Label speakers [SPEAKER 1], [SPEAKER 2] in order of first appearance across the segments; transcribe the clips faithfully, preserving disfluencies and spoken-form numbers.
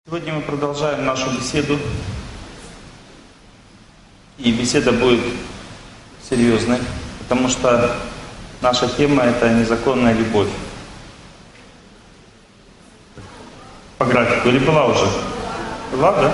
[SPEAKER 1] Сегодня мы продолжаем нашу беседу, и беседа будет серьезной, потому что наша тема — это незаконная любовь. По графику. Или была уже? Была, да?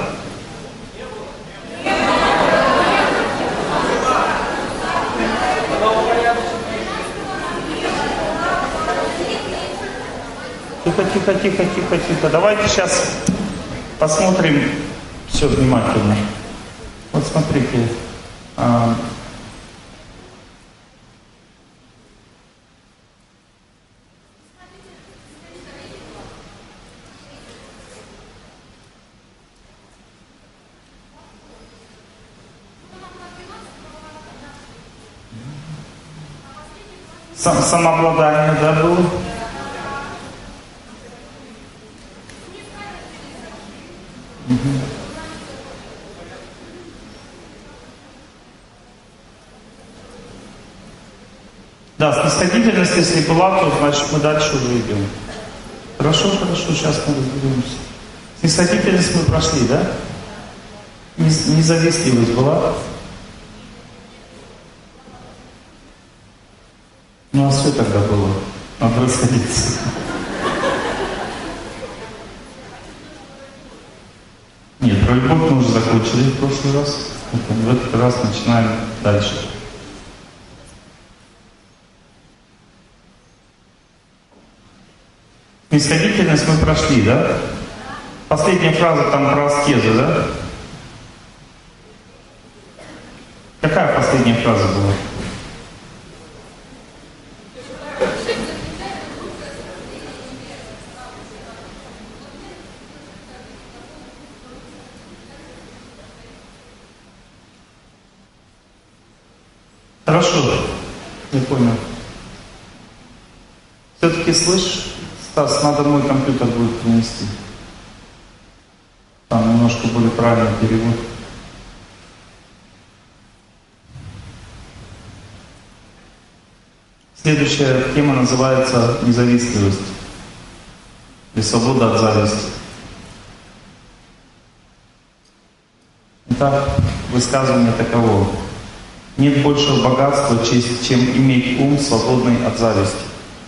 [SPEAKER 1] Тихо, тихо, тихо, тихо, тихо. Давайте сейчас посмотрим все внимательно. Вот смотрите. А, сам, самообладание, да, было? Угу. Да, снисходительность, если была, то значит мы дальше уже идем. Хорошо, хорошо, сейчас мы разберемся. Снисходительность мы прошли, да? Независимость была? Ну а все тогда было. Надо расходиться. Нет, про любовь мы уже закончили в прошлый раз. В этот раз начинаем дальше. Снисходительность мы прошли, да? Последняя фраза там про аскезу, да? Какая последняя фраза была? Хорошо, не понял. Все-таки слышишь? Стас, надо мой компьютер будет принести. Там немножко более правильный перевод. Следующая тема называется независимость или свобода от зависти. Итак, высказывание таково. Нет большего богатства, чем иметь ум, свободный от зависти.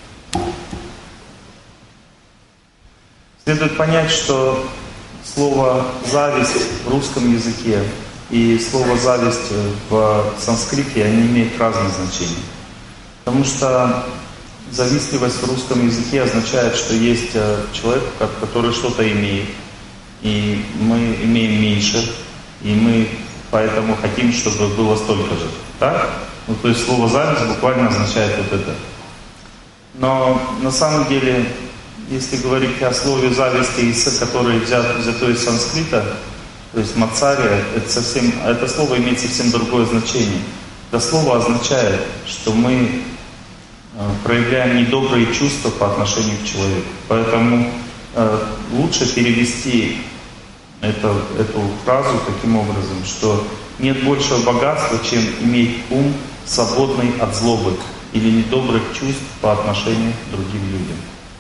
[SPEAKER 1] Следует понять, что слово «зависть» в русском языке и слово «зависть» в санскрите, они имеют разные значения. Потому что завистливость в русском языке означает, что есть человек, который что-то имеет, и мы имеем меньше, и мы поэтому хотим, чтобы было столько же. Так? Ну, то есть слово «зависть» буквально означает вот это. Но на самом деле, если говорить о слове «зависти», которое взято, взято из санскрита, то есть «мацария», это, совсем, это слово имеет совсем другое значение. Это слово означает, что мы проявляем недобрые чувства по отношению к человеку. Поэтому э, лучше перевести это, эту фразу таким образом, что нет большего богатства, чем иметь ум, свободный от злобы или недобрых чувств по отношению к другим людям.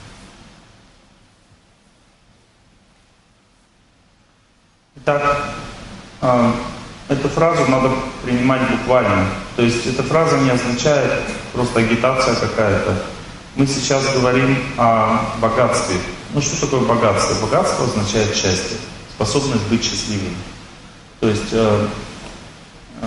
[SPEAKER 1] Итак, э, эту фразу надо принимать буквально. То есть эта фраза не означает просто агитация какая-то. Мы сейчас говорим о богатстве. Ну что такое богатство? Богатство означает счастье, способность быть счастливым. То есть э, э,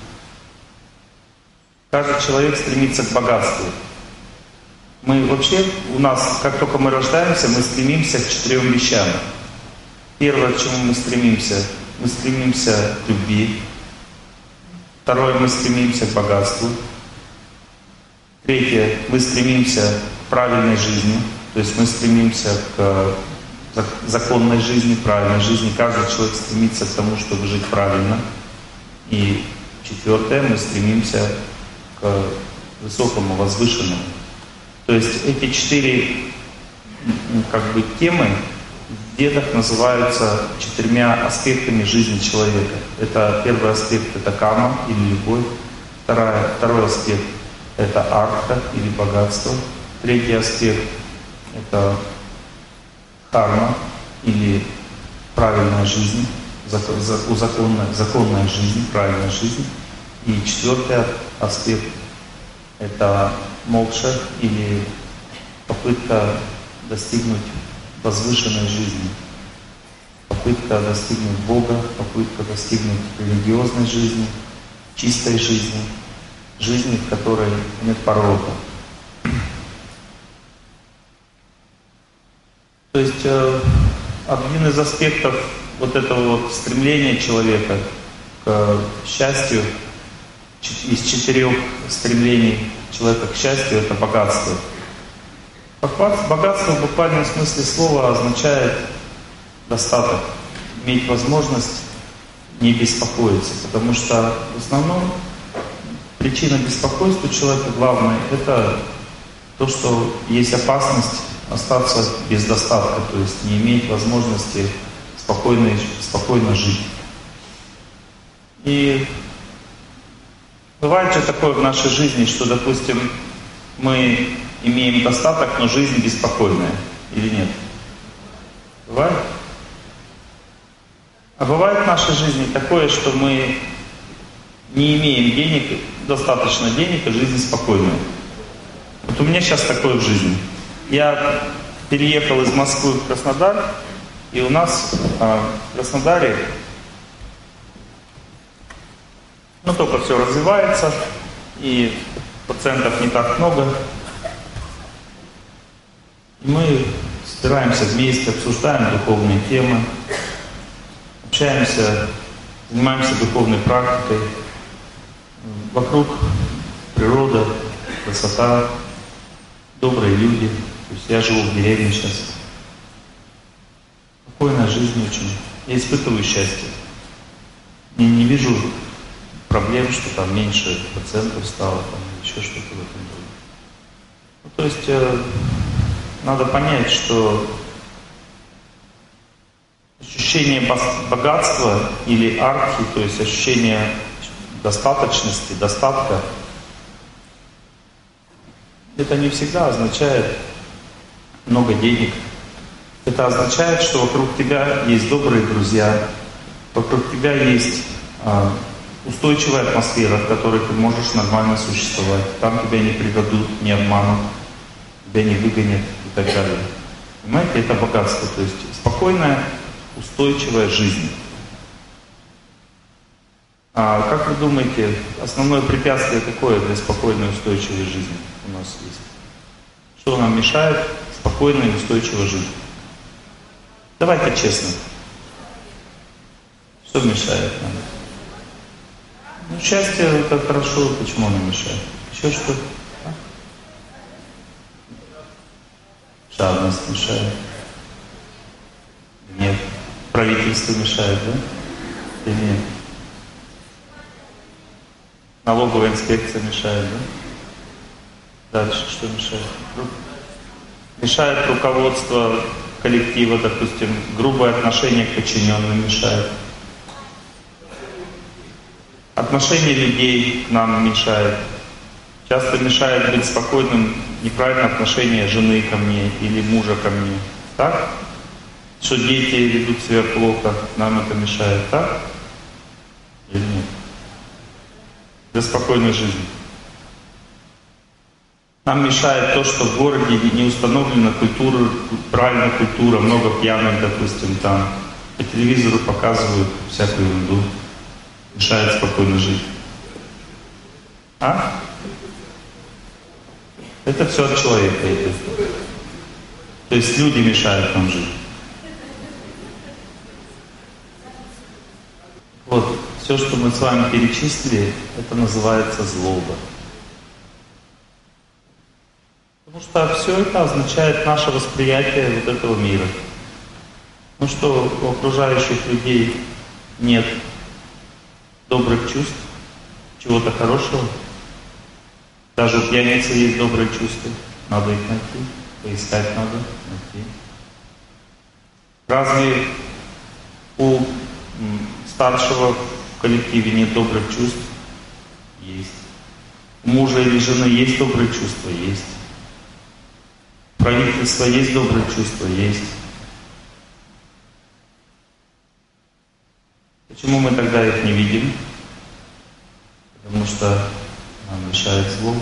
[SPEAKER 1] каждый человек стремится к богатству. Мы вообще, у нас, как только мы рождаемся, мы стремимся к четырем вещам. Первое, к чему мы стремимся, мы стремимся к любви. Второе, мы стремимся к богатству. Третье, мы стремимся к правильной жизни. То есть мы стремимся к законной жизни, правильной жизни. Каждый человек стремится к тому, чтобы жить правильно. И четвертое, мы стремимся к высокому, возвышенному. То есть эти четыре как бы, темы в ведах называются четырьмя аспектами жизни человека. Это первый аспект — это кама или любовь. Вторая, второй аспект — это артха или богатство. Третий аспект — это карма или правильная жизнь, законная, законная жизнь, правильная жизнь. И четвертый аспект — это мокша, или попытка достигнуть возвышенной жизни. Попытка достигнуть Бога, попытка достигнуть религиозной жизни, чистой жизни, жизни, в которой нет порока. То есть э, один из аспектов вот этого вот стремления человека к счастью, из четырех стремлений человека к счастью, это богатство. Богатство в буквальном смысле слова означает достаток, иметь возможность не беспокоиться, потому что в основном причина беспокойства человека главная — это то, что есть опасность остаться без достатка, то есть не иметь возможности спокойно, спокойно жить. И бывает же такое в нашей жизни, что, допустим, мы имеем достаток, но жизнь беспокойная, или нет? Бывает? А бывает в нашей жизни такое, что мы не имеем денег, достаточно денег, и жизнь спокойная. Вот у меня сейчас такое в жизни. Я переехал из Москвы в Краснодар, и у нас э, в Краснодаре, ну, только все развивается, и пациентов не так много. И мы собираемся вместе, обсуждаем духовные темы, общаемся, занимаемся духовной практикой. Вокруг природа, красота, добрые люди. То есть я живу в деревне сейчас. Спокойная жизнь очень. Я испытываю счастье. И не вижу проблем, что там меньше пациентов стало, там еще что-то в этом роде. Ну, то есть э, надо понять, что ощущение богатства или архи, то есть ощущение достаточности, достатка, это не всегда означает много денег. Это означает, что вокруг тебя есть добрые друзья, вокруг тебя есть а, устойчивая атмосфера, в которой ты можешь нормально существовать. Там тебя не предадут, не обманут, тебя не выгонят и так далее. Понимаете, это богатство, то есть спокойная, устойчивая жизнь. А как вы думаете, основное препятствие какое для спокойной, устойчивой жизни у нас есть? Что нам мешает спокойно и устойчиво жить? Давайте честно. Что мешает нам? Ну, счастье это хорошо, почему оно мешает? Еще что? А? Жадность мешает. Нет. Правительство мешает, да? Или нет? Налоговая инспекция мешает, да? Дальше что мешает? Мешает руководство коллектива, допустим, грубое отношение к подчиненным мешает. Отношение людей к нам мешает. Часто мешает быть спокойным неправильное отношение жены ко мне или мужа ко мне. Так? Что дети ведут себя плохо, нам это мешает, так? Или нет? Для спокойной жизни. Нам мешает то, что в городе не установлена культура, правильная культура, много пьяных, допустим, там по телевизору показывают всякую ерунду. Мешает спокойно жить. А? Это все от человека. Это. То есть люди мешают нам жить. Вот, все, что мы с вами перечислили, это называется злоба. Потому что все это означает наше восприятие вот этого мира. Ну что, у окружающих людей нет добрых чувств, чего-то хорошего. Даже у пьяницы есть добрые чувства. Надо их найти, поискать надо, найти. Разве у старшего в коллективе нет добрых чувств? Есть. У мужа или жены есть добрые чувства? Есть. У правительства есть добрые чувства? Есть. Почему мы тогда их не видим? Потому что нам мешает злоба.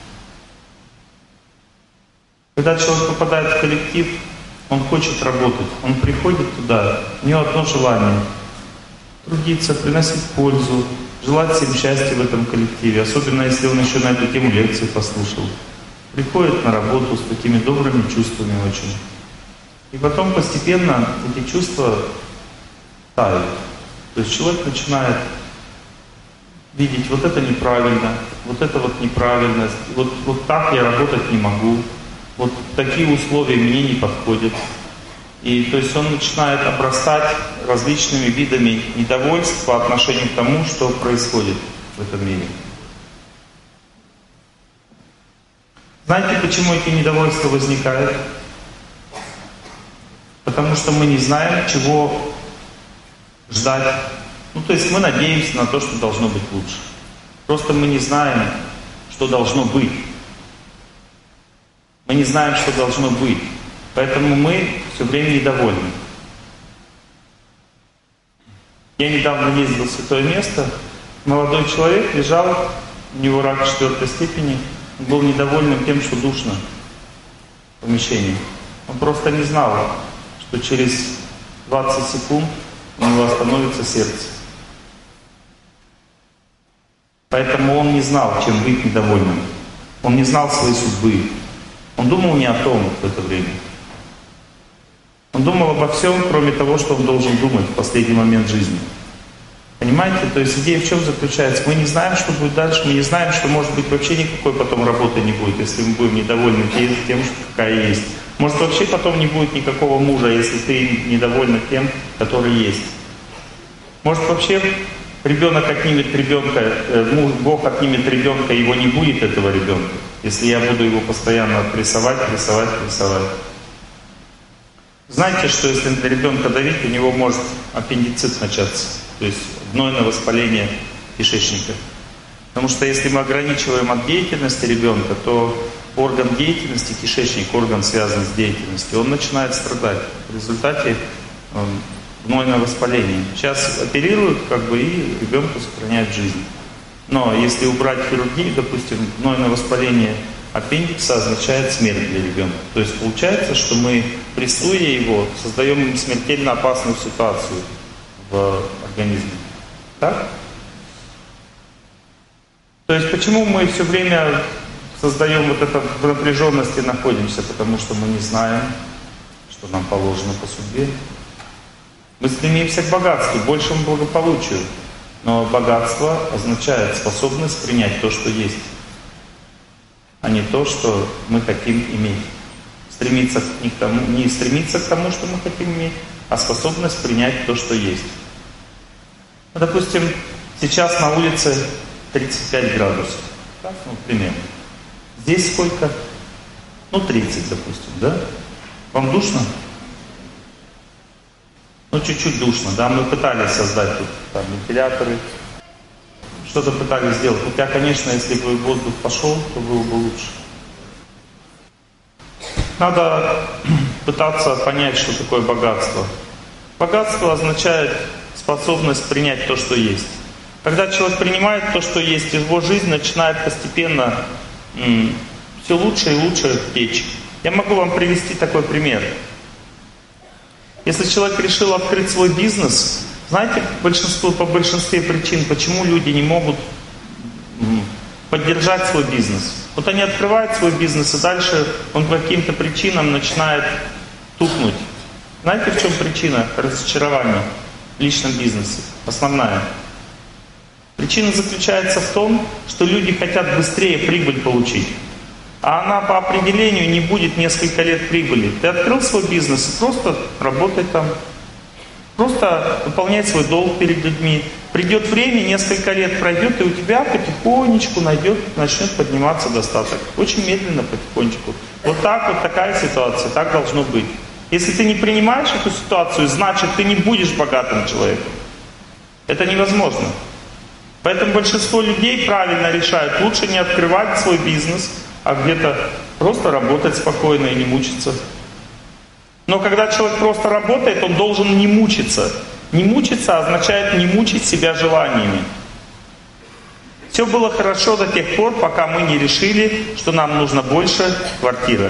[SPEAKER 1] Когда человек попадает в коллектив, он хочет работать, он приходит туда, у него одно желание — трудиться, приносить пользу, желать всем счастья в этом коллективе, особенно если он еще на эту тему лекции послушал. Приходит на работу с такими добрыми чувствами очень. И потом постепенно эти чувства тают. То есть человек начинает видеть, вот это неправильно, вот это вот неправильно, вот, вот так я работать не могу, вот такие условия мне не подходят. И то есть он начинает обрастать различными видами недовольств по отношению к тому, что происходит в этом мире. Знаете, почему эти недовольства возникают? Потому что мы не знаем, чего ждать. Ну, то есть мы надеемся на то, что должно быть лучше. Просто мы не знаем, что должно быть. Мы не знаем, что должно быть. Поэтому мы все время недовольны. Я недавно ездил в святое место. Молодой человек лежал, у него рак четвертой степени. Он был недовольным тем, что душно в помещении. Он просто не знал, что через двадцать секунд у него остановится сердце. Поэтому он не знал, чем быть недовольным. Он не знал своей судьбы. Он думал не о том в это время. Он думал обо всем, кроме того, что он должен думать в последний момент жизни. Понимаете? То есть идея в чем заключается? Мы не знаем, что будет дальше, мы не знаем, что, может быть, вообще никакой потом работы не будет, если мы будем недовольны тем, что какая есть. Может, вообще потом не будет никакого мужа, если ты недовольна тем, который есть. Может, вообще ребенок отнимет ребенка, муж, Бог отнимет ребенка, его не будет, этого ребенка, если я буду его постоянно прессовать, прессовать, прессовать. Знаете, что если на ребенка давить, у него может аппендицит начаться, то есть гнойное воспаление кишечника. Потому что если мы ограничиваем от деятельности ребенка, то орган деятельности, кишечник, орган, связанный с деятельностью, он начинает страдать. В результате э, гнойное воспаление. Сейчас оперируют, как бы, и ребенку сохраняют жизнь. Но если убрать хирургию, допустим, гнойное воспаление аппендикса означает смерть для ребенка. То есть получается, что мы, прессуя его, создаем ему смертельно опасную ситуацию в организме. Так? То есть почему мы все время создаем вот это в напряженности находимся? Потому что мы не знаем, что нам положено по судьбе. Мы стремимся к богатству, большему благополучию. Но богатство означает способность принять то, что есть, а не то, что мы хотим иметь. Стремиться не, к тому, не стремиться к тому, что мы хотим иметь, а способность принять то, что есть. Ну, допустим, сейчас на улице тридцать пять градусов. Так, ну, примерно. Здесь сколько? Ну, тридцать, допустим, да? Вам душно? Ну, чуть-чуть душно, да? Мы пытались создать тут там вентиляторы, что-то пытались сделать. Хотя, конечно, если бы воздух пошел, то было бы лучше. Надо пытаться понять, что такое богатство. Богатство означает способность принять то, что есть. Когда человек принимает то, что есть, его жизнь начинает постепенно м, все лучше и лучше течь. Я могу вам привести такой пример. Если человек решил открыть свой бизнес, знаете, большинство, по большинстве причин, почему люди не могут м, поддержать свой бизнес. Вот они открывают свой бизнес, и дальше он по каким-то причинам начинает тухнуть. Знаете, в чем причина разочарования в личном бизнесе? Основная. Причина заключается в том, что люди хотят быстрее прибыль получить. А она по определению не будет несколько лет прибыли. Ты открыл свой бизнес и просто работай там. Просто выполняй свой долг перед людьми. Придет время, несколько лет пройдет, и у тебя потихонечку найдет, начнет подниматься достаток. Очень медленно, потихонечку. Вот так вот такая ситуация, так должно быть. Если ты не принимаешь эту ситуацию, значит ты не будешь богатым человеком. Это невозможно. Поэтому большинство людей правильно решают, лучше не открывать свой бизнес, а где-то просто работать спокойно и не мучиться. Но когда человек просто работает, он должен не мучиться. Не мучиться означает не мучить себя желаниями. Все было хорошо до тех пор, пока мы не решили, что нам нужно больше квартиры.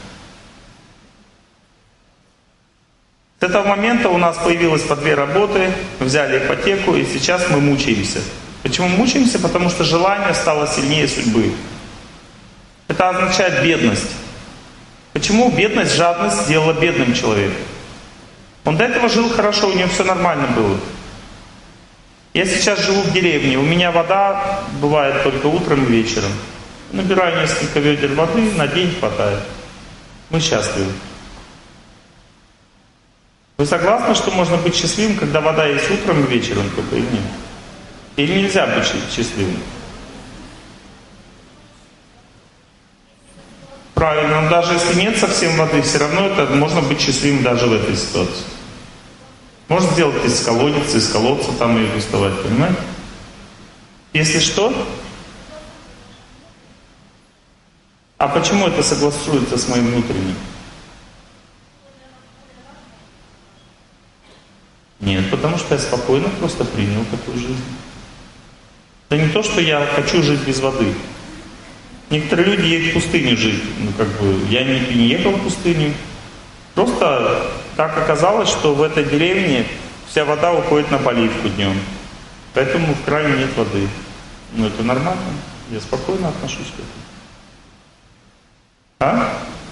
[SPEAKER 1] С этого момента у нас появилось по две работы, мы взяли ипотеку, и сейчас мы мучаемся. Почему мучаемся? Потому что желание стало сильнее судьбы. Это означает бедность. Почему бедность, жадность сделала бедным человека? Он до этого жил хорошо, у него все нормально было. Я сейчас живу в деревне, у меня вода бывает только утром и вечером. Набираю несколько ведер воды, на день хватает. Мы счастливы. Вы согласны, что можно быть счастливым, когда вода есть утром и вечером только, или нет? Или нельзя быть счастливым? Правильно, но даже если нет совсем воды, все равно это можно быть счастливым даже в этой ситуации. Можно сделать из колодца, из колодца там ее доставать, понимаете? Если что? А почему это согласуется с моим внутренним? Нет, потому что я спокойно просто принял такую жизнь. Это не то, что я хочу жить без воды. Некоторые люди едут в пустыню жить. Ну, как бы, я не, не ехал в пустыню. Просто так оказалось, что в этой деревне вся вода уходит на поливку днем. Поэтому в кране нет воды. Ну, это нормально. Я спокойно отношусь к этому. А?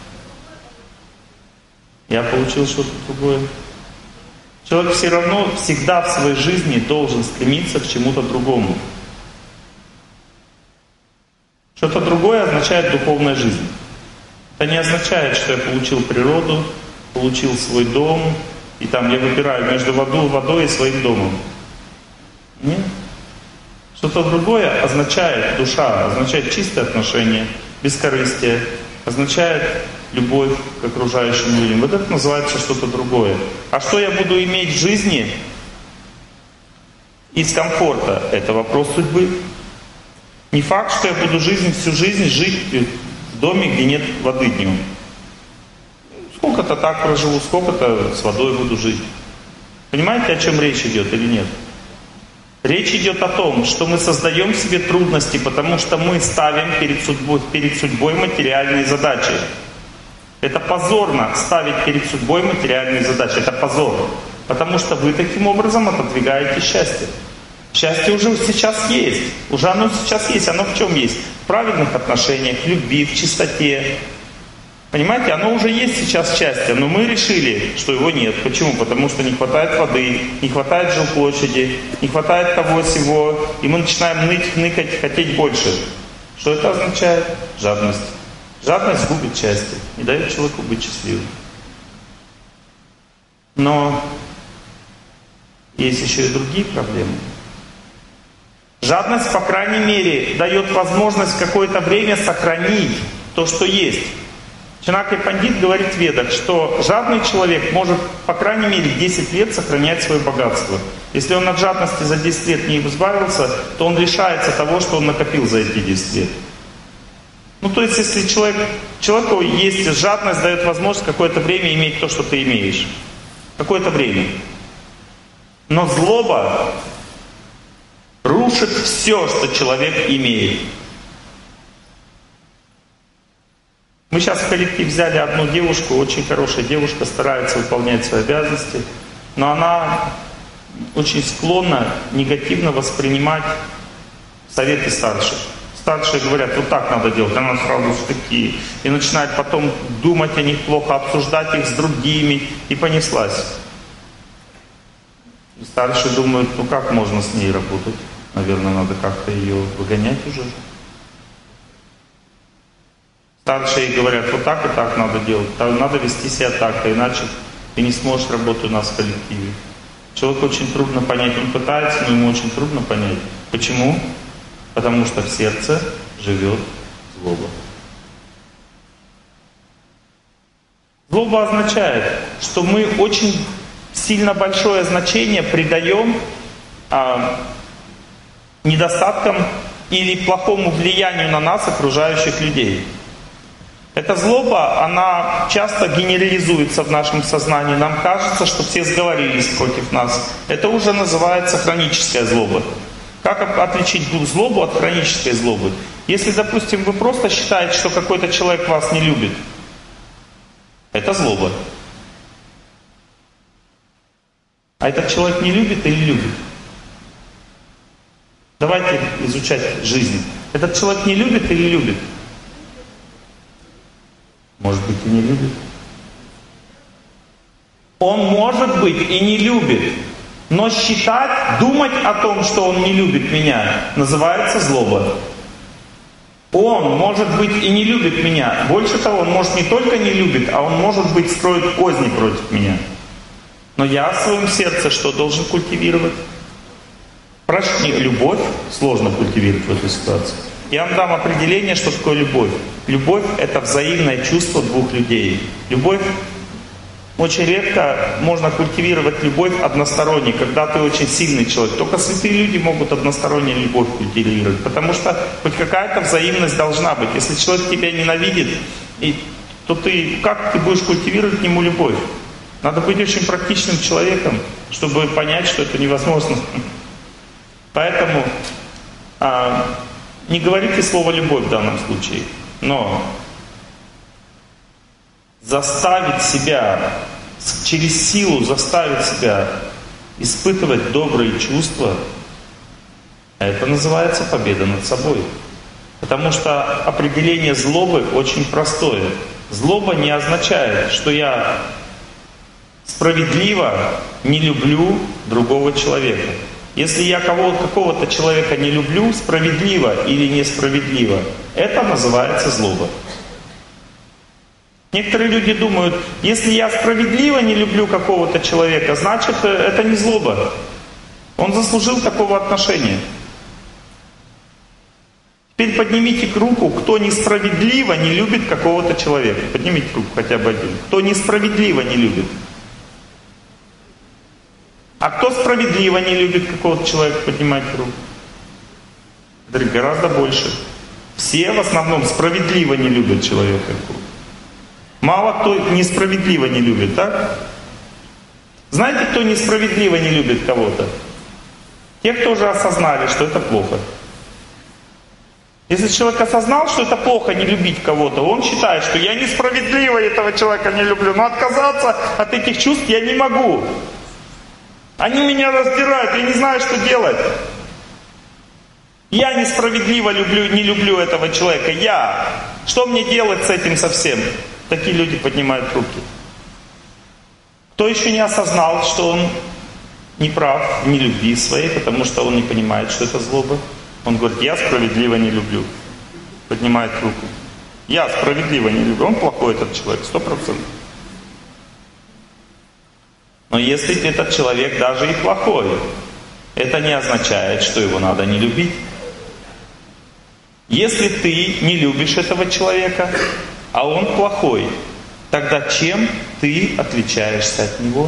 [SPEAKER 1] Я получил что-то другое. Человек все равно всегда в своей жизни должен стремиться к чему-то другому. Что-то другое означает духовная жизнь. Это не означает, что я получил природу, получил свой дом, и там я выбираю между водой, водой и своим домом. Нет. Что-то другое означает душа, означает чистое отношение, бескорыстие, означает любовь к окружающим людям. Вот это называется что-то другое. А что я буду иметь в жизни из комфорта? Это вопрос судьбы. Не факт, что я буду жизнь, всю жизнь жить в доме, где нет воды днем. Сколько-то так проживу, сколько-то с водой буду жить. Понимаете, о чем речь идет или нет? Речь идет о том, что мы создаем себе трудности, потому что мы ставим перед судьбой, перед судьбой материальные задачи. Это позорно ставить перед судьбой материальные задачи. Это позор. Потому что вы таким образом отодвигаете счастье. Счастье уже сейчас есть. Уже оно сейчас есть. Оно в чем есть? В правильных отношениях, в любви, в чистоте. Понимаете, оно уже есть сейчас счастье, но мы решили, что его нет. Почему? Потому что не хватает воды, не хватает жилплощади, не хватает того-сего, и мы начинаем ныть, ныкать, хотеть больше. Что это означает? Жадность. Жадность губит счастье, не дает человеку быть счастливым. Но есть еще и другие проблемы. Жадность, по крайней мере, дает возможность какое-то время сохранить то, что есть. Чанакья Пандит говорит в Ведах, что жадный человек может, по крайней мере, десять лет сохранять свое богатство. Если он от жадности за десять лет не избавился, то он лишается того, что он накопил за эти десять лет. Ну, то есть, если человек, человеку есть жадность, дает возможность какое-то время иметь то, что ты имеешь. Какое-то время. Но злоба рушит все, что человек имеет. Мы сейчас в коллектив взяли одну девушку, очень хорошая девушка, старается выполнять свои обязанности, но она очень склонна негативно воспринимать советы старших. Старшие говорят, вот так надо делать, она сразу штыки. И начинает потом думать о них плохо, обсуждать их с другими, и понеслась. И старшие думают, ну как можно с ней работать? Наверное, надо как-то ее выгонять уже. Старшие говорят, вот так и так надо делать, надо вести себя так, иначе ты не сможешь работать у нас в коллективе. Человеку очень трудно понять, он пытается, но ему очень трудно понять. Почему? Потому что в сердце живет злоба. Злоба означает, что мы очень сильно большое значение придаем а, недостаткам или плохому влиянию на нас окружающих людей. Эта злоба, она часто генерализуется в нашем сознании. Нам кажется, что все сговорились против нас. Это уже называется хроническая злоба. Как отличить злобу от хронической злобы? Если, допустим, вы просто считаете, что какой-то человек вас не любит, это злоба. А этот человек не любит или любит? Давайте изучать жизнь. Этот человек не любит или любит? Может быть, и не любит. Он может быть и не любит. Но считать, думать о том, что он не любит меня, называется злоба. Он может быть и не любит меня. Больше того, он может не только не любит, а он может быть строить козни против меня. Но я в своем сердце что должен культивировать? Прошли любовь, сложно культивировать в этой ситуации. Я вам дам определение, что такое любовь. Любовь — это взаимное чувство двух людей. Любовь, очень редко можно культивировать любовь односторонне, когда ты очень сильный человек. Только святые люди могут одностороннюю любовь культивировать, потому что хоть какая-то взаимность должна быть. Если человек тебя ненавидит, и, то ты как ты будешь культивировать к нему любовь? Надо быть очень практичным человеком, чтобы понять, что это невозможно. Поэтому а, не говорите слово «любовь» в данном случае, но заставить себя, через силу заставить себя испытывать добрые чувства, это называется победа над собой. Потому что определение злобы очень простое. Злоба не означает, что я справедливо не люблю другого человека. Если я кого-то, какого-то человека не люблю, справедливо или несправедливо, это называется злоба. Некоторые люди думают, если я справедливо не люблю какого-то человека, значит это не злоба. Он заслужил такого отношения. Теперь поднимите руку, кто несправедливо не любит какого-то человека. Поднимите руку хотя бы один. Кто несправедливо не любит. А кто справедливо не любит какого-то человека, поднимайте руку. Гораздо больше. Все в основном справедливо не любят человека. Мало кто несправедливо не любит, так? Знаете, кто несправедливо не любит кого-то? Те, кто уже осознали, что это плохо. Если человек осознал, что это плохо не любить кого-то, он считает, что я несправедливо этого человека не люблю, но отказаться от этих чувств я не могу. Они меня раздирают, я не знаю, что делать. Я несправедливо люблю, не люблю этого человека. Я. Что мне делать с этим совсем? Такие люди поднимают руки. Кто еще не осознал, что он не прав в нелюбви своей, потому что он не понимает, что это злоба? Он говорит, я справедливо не люблю. Поднимает руку. Я справедливо не люблю. Он плохой, этот человек, сто процентов. Но если этот человек даже и плохой, это не означает, что его надо не любить. Если ты не любишь этого человека, а он плохой, тогда чем ты отличаешься от него?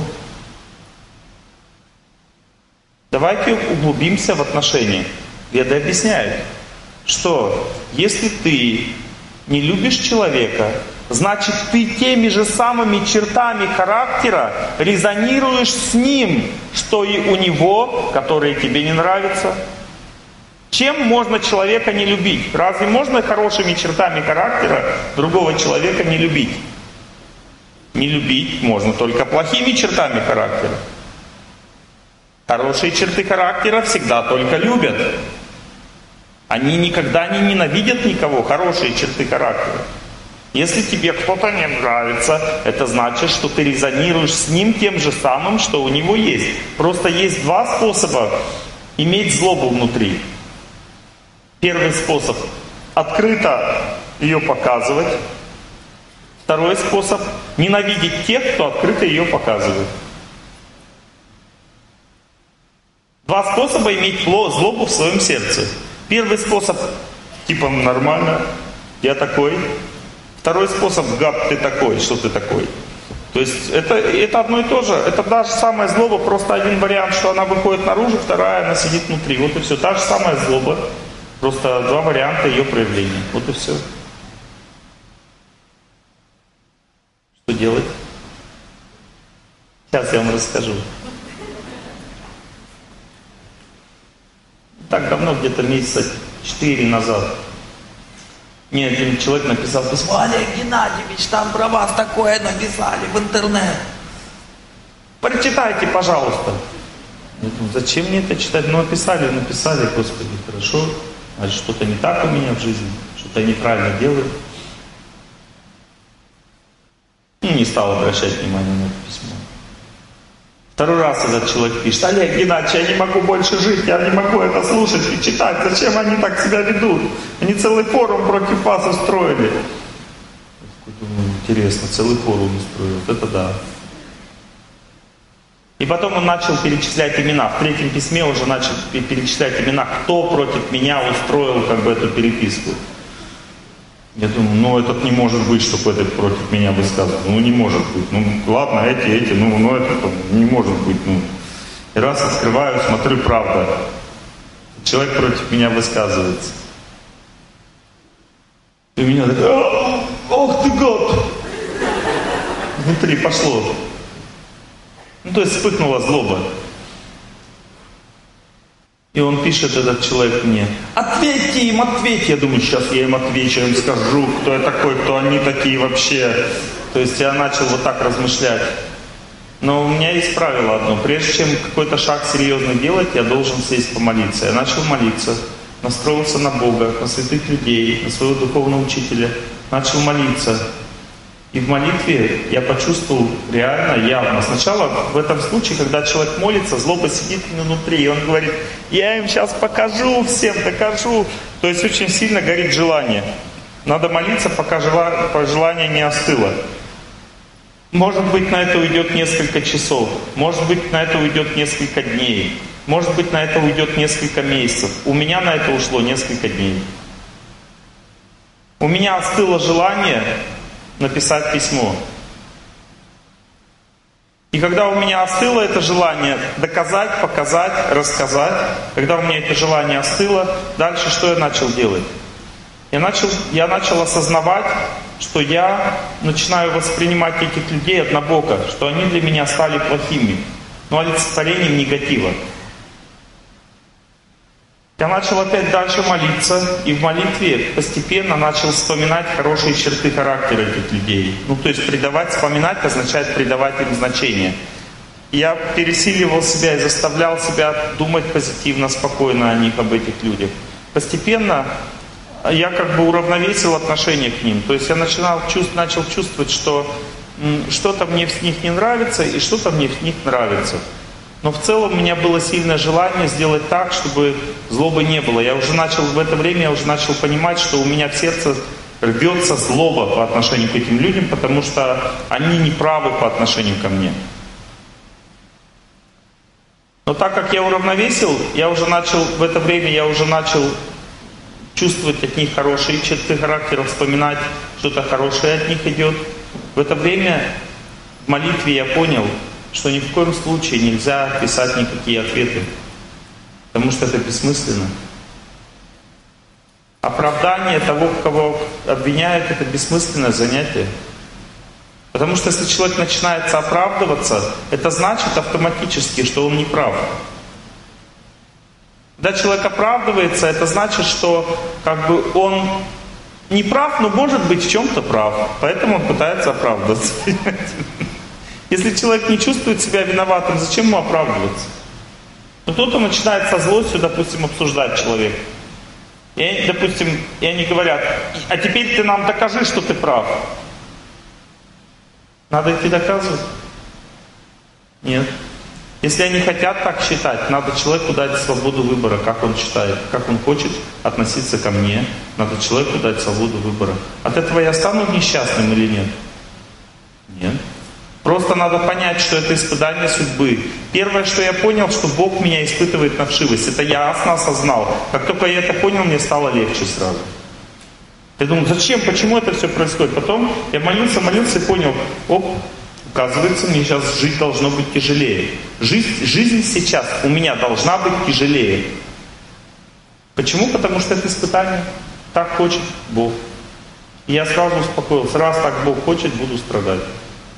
[SPEAKER 1] Давайте углубимся в отношения. Веды объясняют, что если ты не любишь человека, значит ты теми же самыми чертами характера резонируешь с ним, что и у него, которые тебе не нравятся. Чем можно человека не любить? Разве можно хорошими чертами характера другого человека не любить? Не любить можно только плохими чертами характера. Хорошие черты характера всегда только любят. Они никогда не ненавидят никого, хорошие черты характера. Если тебе кто-то не нравится, это значит, что ты резонируешь с ним тем же самым, что у него есть. Просто есть два способа иметь злобу внутри. Первый способ – открыто ее показывать. Второй способ – ненавидеть тех, кто открыто ее показывает. Два способа иметь злобу в своем сердце. Первый способ – типа нормально, я такой. Второй способ – гад, ты такой, что ты такой. То есть это, это одно и то же. Это даже самая злоба, просто один вариант, что она выходит наружу, вторая, она сидит внутри. Вот и все. Та же самая злоба. Просто два варианта ее проявления. Вот и все. делать? Сейчас я вам расскажу. Так давно, где-то месяца четыре назад, мне один человек написал письмо: Олег Геннадьевич, там про вас такое написали в интернет. Прочитайте, пожалуйста. Я думаю, зачем мне это читать? Ну, написали, написали, Господи, хорошо. Значит, что-то не так у меня в жизни, что-то я неправильно делаю. И не стал обращать внимания на это письмо. Второй раз этот человек пишет: Олег Геннадьевич, я не могу больше жить, я не могу это слушать и читать. Зачем они так себя ведут? Они целый форум против вас устроили. Я думаю, интересно, целый форум устроил. Это да. И потом он начал перечислять имена. В третьем письме уже начал перечислять имена, кто против меня устроил как бы эту переписку. Я думаю, ну этот не может быть, чтобы этот против меня высказывал. Ну не может быть. Ну ладно, эти, эти, ну, ну это не может быть. Ну. И раз открываю, смотрю, правда. Человек против меня высказывается. И у меня так: ох ты гад! Внутри пошло. Ну, то есть вспыхнула злоба. И он пишет, этот человек, мне: ответьте им, ответьте. Я думаю, сейчас я им отвечу, я им скажу, кто я такой, кто они такие вообще. То есть я начал вот так размышлять. Но у меня есть правило одно. Прежде чем какой-то шаг серьезный делать, я должен сесть помолиться. Я начал молиться, настроился на Бога, на святых людей, на своего духовного учителя. Начал молиться. И в молитве я почувствовал реально, явно. Сначала в этом случае, когда человек молится, злоба сидит внутри, и он говорит: я им сейчас покажу всем, докажу. То есть очень сильно горит желание. Надо молиться, пока желание не остыло. Может быть, на это уйдет несколько часов, может быть, на это уйдет несколько дней, может быть, на это уйдет несколько месяцев. У меня на это ушло несколько дней. У меня остыло желание написать письмо. И когда у меня остыло это желание доказать, показать, рассказать, когда у меня это желание остыло, дальше что я начал делать? Я начал, я начал осознавать, что я начинаю воспринимать этих людей однобоко, что они для меня стали плохими, но олицетворением негатива. Я начал опять дальше молиться, и в молитве постепенно начал вспоминать хорошие черты характера этих людей. Ну, то есть придавать, вспоминать означает придавать им значение. Я пересиливал себя и заставлял себя думать позитивно, спокойно о них, об этих людях. Постепенно я как бы уравновесил отношение к ним. То есть я начинал, чувств, начал чувствовать, что м, что-то мне в них не нравится и что-то мне в них нравится. Но в целом у меня было сильное желание сделать так, чтобы злобы не было. Я уже начал, в это время я уже начал понимать, что у меня в сердце рвется злоба по отношению к этим людям, потому что они не правы по отношению ко мне. Но так как я уравновесил, я уже начал, в это время я уже начал чувствовать от них хорошие черты характера, вспоминать, что-то хорошее от них идет. В это время в молитве я понял, что ни в коем случае нельзя писать никакие ответы, потому что это бессмысленно. Оправдание того, кого обвиняют, это бессмысленное занятие. Потому что если человек начинает оправдываться, это значит автоматически, что он не прав. Когда человек оправдывается, это значит, что как бы он не прав, но может быть в чем-то прав. Поэтому он пытается оправдываться. Если человек не чувствует себя виноватым, зачем ему оправдываться? Но кто-то начинает со злостью, допустим, обсуждать человека. И, допустим, и они говорят: а теперь ты нам докажи, что ты прав. Надо идти доказывать? Нет. Если они хотят так считать, надо человеку дать свободу выбора, как он считает, как он хочет относиться ко мне. Надо человеку дать свободу выбора. От этого я стану несчастным или нет? Нет. Просто надо понять, что это испытание судьбы. Первое, что я понял, что Бог меня испытывает на вшивость. Это я ясно осознал. Как только я это понял, мне стало легче сразу. Я думаю, зачем, почему это все происходит? Потом я молился, молился и понял, оп, оказывается, мне сейчас жить должно быть тяжелее. Жизнь, жизнь сейчас у меня должна быть тяжелее. Почему? Потому что это испытание. Так хочет Бог. И я сразу успокоился. Раз так Бог хочет, буду страдать.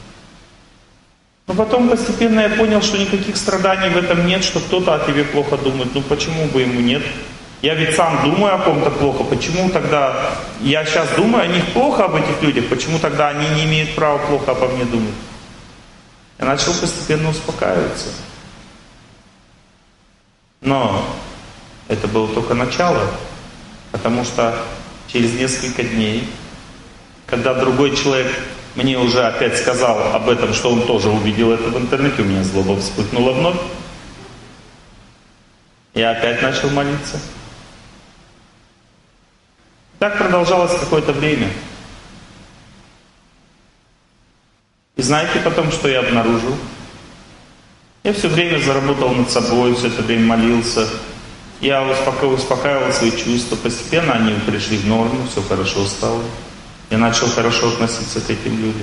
[SPEAKER 1] Но потом постепенно я понял, что никаких страданий в этом нет, что кто-то о тебе плохо думает. Ну почему бы ему нет? Я ведь сам думаю о ком-то плохо. Почему тогда я сейчас думаю о них плохо, об этих людях? Почему тогда они не имеют права плохо обо мне думать? Я начал постепенно успокаиваться. Но это было только начало, потому что через несколько дней, когда другой человек мне уже опять сказал об этом, что он тоже увидел это в интернете, у меня злоба вспыхнула вновь, я опять начал молиться. Так продолжалось какое-то время. И знаете потом, что я обнаружил? Я все время заработал над собой, все это время молился. Я успокаивал, успокаивал свои чувства. Постепенно они пришли в норму, все хорошо стало. Я начал хорошо относиться к этим людям.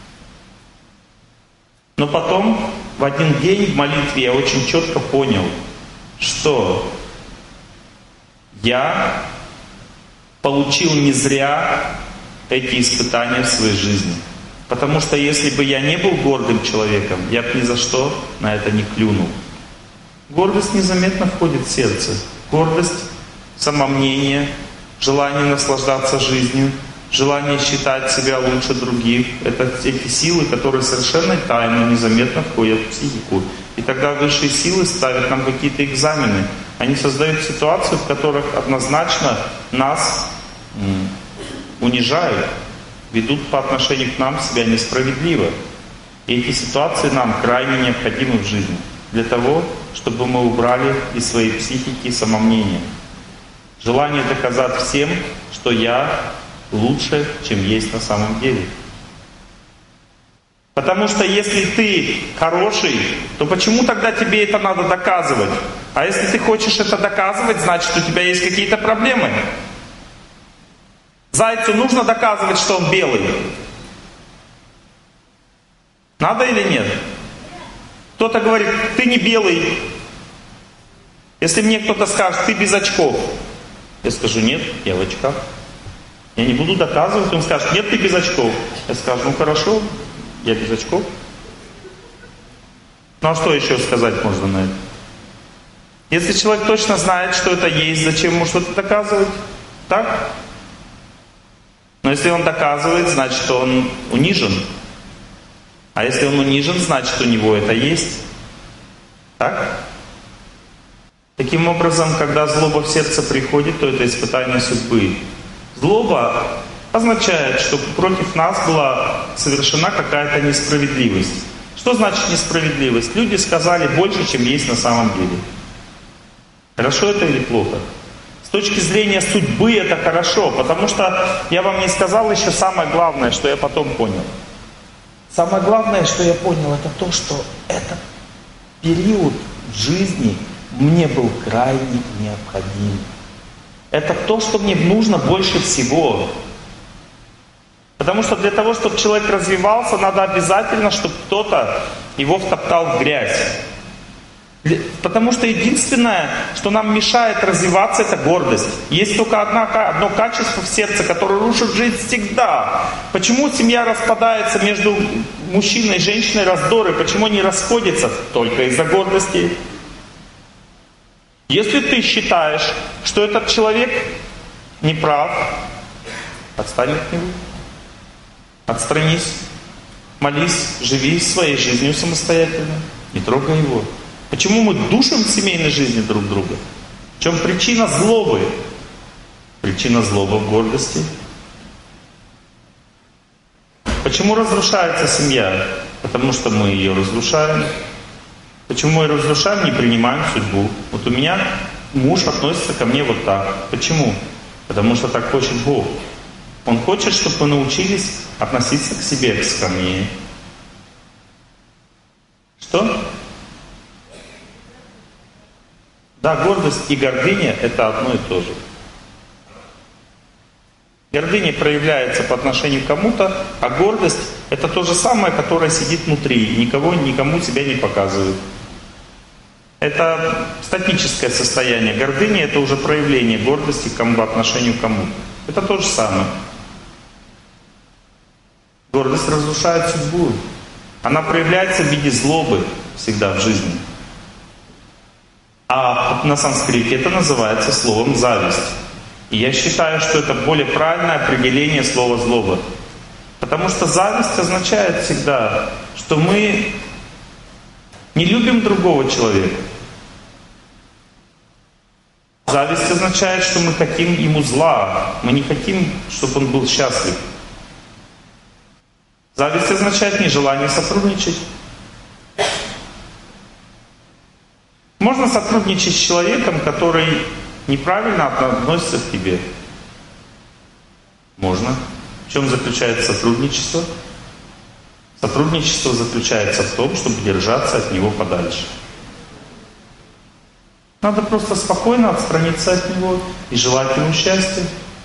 [SPEAKER 1] Но потом, в один день в молитве я очень четко понял, что я получил не зря эти испытания в своей жизни. Потому что если бы я не был гордым человеком, я бы ни за что на это не клюнул. Гордость незаметно входит в сердце. Гордость, самомнение, желание наслаждаться жизнью, желание считать себя лучше других. Это эти силы, которые совершенно тайно, незаметно входят в психику. И тогда высшие силы ставят нам какие-то экзамены. Они создают ситуации, в которых однозначно нас м, унижают, ведут по отношению к нам себя несправедливо. И эти ситуации нам крайне необходимы в жизни. Для того, чтобы мы убрали из своей психики самомнение. Желание доказать всем, что я лучше, чем есть на самом деле. Потому что если ты хороший, то почему тогда тебе это надо доказывать? А если ты хочешь это доказывать, значит, у тебя есть какие-то проблемы. Зайцу нужно доказывать, что он белый? Надо или нет? Кто-то говорит, ты не белый. Если мне кто-то скажет, ты без очков, я скажу, нет, я в очках. Я не буду доказывать, он скажет, нет, ты без очков. Я скажу, ну хорошо, я без очков. Ну а что еще сказать можно на это? Если человек точно знает, что это есть, зачем ему что-то доказывать? Так? Но если он доказывает, значит, он унижен. А если он унижен, значит, у него это есть. Так? Таким образом, когда злоба в сердце приходит, то это испытание судьбы. Злоба означает, что против нас была совершена какая-то несправедливость. Что значит несправедливость? Люди сказали больше, чем есть на самом деле. Хорошо это или плохо? С точки зрения судьбы это хорошо, потому что я вам не сказал еще самое главное, что я потом понял. Самое главное, что я понял, это то, что этот период в жизни мне был крайне необходим. Это то, что мне нужно больше всего. Потому что для того, чтобы человек развивался, надо обязательно, чтобы кто-то его втоптал в грязь. Потому что единственное, что нам мешает развиваться, это гордость. Есть только одна, одно качество в сердце, которое рушит жизнь всегда. Почему семья распадается между мужчиной и женщиной, раздоры? Почему они расходятся? Только из-за гордости. Если ты считаешь, что этот человек не прав, отстань от него. Отстранись. Молись, живи своей жизнью самостоятельно. Не трогай его. Почему мы душим в семейной жизни друг друга? В чем причина злобы? Причина злобы в гордости. Почему разрушается семья? Потому что мы ее разрушаем. Почему мы ее разрушаем? Не принимаем судьбу. Вот у меня муж относится ко мне вот так. Почему? Потому что так хочет Бог. Он хочет, чтобы мы научились относиться к себе скромнее. Что? Да, гордость и гордыня — это одно и то же. Гордыня проявляется по отношению к кому-то, а гордость — это то же самое, которое сидит внутри и никого, никому себя не показывает. Это статическое состояние. Гордыня — это уже проявление гордости по отношению к кому-то. Это то же самое. Гордость разрушает судьбу. Она проявляется в виде злобы всегда в жизни. А на санскрите это называется словом «зависть». И я считаю, что это более правильное определение слова «злоба». Потому что зависть означает всегда, что мы не любим другого человека. Зависть означает, что мы хотим ему зла. Мы не хотим, чтобы он был счастлив. Зависть означает нежелание сотрудничать. Можно сотрудничать с человеком, который неправильно относится к тебе. Можно. В чем заключается сотрудничество? Сотрудничество заключается в том, чтобы держаться от него подальше. Надо просто спокойно отстраниться от него и желать ему счастья.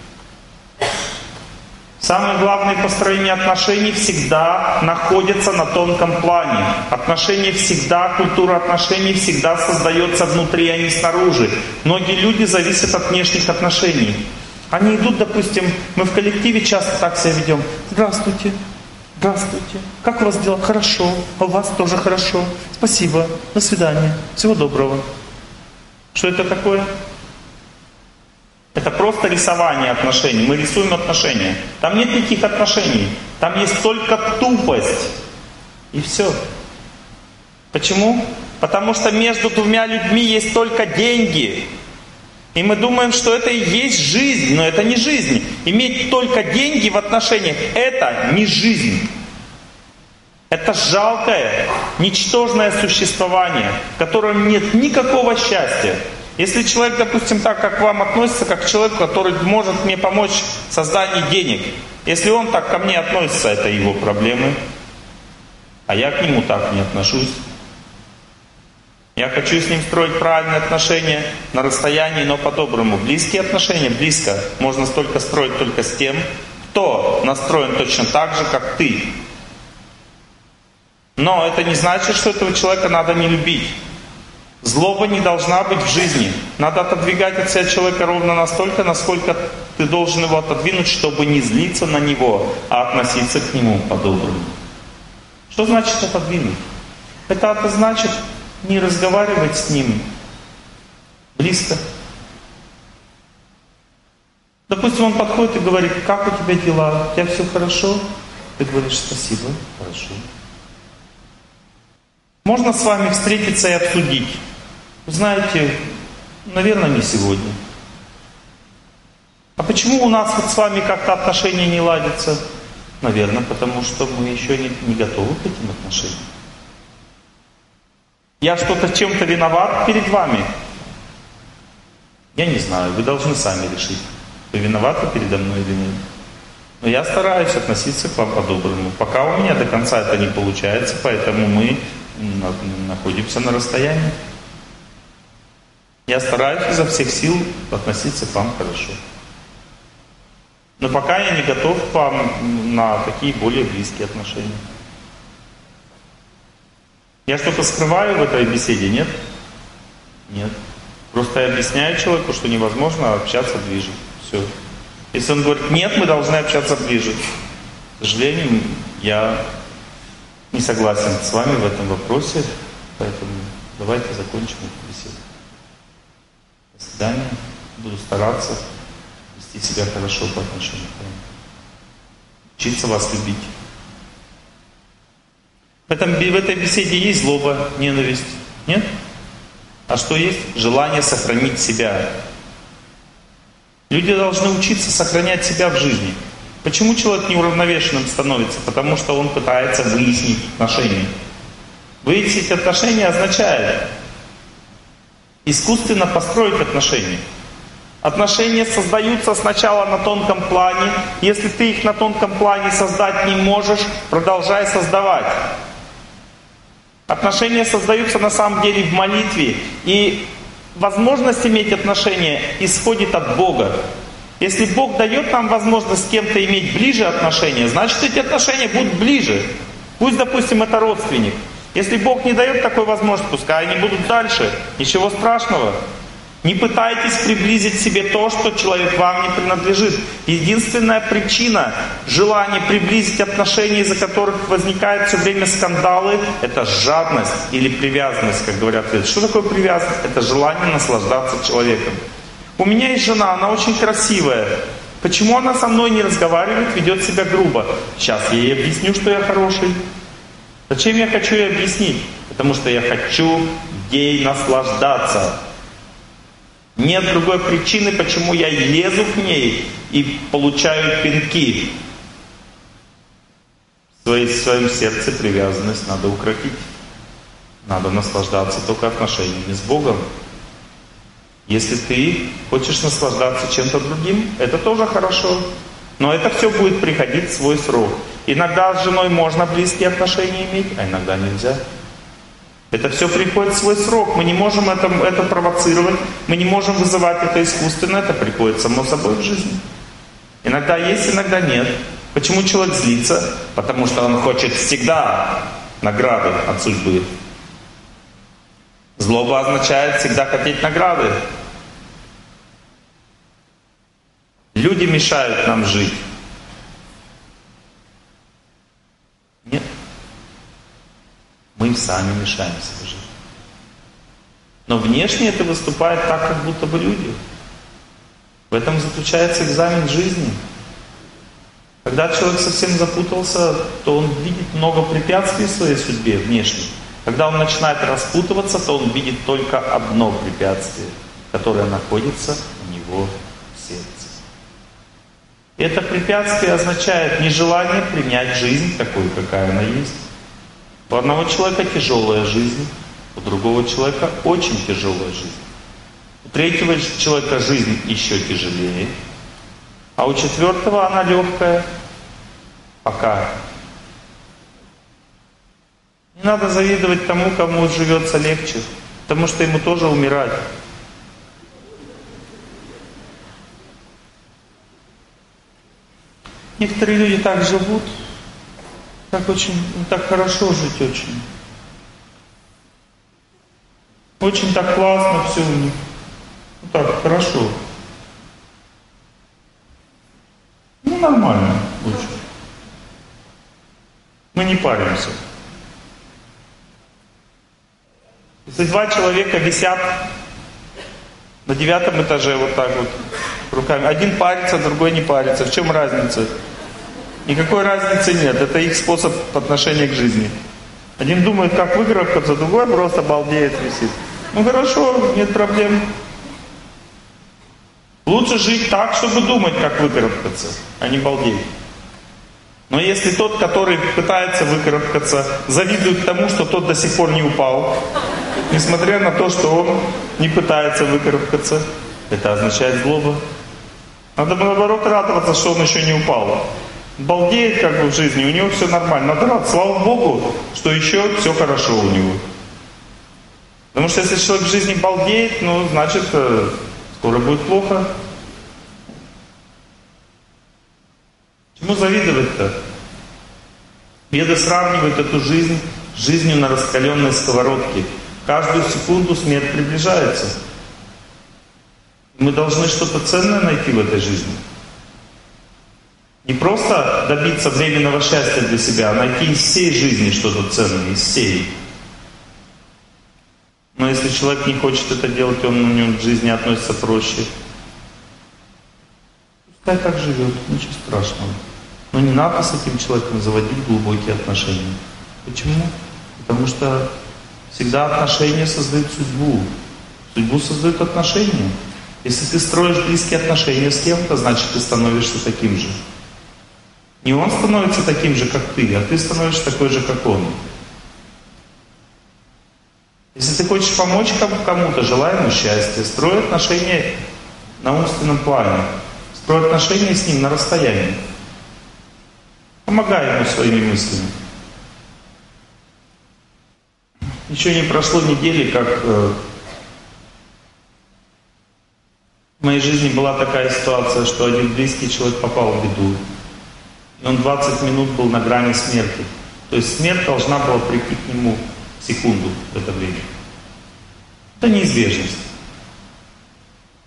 [SPEAKER 1] Самое главное построение отношений всегда находится на тонком плане. Отношения всегда, культура отношений всегда создается внутри, а не снаружи. Многие люди зависят от внешних отношений. Они идут, допустим, мы в коллективе часто так себя ведем. Здравствуйте, здравствуйте, как у вас дела? Хорошо, а у вас тоже хорошо. Спасибо, до свидания, всего доброго. Что это такое? Это просто рисование отношений. Мы рисуем отношения. Там нет никаких отношений. Там есть только тупость. И все. Почему? Потому что между двумя людьми есть только деньги. И мы думаем, что это и есть жизнь. Но это не жизнь. Иметь только деньги в отношениях — это не жизнь. Это жалкое, ничтожное существование, в котором нет никакого счастья. Если человек, допустим, так как к вам относится, как к человеку, который может мне помочь в создании денег, если он так ко мне относится, это его проблемы, а я к нему так не отношусь. Я хочу с ним строить правильные отношения на расстоянии, но по-доброму. Близкие отношения, близко, можно столько строить только с тем, кто настроен точно так же, как ты. Но это не значит, что этого человека надо не любить. Злоба не должна быть в жизни. Надо отодвигать от себя человека ровно настолько, насколько ты должен его отодвинуть, чтобы не злиться на него, а относиться к нему по-доброму. Что значит отодвинуть? Это, это значит не разговаривать с ним близко. Допустим, он подходит и говорит: как у тебя дела? У тебя все хорошо? Ты говоришь: спасибо, хорошо. Можно с вами встретиться и обсудить. Вы знаете, наверное, не сегодня. А почему у нас вот с вами как-то отношения не ладятся? Наверное, потому что мы еще не, не готовы к этим отношениям. Я что-то чем-то виноват перед вами? Я не знаю, вы должны сами решить, вы виноваты передо мной или нет. Но я стараюсь относиться к вам по-доброму. Пока у меня до конца это не получается, поэтому мы находимся на расстоянии. Я стараюсь изо всех сил относиться к вам хорошо. Но пока я не готов к вам на такие более близкие отношения. Я что-то скрываю в этой беседе, нет? Нет. Просто я объясняю человеку, что невозможно общаться ближе. Все. Если он говорит: нет, мы должны общаться ближе. К сожалению, я не согласен с вами в этом вопросе, поэтому давайте закончим эту беседу. До свидания. Буду стараться вести себя хорошо по отношению к вам. Учиться вас любить. В, этом, в этой беседе есть злоба, ненависть? Нет? А что есть? Желание сохранить себя. Люди должны учиться сохранять себя в жизни. Почему человек неуравновешенным становится? Потому что он пытается выяснить отношения. Выяснить отношения означает искусственно построить отношения. Отношения создаются сначала на тонком плане. Если ты их на тонком плане создать не можешь, продолжай создавать. Отношения создаются на самом деле в молитве. И возможность иметь отношения исходит от Бога. Если Бог дает нам возможность с кем-то иметь ближе отношения, значит эти отношения будут ближе. Пусть, допустим, это родственник. Если Бог не дает такой возможности, пускай они будут дальше. Ничего страшного. Не пытайтесь приблизить себе то, что человек вам не принадлежит. Единственная причина желания приблизить отношения, из-за которых возникают все время скандалы, это жадность или привязанность, как говорят. Что такое привязанность? Это желание наслаждаться человеком. У меня есть жена, она очень красивая. Почему она со мной не разговаривает, ведет себя грубо? Сейчас я ей объясню, что я хороший. Зачем я хочу ей объяснить? Потому что я хочу ей наслаждаться. Нет другой причины, почему я лезу к ней и получаю пинки. В своем сердце привязанность надо укротить. Надо наслаждаться только отношениями с Богом. Если ты хочешь наслаждаться чем-то другим, это тоже хорошо. Но это все будет приходить в свой срок. Иногда с женой можно близкие отношения иметь, а иногда нельзя. Это все приходит в свой срок. Мы не можем это, это провоцировать, мы не можем вызывать это искусственно, это приходит само собой в жизни. Иногда есть, иногда нет. Почему человек злится? Потому что он хочет всегда награды от судьбы. Злоба означает всегда хотеть награды. Люди мешают нам жить. Нет. Мы сами мешаем себе жить. Но внешне это выступает так, как будто бы люди. В этом заключается экзамен жизни. Когда человек совсем запутался, то он видит много препятствий в своей судьбе внешне. Когда он начинает распутываться, то он видит только одно препятствие, которое находится у него в сердце. И это препятствие означает нежелание принять жизнь такой, какая она есть. У одного человека тяжелая жизнь, у другого человека очень тяжелая жизнь. У третьего человека жизнь еще тяжелее, а у четвертого она легкая. Пока. Не надо завидовать тому, кому живется легче, потому что ему тоже умирать. Некоторые люди так живут, так очень, так хорошо жить очень. Очень так классно все у них. Ну так, хорошо. Ну нормально очень. Мы не паримся. Если два человека висят на девятом этаже вот так вот руками, один парится, другой не парится. В чем разница? Никакой разницы нет. Это их способ отношения к жизни. Один думает, как выкарабкаться, другой просто балдеет, висит. Ну хорошо, нет проблем. Лучше жить так, чтобы думать, как выкарабкаться, а не балдеть. Но если тот, который пытается выкарабкаться, завидует тому, что тот до сих пор не упал, несмотря на то, что он не пытается выкарабкаться, это означает злоба. Надо наоборот радоваться, что он еще не упал. Балдеет как бы в жизни, у него все нормально. Надо радоваться, слава Богу, что еще все хорошо у него. Потому что если человек в жизни балдеет, ну, значит, скоро будет плохо. Чему завидовать-то? Веды сравнивают эту жизнь с жизнью на раскаленной сковородке. Каждую секунду смерть приближается. Мы должны что-то ценное найти в этой жизни. Не просто добиться временного счастья для себя, а найти из всей жизни что-то ценное, из всей. Но если человек не хочет это делать, он у него к жизни относится проще. Пускай так живет, ничего страшного. Но не надо с этим человеком заводить глубокие отношения. Почему? Потому что всегда отношения создают судьбу. Судьбу создают отношения. Если ты строишь близкие отношения с кем-то, значит ты становишься таким же. Не он становится таким же, как ты, а ты становишься такой же, как он. Если ты хочешь помочь кому-то, желай ему счастья, строй отношения на умственном плане, строй отношения с ним на расстоянии. Помогай ему своими мыслями. Еще не прошло недели, как э, в моей жизни была такая ситуация, что один близкий человек попал в беду. И он двадцать минут был на грани смерти. То есть смерть должна была прийти к нему в секунду в это время. Это неизбежность.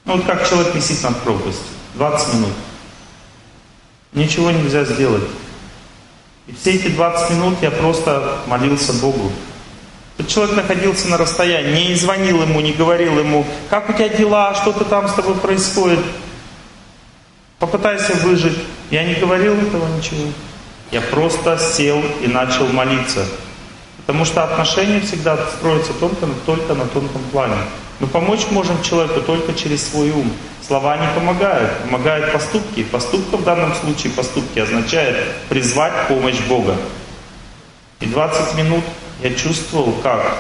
[SPEAKER 1] Ну вот как человек висит над пропастью. двадцать минут. Ничего нельзя сделать. И все эти двадцать минут я просто молился Богу. Этот человек находился на расстоянии, не звонил ему, не говорил ему, как у тебя дела, что-то там с тобой происходит. Попытайся выжить. Я не говорил этого ничего. Я просто сел и начал молиться. Потому что отношения всегда строятся только, только на тонком плане. Мы помочь можем человеку только через свой ум. Слова не помогают, помогают поступки. Поступка в данном случае, поступки означает призвать помощь Бога. И двадцать минут я чувствовал, как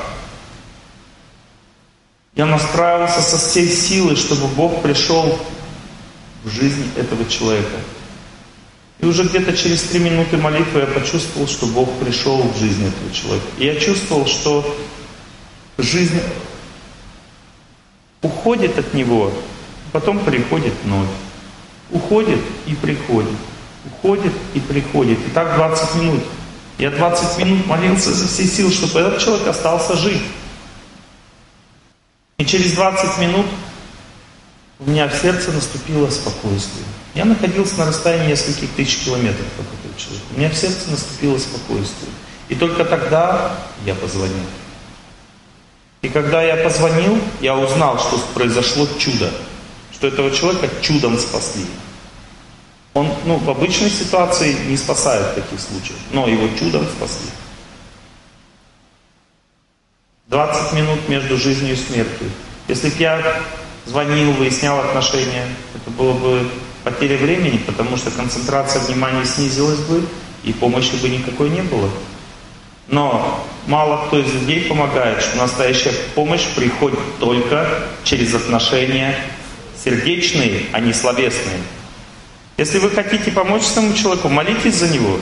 [SPEAKER 1] я настраивался со всей силы, чтобы Бог пришел в жизнь этого человека. И уже где-то через три минуты молитвы я почувствовал, что Бог пришел в жизнь этого человека. И я чувствовал, что жизнь уходит от него, потом приходит вновь. Уходит и приходит. Уходит и приходит. И так двадцать минут. Я двадцать минут молился за все силы, чтобы этот человек остался жить. И через двадцать минут у меня в сердце наступило спокойствие. Я находился на расстоянии нескольких тысяч километров от этого человека. У меня в сердце наступило спокойствие. И только тогда я позвонил. И когда я позвонил, я узнал, что произошло чудо. Что этого человека чудом спасли. Он, ну, в обычной ситуации не спасает в таких случаях, но его чудом спасли. двадцать минут между жизнью и смертью. Если бы я звонил, выяснял отношения, это было бы потеря времени, потому что концентрация внимания снизилась бы, и помощи бы никакой не было. Но мало кто из людей помогает, что настоящая помощь приходит только через отношения сердечные, а не словесные. Если вы хотите помочь этому человеку, молитесь за него.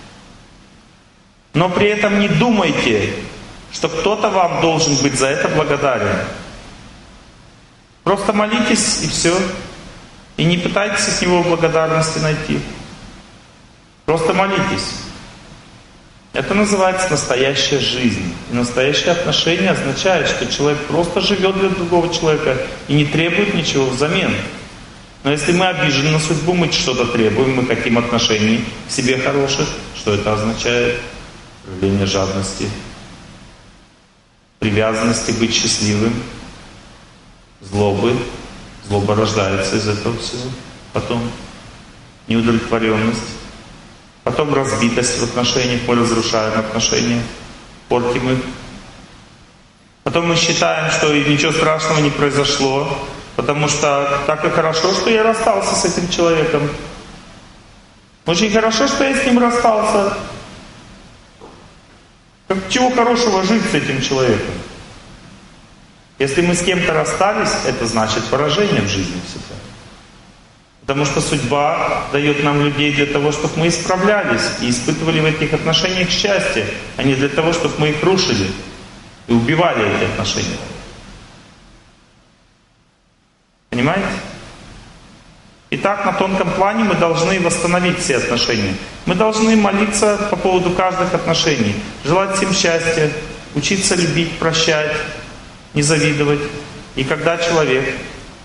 [SPEAKER 1] Но при этом не думайте, что кто-то вам должен быть за это благодарен. Просто молитесь и все. И не пытайтесь от него благодарности найти. Просто молитесь. Это называется настоящая жизнь. И настоящее отношение означает, что человек просто живет для другого человека и не требует ничего взамен. Но если мы обижены на судьбу, мы что-то требуем, мы хотим отношений к себе хороших, что это означает? Проявление жадности, привязанности быть счастливым, злобы. Злоба рождается из этого всего. Потом неудовлетворенность. Потом разбитость в отношениях, мы разрушаем отношения, портим их. Потом мы считаем, что ничего страшного не произошло, потому что так и хорошо, что я расстался с этим человеком. Очень хорошо, что я с ним расстался. Как, чего хорошего жить с этим человеком? Если мы с кем-то расстались, это значит поражение в жизни всегда. Потому что судьба дает нам людей для того, чтобы мы исправлялись и испытывали в этих отношениях счастье, а не для того, чтобы мы их рушили и убивали эти отношения. Понимаете? Итак, на тонком плане мы должны восстановить все отношения. Мы должны молиться по поводу каждых отношений, желать всем счастья, учиться любить, прощать, не завидовать. И когда человек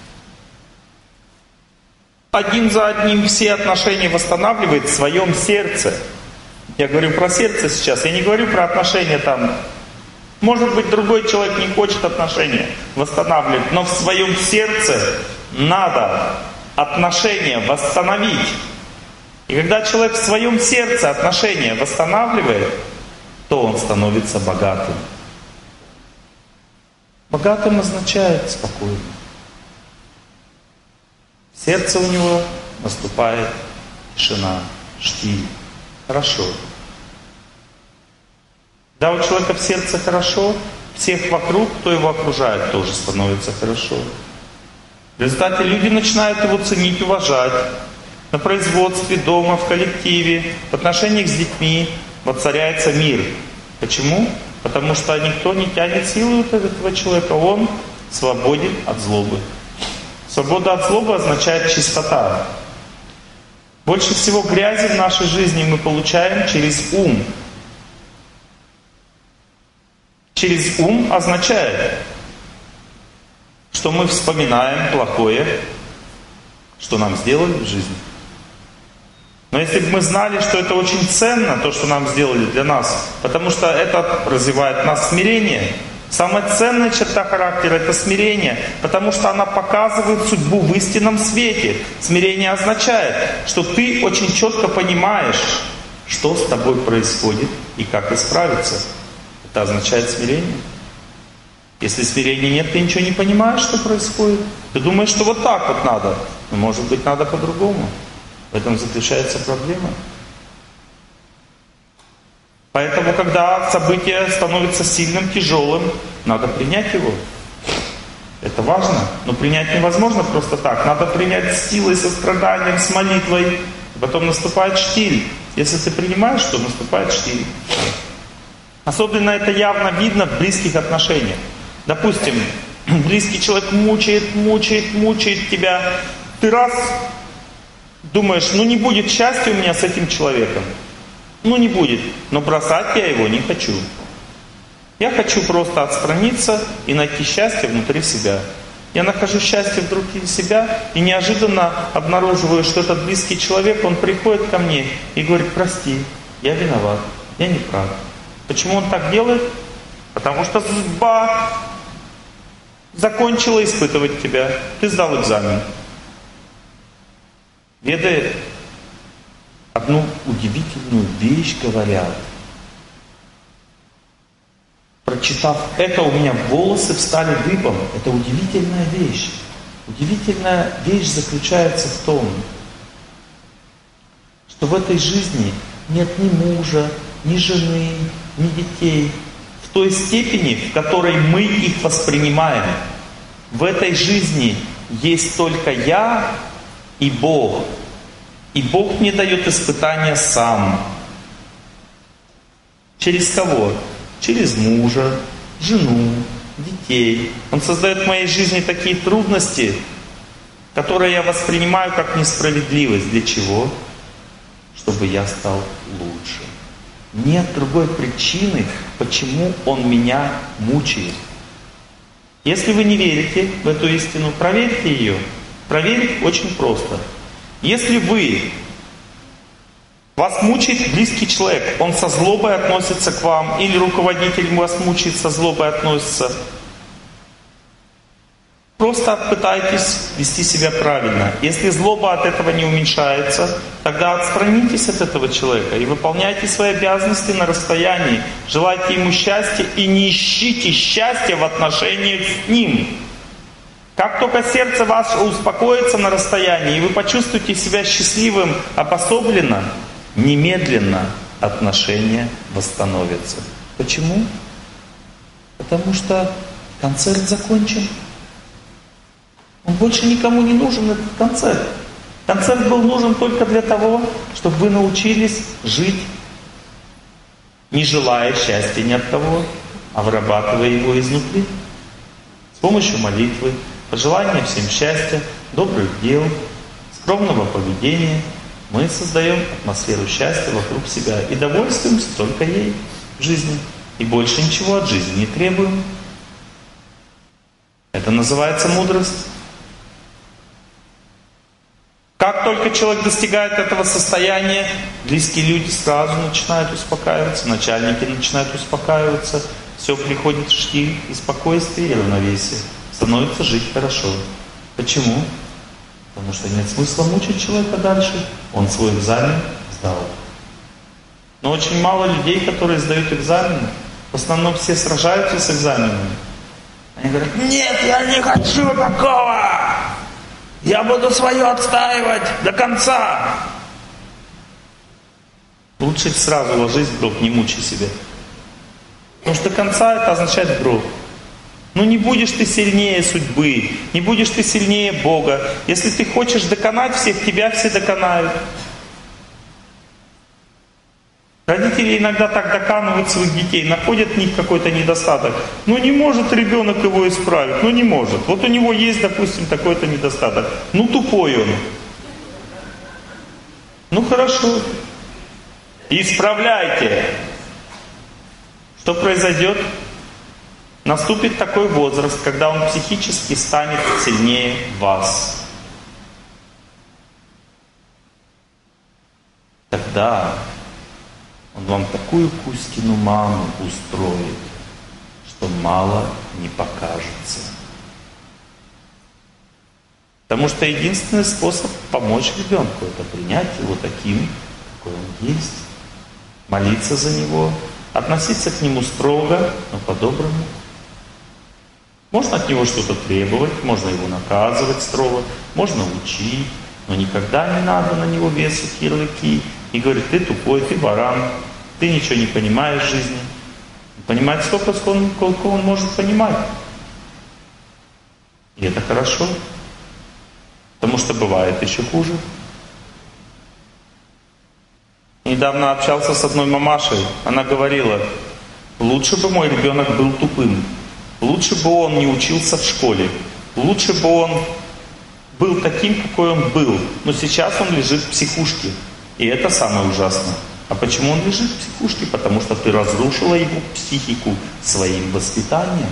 [SPEAKER 1] один за одним все отношения восстанавливает в своем сердце. Я говорю про сердце сейчас, я не говорю про отношения там. Может быть, другой человек не хочет отношения восстанавливать, но в своем сердце надо отношения восстановить. И когда человек в своем сердце отношения восстанавливает, то он становится богатым. Богатым означает спокойно. В сердце у него наступает тишина, штиль. Хорошо. Когда у человека в сердце хорошо, всех вокруг, кто его окружает, тоже становится хорошо. В результате люди начинают его ценить, уважать. На производстве, дома, в коллективе, в отношениях с детьми воцаряется мир. Почему? Потому что никто не тянет силу от этого человека, он свободен от злобы. Свобода от злобы означает чистота. Больше всего грязи в нашей жизни мы получаем через ум. Через ум означает, что мы вспоминаем плохое, что нам сделали в жизни. Но если бы мы знали, что это очень ценно, то, что нам сделали для нас, потому что это развивает в нас смирение. Самая ценная черта характера — это смирение, потому что она показывает судьбу в истинном свете. Смирение означает, что ты очень четко понимаешь, что с тобой происходит и как исправиться. Это означает смирение. Если смирения нет, ты ничего не понимаешь, что происходит. Ты думаешь, что вот так вот надо. Но может быть, надо по-другому. В этом заключается проблема. Поэтому, когда событие становится сильным, тяжелым, надо принять его. Это важно. Но принять невозможно просто так. Надо принять с силой, состраданием, с молитвой. Потом наступает штиль. Если ты принимаешь, то наступает штиль. Особенно это явно видно в близких отношениях. Допустим, близкий человек мучает, мучает, мучает тебя. Ты раз думаешь, ну не будет счастья у меня с этим человеком. Ну не будет. Но бросать я его не хочу. Я хочу просто отстраниться и найти счастье внутри себя. Я нахожу счастье внутри себя и неожиданно обнаруживаю, что этот близкий человек, он приходит ко мне и говорит: прости, я виноват, я не прав. Почему он так делает? Потому что судьба закончила испытывать тебя. Ты сдал экзамен. Веды одну удивительную вещь говорят. Прочитав это, у меня волосы встали дыбом. Это удивительная вещь. Удивительная вещь заключается в том, что в этой жизни нет ни мужа, ни жены, ни детей. В той степени, в которой мы их воспринимаем. В этой жизни есть только я и Бог. И Бог мне дает испытания сам. Через кого? Через мужа, жену, детей. Он создает в моей жизни такие трудности, которые я воспринимаю как несправедливость. Для чего? Чтобы я стал лучше. Нет другой причины, почему Он меня мучает. Если вы не верите в эту истину, проверьте ее. Проверить очень просто. Если вы, вас мучает близкий человек, он со злобой относится к вам, или руководитель вас мучает, со злобой относится, просто пытайтесь вести себя правильно. Если злоба от этого не уменьшается, тогда отстранитесь от этого человека и выполняйте свои обязанности на расстоянии. Желайте ему счастья и не ищите счастья в отношениях с ним. Как только сердце ваше успокоится на расстоянии, и вы почувствуете себя счастливым, обособленно, немедленно отношения восстановятся. Почему? Потому что концерт закончен. Он больше никому не нужен, этот концерт. Концерт был нужен только для того, чтобы вы научились жить, не желая счастья ни от кого, а вырабатывая его изнутри. С помощью молитвы, пожелания всем счастья, добрых дел, скромного поведения мы создаем атмосферу счастья вокруг себя и довольствуемся только ей в жизни. И больше ничего от жизни не требуем. Это называется мудрость. Как только человек достигает этого состояния, близкие люди сразу начинают успокаиваться, начальники начинают успокаиваться, все приходит в штиль и спокойствие, и равновесие. Становится жить хорошо. Почему? Потому что нет смысла мучить человека дальше. Он свой экзамен сдал. Но очень мало людей, которые сдают экзамены. В основном все сражаются с экзаменами. Они говорят: нет, я не хочу такого! Я буду свое отстаивать до конца. Лучше сразу ложись в гроб, не мучай себя. Потому что до конца это означает гроб. Ну не будешь ты сильнее судьбы, не будешь ты сильнее Бога. Если ты хочешь доконать всех, тебя все доконают. Родители иногда так доканывают своих детей, находят в них какой-то недостаток. Ну не может ребенок его исправить, ну не может. Вот у него есть, допустим, такой-то недостаток. Ну тупой он. Ну хорошо. Исправляйте. Что произойдет? Наступит такой возраст, когда он психически станет сильнее вас. Тогда он вам такую Кузькину маму устроит, что мало не покажется. Потому что единственный способ помочь ребенку — это принять его таким, какой он есть, молиться за него, относиться к нему строго, но по-доброму. Можно от него что-то требовать, можно его наказывать строго, можно учить, но никогда не надо на него вешать ярлыки и говорить: ты тупой, ты баран, ты ничего не понимаешь в жизни. Понимать столько, сколько он может понимать. И это хорошо. Потому что бывает еще хуже. Недавно общался с одной мамашей. Она говорила: лучше бы мой ребенок был тупым. Лучше бы он не учился в школе. Лучше бы он был таким, какой он был. Но сейчас он лежит в психушке. И это самое ужасное. А почему он лежит в психушке? Потому что ты разрушила его психику своим воспитанием.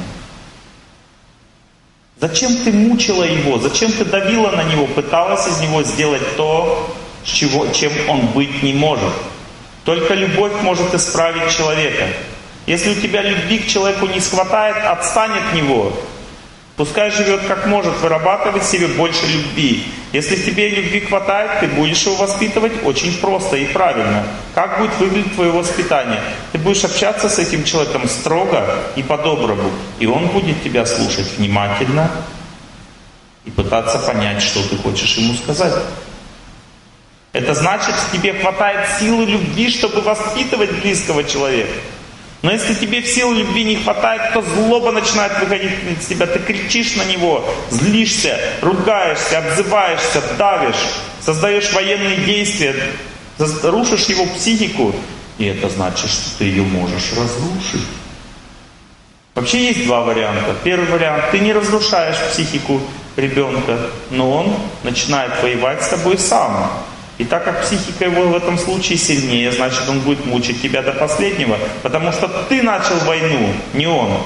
[SPEAKER 1] Зачем ты мучила его? Зачем ты давила на него? Пыталась из него сделать то, чего, чем он быть не может. Только любовь может исправить человека. Если у тебя любви к человеку не хватает, отстань от него. Пускай живет как может, вырабатывай в себе больше любви. Если тебе любви хватает, ты будешь его воспитывать очень просто и правильно. Как будет выглядеть твое воспитание? Ты будешь общаться с этим человеком строго и по-доброму. И он будет тебя слушать внимательно и пытаться понять, что ты хочешь ему сказать. Это значит, что тебе хватает силы любви, чтобы воспитывать близкого человека. Но если тебе в силу любви не хватает, то злоба начинает выходить из тебя. Ты кричишь на него, злишься, ругаешься, обзываешься, давишь, создаешь военные действия, рушишь его психику. И это значит, что ты ее можешь разрушить. Вообще есть два варианта. Первый вариант: ты не разрушаешь психику ребенка, но он начинает воевать с тобой сам. И так как психика его в этом случае сильнее, значит, он будет мучить тебя до последнего, потому что ты начал войну, не он.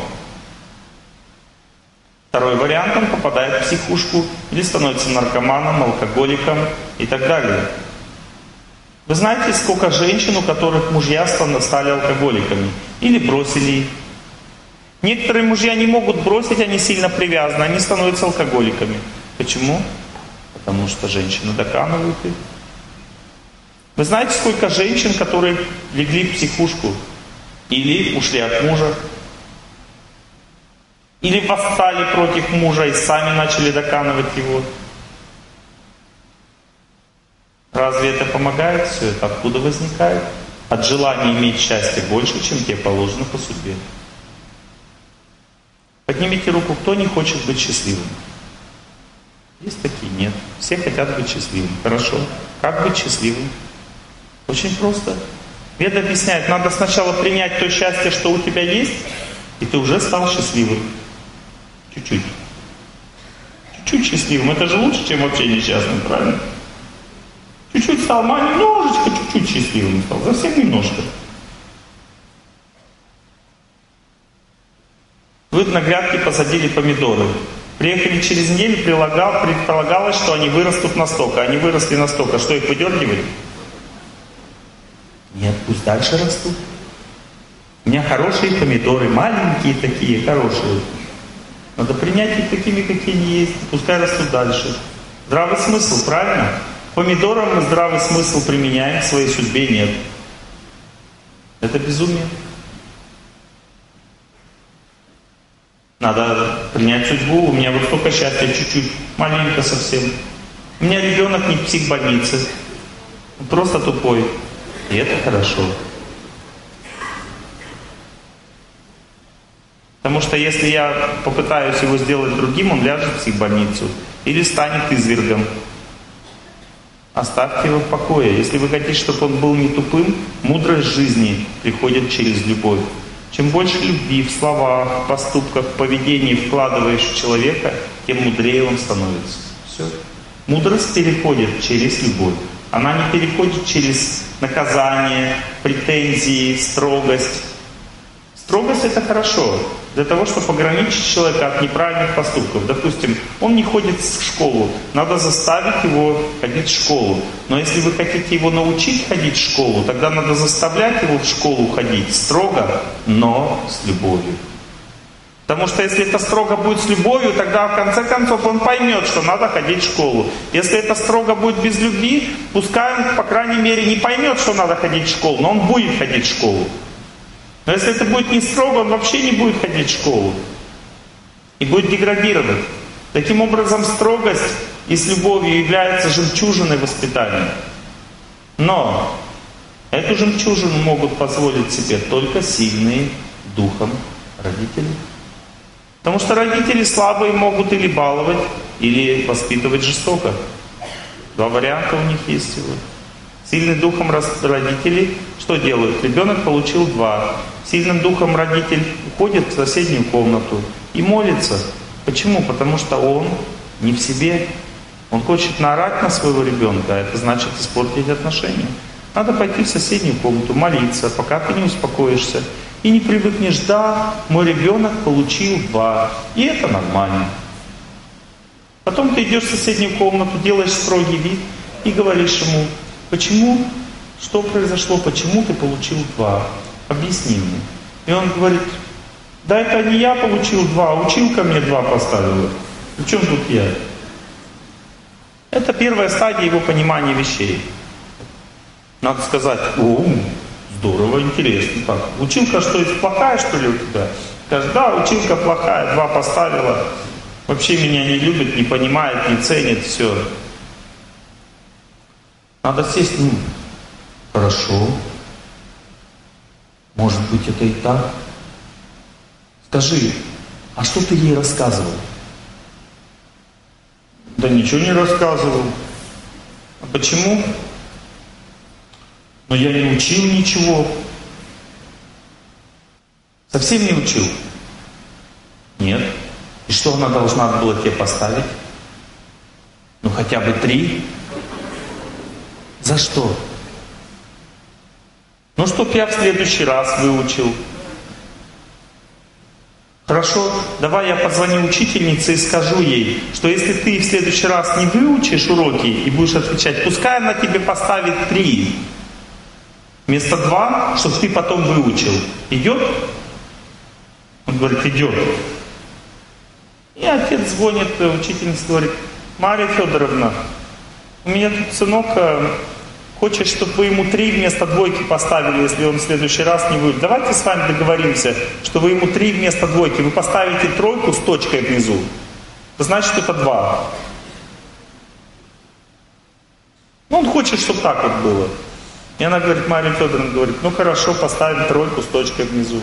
[SPEAKER 1] Второй вариант: он попадает в психушку или становится наркоманом, алкоголиком и так далее. Вы знаете, сколько женщин, у которых мужья стали алкоголиками или бросили их? Некоторые мужья не могут бросить, они сильно привязаны, они становятся алкоголиками. Почему? Потому что женщины доканывают их. Вы знаете, сколько женщин, которые легли в психушку или ушли от мужа, или восстали против мужа и сами начали доканывать его? Разве это помогает все это? Откуда возникает? От желания иметь счастье больше, чем тебе положено по судьбе. Поднимите руку, кто не хочет быть счастливым. Есть такие? Нет. Все хотят быть счастливым. Хорошо. Как быть счастливым? Очень просто. Веда объясняет, надо сначала принять то счастье, что у тебя есть, и ты уже стал счастливым. Чуть-чуть. Чуть-чуть счастливым. Это же лучше, чем вообще несчастным, правильно? Чуть-чуть стал, ма, немножечко, чуть-чуть счастливым стал. Совсем немножко. Вы на грядке посадили помидоры. Приехали через неделю, предполагалось, что они вырастут настолько. Они выросли настолько, что их выдергивали? Нет, пусть дальше растут. У меня хорошие помидоры, маленькие такие, хорошие. Надо принять их такими, какие они есть, пускай растут дальше. Здравый смысл, правильно? Помидорам мы здравый смысл применяем, в своей судьбе нет. Это безумие. Надо принять судьбу. У меня вот столько счастья, чуть-чуть, маленько совсем. У меня ребенок не в психбольнице, он просто тупой. И это хорошо. Потому что если я попытаюсь его сделать другим, он ляжет в психбольницу или станет извергом. Оставьте его в покое. Если вы хотите, чтобы он был не тупым, мудрость жизни приходит через любовь. Чем больше любви в словах, поступках, поведении вкладываешь в человека, тем мудрее он становится. Все. Мудрость переходит через любовь. Она не переходит через наказание, претензии, строгость. Строгость — это хорошо. Для того, чтобы ограничить человека от неправильных поступков. Допустим, он не ходит в школу, надо заставить его ходить в школу. Но если вы хотите его научить ходить в школу, тогда надо заставлять его в школу ходить строго, но с любовью. Потому что если это строго будет с любовью, тогда в конце концов он поймет, что надо ходить в школу. Если это строго будет без любви, пускай он, по крайней мере, не поймет, что надо ходить в школу, но он будет ходить в школу. Но если это будет не строго, он вообще не будет ходить в школу. И будет деградировать. Таким образом, строгость и с любовью является жемчужиной воспитания. Но эту жемчужину могут позволить себе только сильные духом родители. Потому что родители слабые могут или баловать, или воспитывать жестоко. Два варианта у них есть всего. Сильный духом родители что делают? Ребенок получил два. Сильным духом родитель уходит в соседнюю комнату и молится. Почему? Потому что он не в себе. Он хочет наорать на своего ребенка, а это значит испортить отношения. Надо пойти в соседнюю комнату, молиться, пока ты не успокоишься. И не привыкнешь, да, мой ребенок получил два. И это нормально. Потом ты идешь в соседнюю комнату, делаешь строгий вид и говоришь ему, почему, что произошло, почему ты получил два? Объясни мне. И он говорит, да это не я получил два, училка мне два поставила. В чем тут я? Это первая стадия его понимания вещей. Надо сказать, о, здорово, интересно. Так, училка что, плохая, что ли, у тебя? Скажешь, да, училка плохая, два поставила. Вообще меня не любит, не понимает, не ценит, все. Надо сесть, ну, хорошо. Может быть, это и так. Скажи, а что ты ей рассказывал? Да ничего не рассказывал. А почему? Но я не учил ничего. Совсем не учил? Нет. И что она должна была тебе поставить? Ну хотя бы три. За что? Ну чтоб я в следующий раз выучил. Хорошо, давай я позвоню учительнице и скажу ей, что если ты в следующий раз не выучишь уроки и будешь отвечать, пускай она тебе поставит три. Вместо два, чтобы ты потом выучил. Идет? Он говорит, идет. И отец звонит, учительница говорит, Марья Федоровна, у меня тут сынок хочет, чтобы вы ему три вместо двойки поставили, если он в следующий раз не выучит. Давайте с вами договоримся, что вы ему три вместо двойки. Вы поставите тройку с точкой внизу. Это значит, что это два. Ну, он хочет, чтобы так вот было. И она говорит, Марья Федоровна говорит, ну хорошо, поставим тройку с точкой внизу.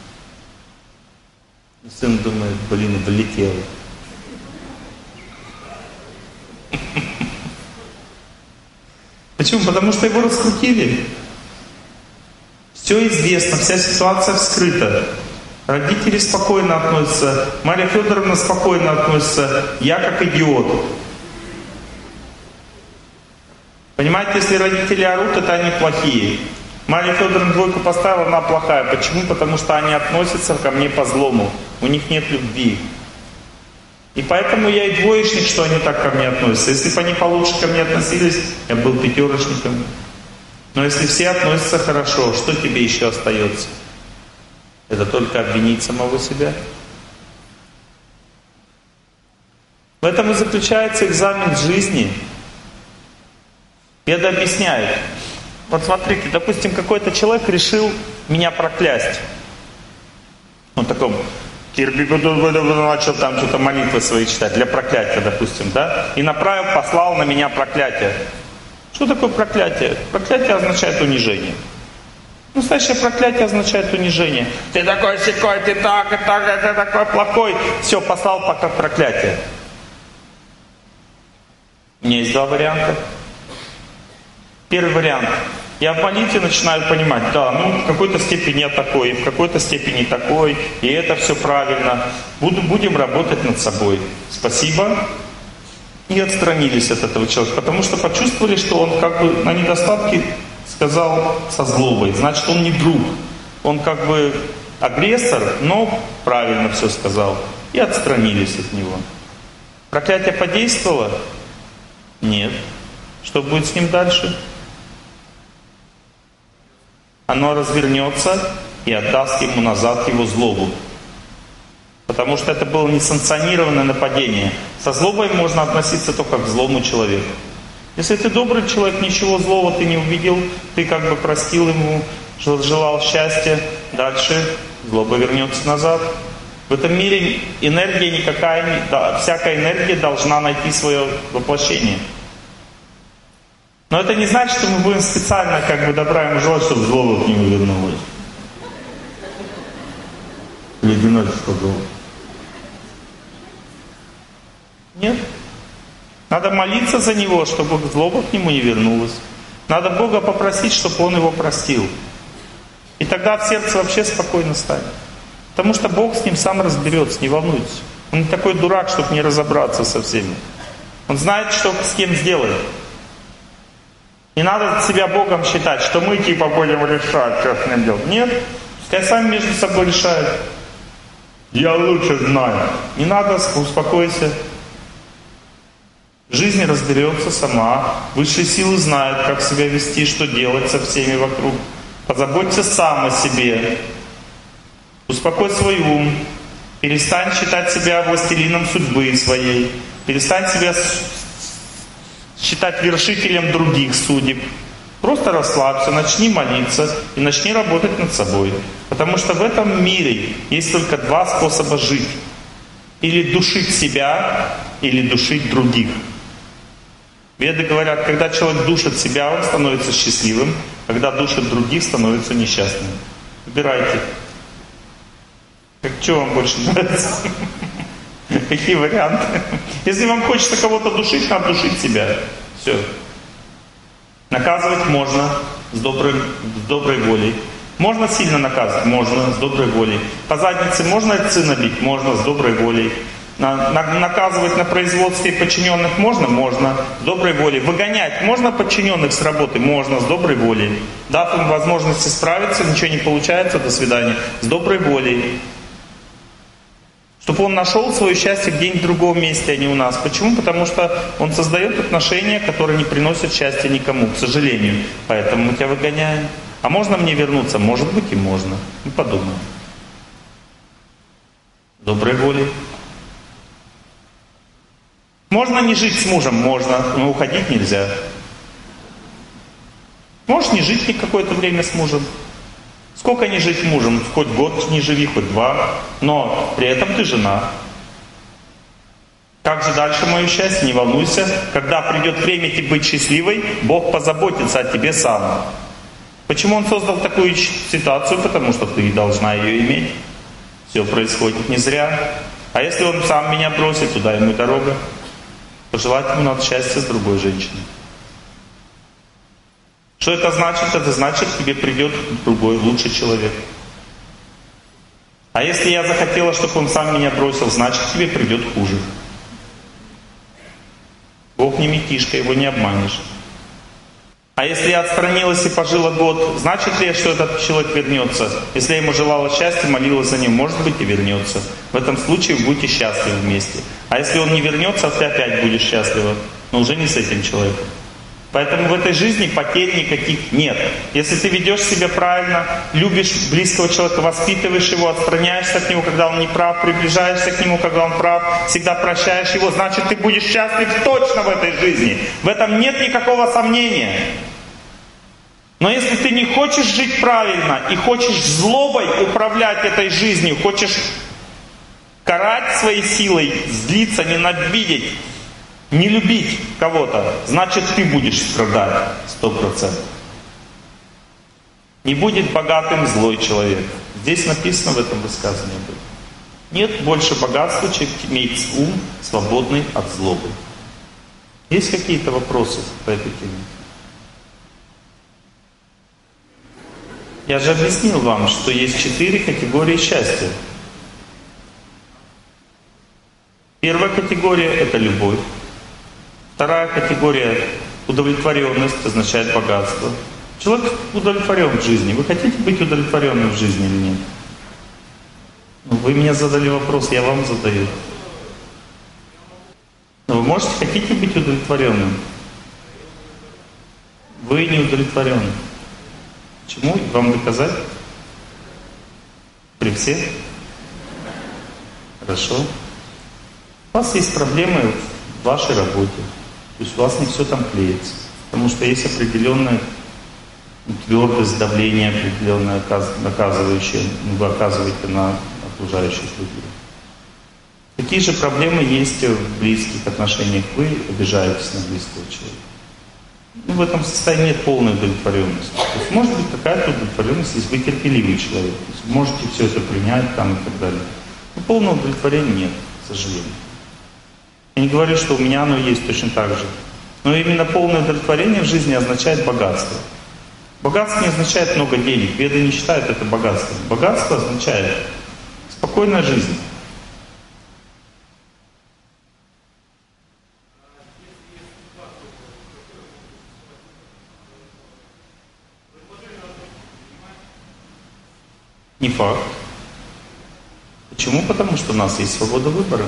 [SPEAKER 1] И сын думает, блин, долетел. Почему? Потому что его раскрутили. Все известно, вся ситуация вскрыта. Родители спокойно относятся, Марья Федоровна спокойно относится, я как идиот. Понимаете, если родители орут, это они плохие. Марья Федоровна двойку поставила, она плохая. Почему? Потому что они относятся ко мне по злому. У них нет любви. И поэтому я и двоечник, что они так ко мне относятся. Если бы они получше ко мне относились, я был пятерочником. Но если все относятся хорошо, что тебе еще остается? Это только обвинить самого себя. В этом и заключается экзамен жизни. Веды объясняют. Вот смотрите, допустим, какой-то человек решил меня проклясть. Он такой начал там что-то молитвы свои читать, для проклятия, допустим, да? И направил, послал на меня проклятие. Что такое проклятие? Проклятие означает унижение. Настоящее проклятие означает унижение. Ты такой сякой, ты так, и так, ты такой плохой. Все, послал пока проклятие. У меня есть два варианта. Первый вариант. Я в молитве начинаю понимать, да, ну в какой-то степени я такой, в какой-то степени такой, и это все правильно. Буду, будем работать над собой. Спасибо. И отстранились от этого человека, потому что почувствовали, что он как бы на недостатки сказал со злобой. Значит, он не друг. Он как бы агрессор, но правильно все сказал, и отстранились от него. Проклятие подействовало? Нет. Что будет с ним дальше? Оно развернется и отдаст ему назад его злобу. Потому что это было несанкционированное нападение. Со злобой можно относиться только к злому человеку. Если ты добрый человек, ничего злого ты не увидел, ты как бы простил ему, желал счастья, дальше злоба вернется назад. В этом мире энергия никакая, да, всякая энергия должна найти свое воплощение. Но это не значит, что мы будем специально как бы добра ему желать, чтобы злоба к нему вернулась. Ледяной сказал. Нет. Надо молиться за него, чтобы злоба к нему не вернулась. Надо Бога попросить, чтобы он его простил. И тогда в сердце вообще спокойно станет. Потому что Бог с ним сам разберется, не волнуйтесь. Он не такой дурак, чтобы не разобраться со всеми. Он знает, что с кем сделает. Не надо себя Богом считать, что мы типа будем решать, что с ним делать. Нет, пускай сами между собой решают. Я лучше знаю. Не надо, успокойся. Жизнь разберется сама. Высшие силы знают, как себя вести, что делать со всеми вокруг. Позаботься сам о себе. Успокой свой ум. Перестань считать себя властелином судьбы своей. Перестань себя считать вершителем других судеб. Просто расслабься, начни молиться и начни работать над собой. Потому что в этом мире есть только два способа жить. Или душить себя, или душить других. Веды говорят, когда человек душит себя, он становится счастливым. Когда душит других, становится несчастным. Выбирайте. Как, что вам больше нравится? Какие варианты? Если вам хочется кого-то душить, надо душить себя. Все. Наказывать можно с доброй, с доброй волей. Можно сильно наказывать? Можно, с доброй волей. По заднице можно сына бить? Можно, с доброй волей. На, на, наказывать на производстве подчиненных можно? Можно, с доброй волей. Выгонять можно подчиненных с работы? Можно, с доброй волей. Дав им возможности справиться, ничего не получается, до свидания. С доброй волей. Чтобы он нашел свое счастье где-нибудь в другом месте, а не у нас. Почему? Потому что он создает отношения, которые не приносят счастья никому, к сожалению. Поэтому мы тебя выгоняем. А можно мне вернуться? Может быть и можно. Мы подумаем. Доброй волей. Можно не жить с мужем? Можно, но уходить нельзя. Можешь не жить ни какое-то время с мужем. Сколько не жить мужем? Хоть год не живи, хоть два. Но при этом ты жена. Как же дальше мое счастье? Не волнуйся. Когда придет время тебе быть счастливой, Бог позаботится о тебе сам. Почему Он создал такую ситуацию? Потому что ты должна ее иметь. Все происходит не зря. А если Он сам меня бросит, туда ему дорога. Пожелать ему надо счастья с другой женщиной. Что это значит? Это значит, к тебе придет другой, лучший человек. А если я захотела, чтобы он сам меня бросил, значит, к тебе придет хуже. Бог не метишка, его не обманешь. А если я отстранилась и пожила год, значит ли, что этот человек вернется? Если я ему желала счастья, молилась за ним, может быть и вернется. В этом случае вы будете счастливы вместе. А если он не вернется, ты опять будешь счастлива, но уже не с этим человеком. Поэтому в этой жизни потерь никаких нет. Если ты ведешь себя правильно, любишь близкого человека, воспитываешь его, отстраняешься от него, когда он не прав, приближаешься к нему, когда он прав, всегда прощаешь его, значит ты будешь счастлив точно в этой жизни. В этом нет никакого сомнения. Но если ты не хочешь жить правильно и хочешь злобой управлять этой жизнью, хочешь карать своей силой, злиться, ненавидеть, не любить кого-то, значит ты будешь страдать сто процентов. Не будет богатым злой человек. Здесь написано в этом высказывании. Нет больше богатства, чем иметь ум, свободный от злобы. Есть какие-то вопросы по этой теме? Я же объяснил вам, что есть четыре категории счастья. Первая категория – это любовь. Вторая категория – удовлетворенность, означает богатство. Человек удовлетворен в жизни. Вы хотите быть удовлетворенным в жизни или нет? Ну, вы мне задали вопрос, я вам задаю. Но вы можете, хотите быть удовлетворенным? Вы не удовлетворены. Почему? Вам доказать? При всех? Хорошо. У вас есть проблемы в вашей работе. То есть у вас не все там клеится. Потому что есть определенная твердость, давление определенное, наказывающее, вы оказываете на окружающих людей. Какие же проблемы есть в близких отношениях? Вы обижаетесь на близкого человека. Ну, в этом состоянии нет полной удовлетворенности. То есть может быть какая-то удовлетворенность, если вы терпеливый человек. То есть можете все это принять там и так далее. Но полного удовлетворения нет, к сожалению. Я не говорю, что у меня оно есть точно так же. Но именно полное удовлетворение в жизни означает богатство. Богатство не означает много денег. Веды не считают это богатством. Богатство означает спокойная жизнь. Не факт. Почему? Потому что у нас есть свобода выбора.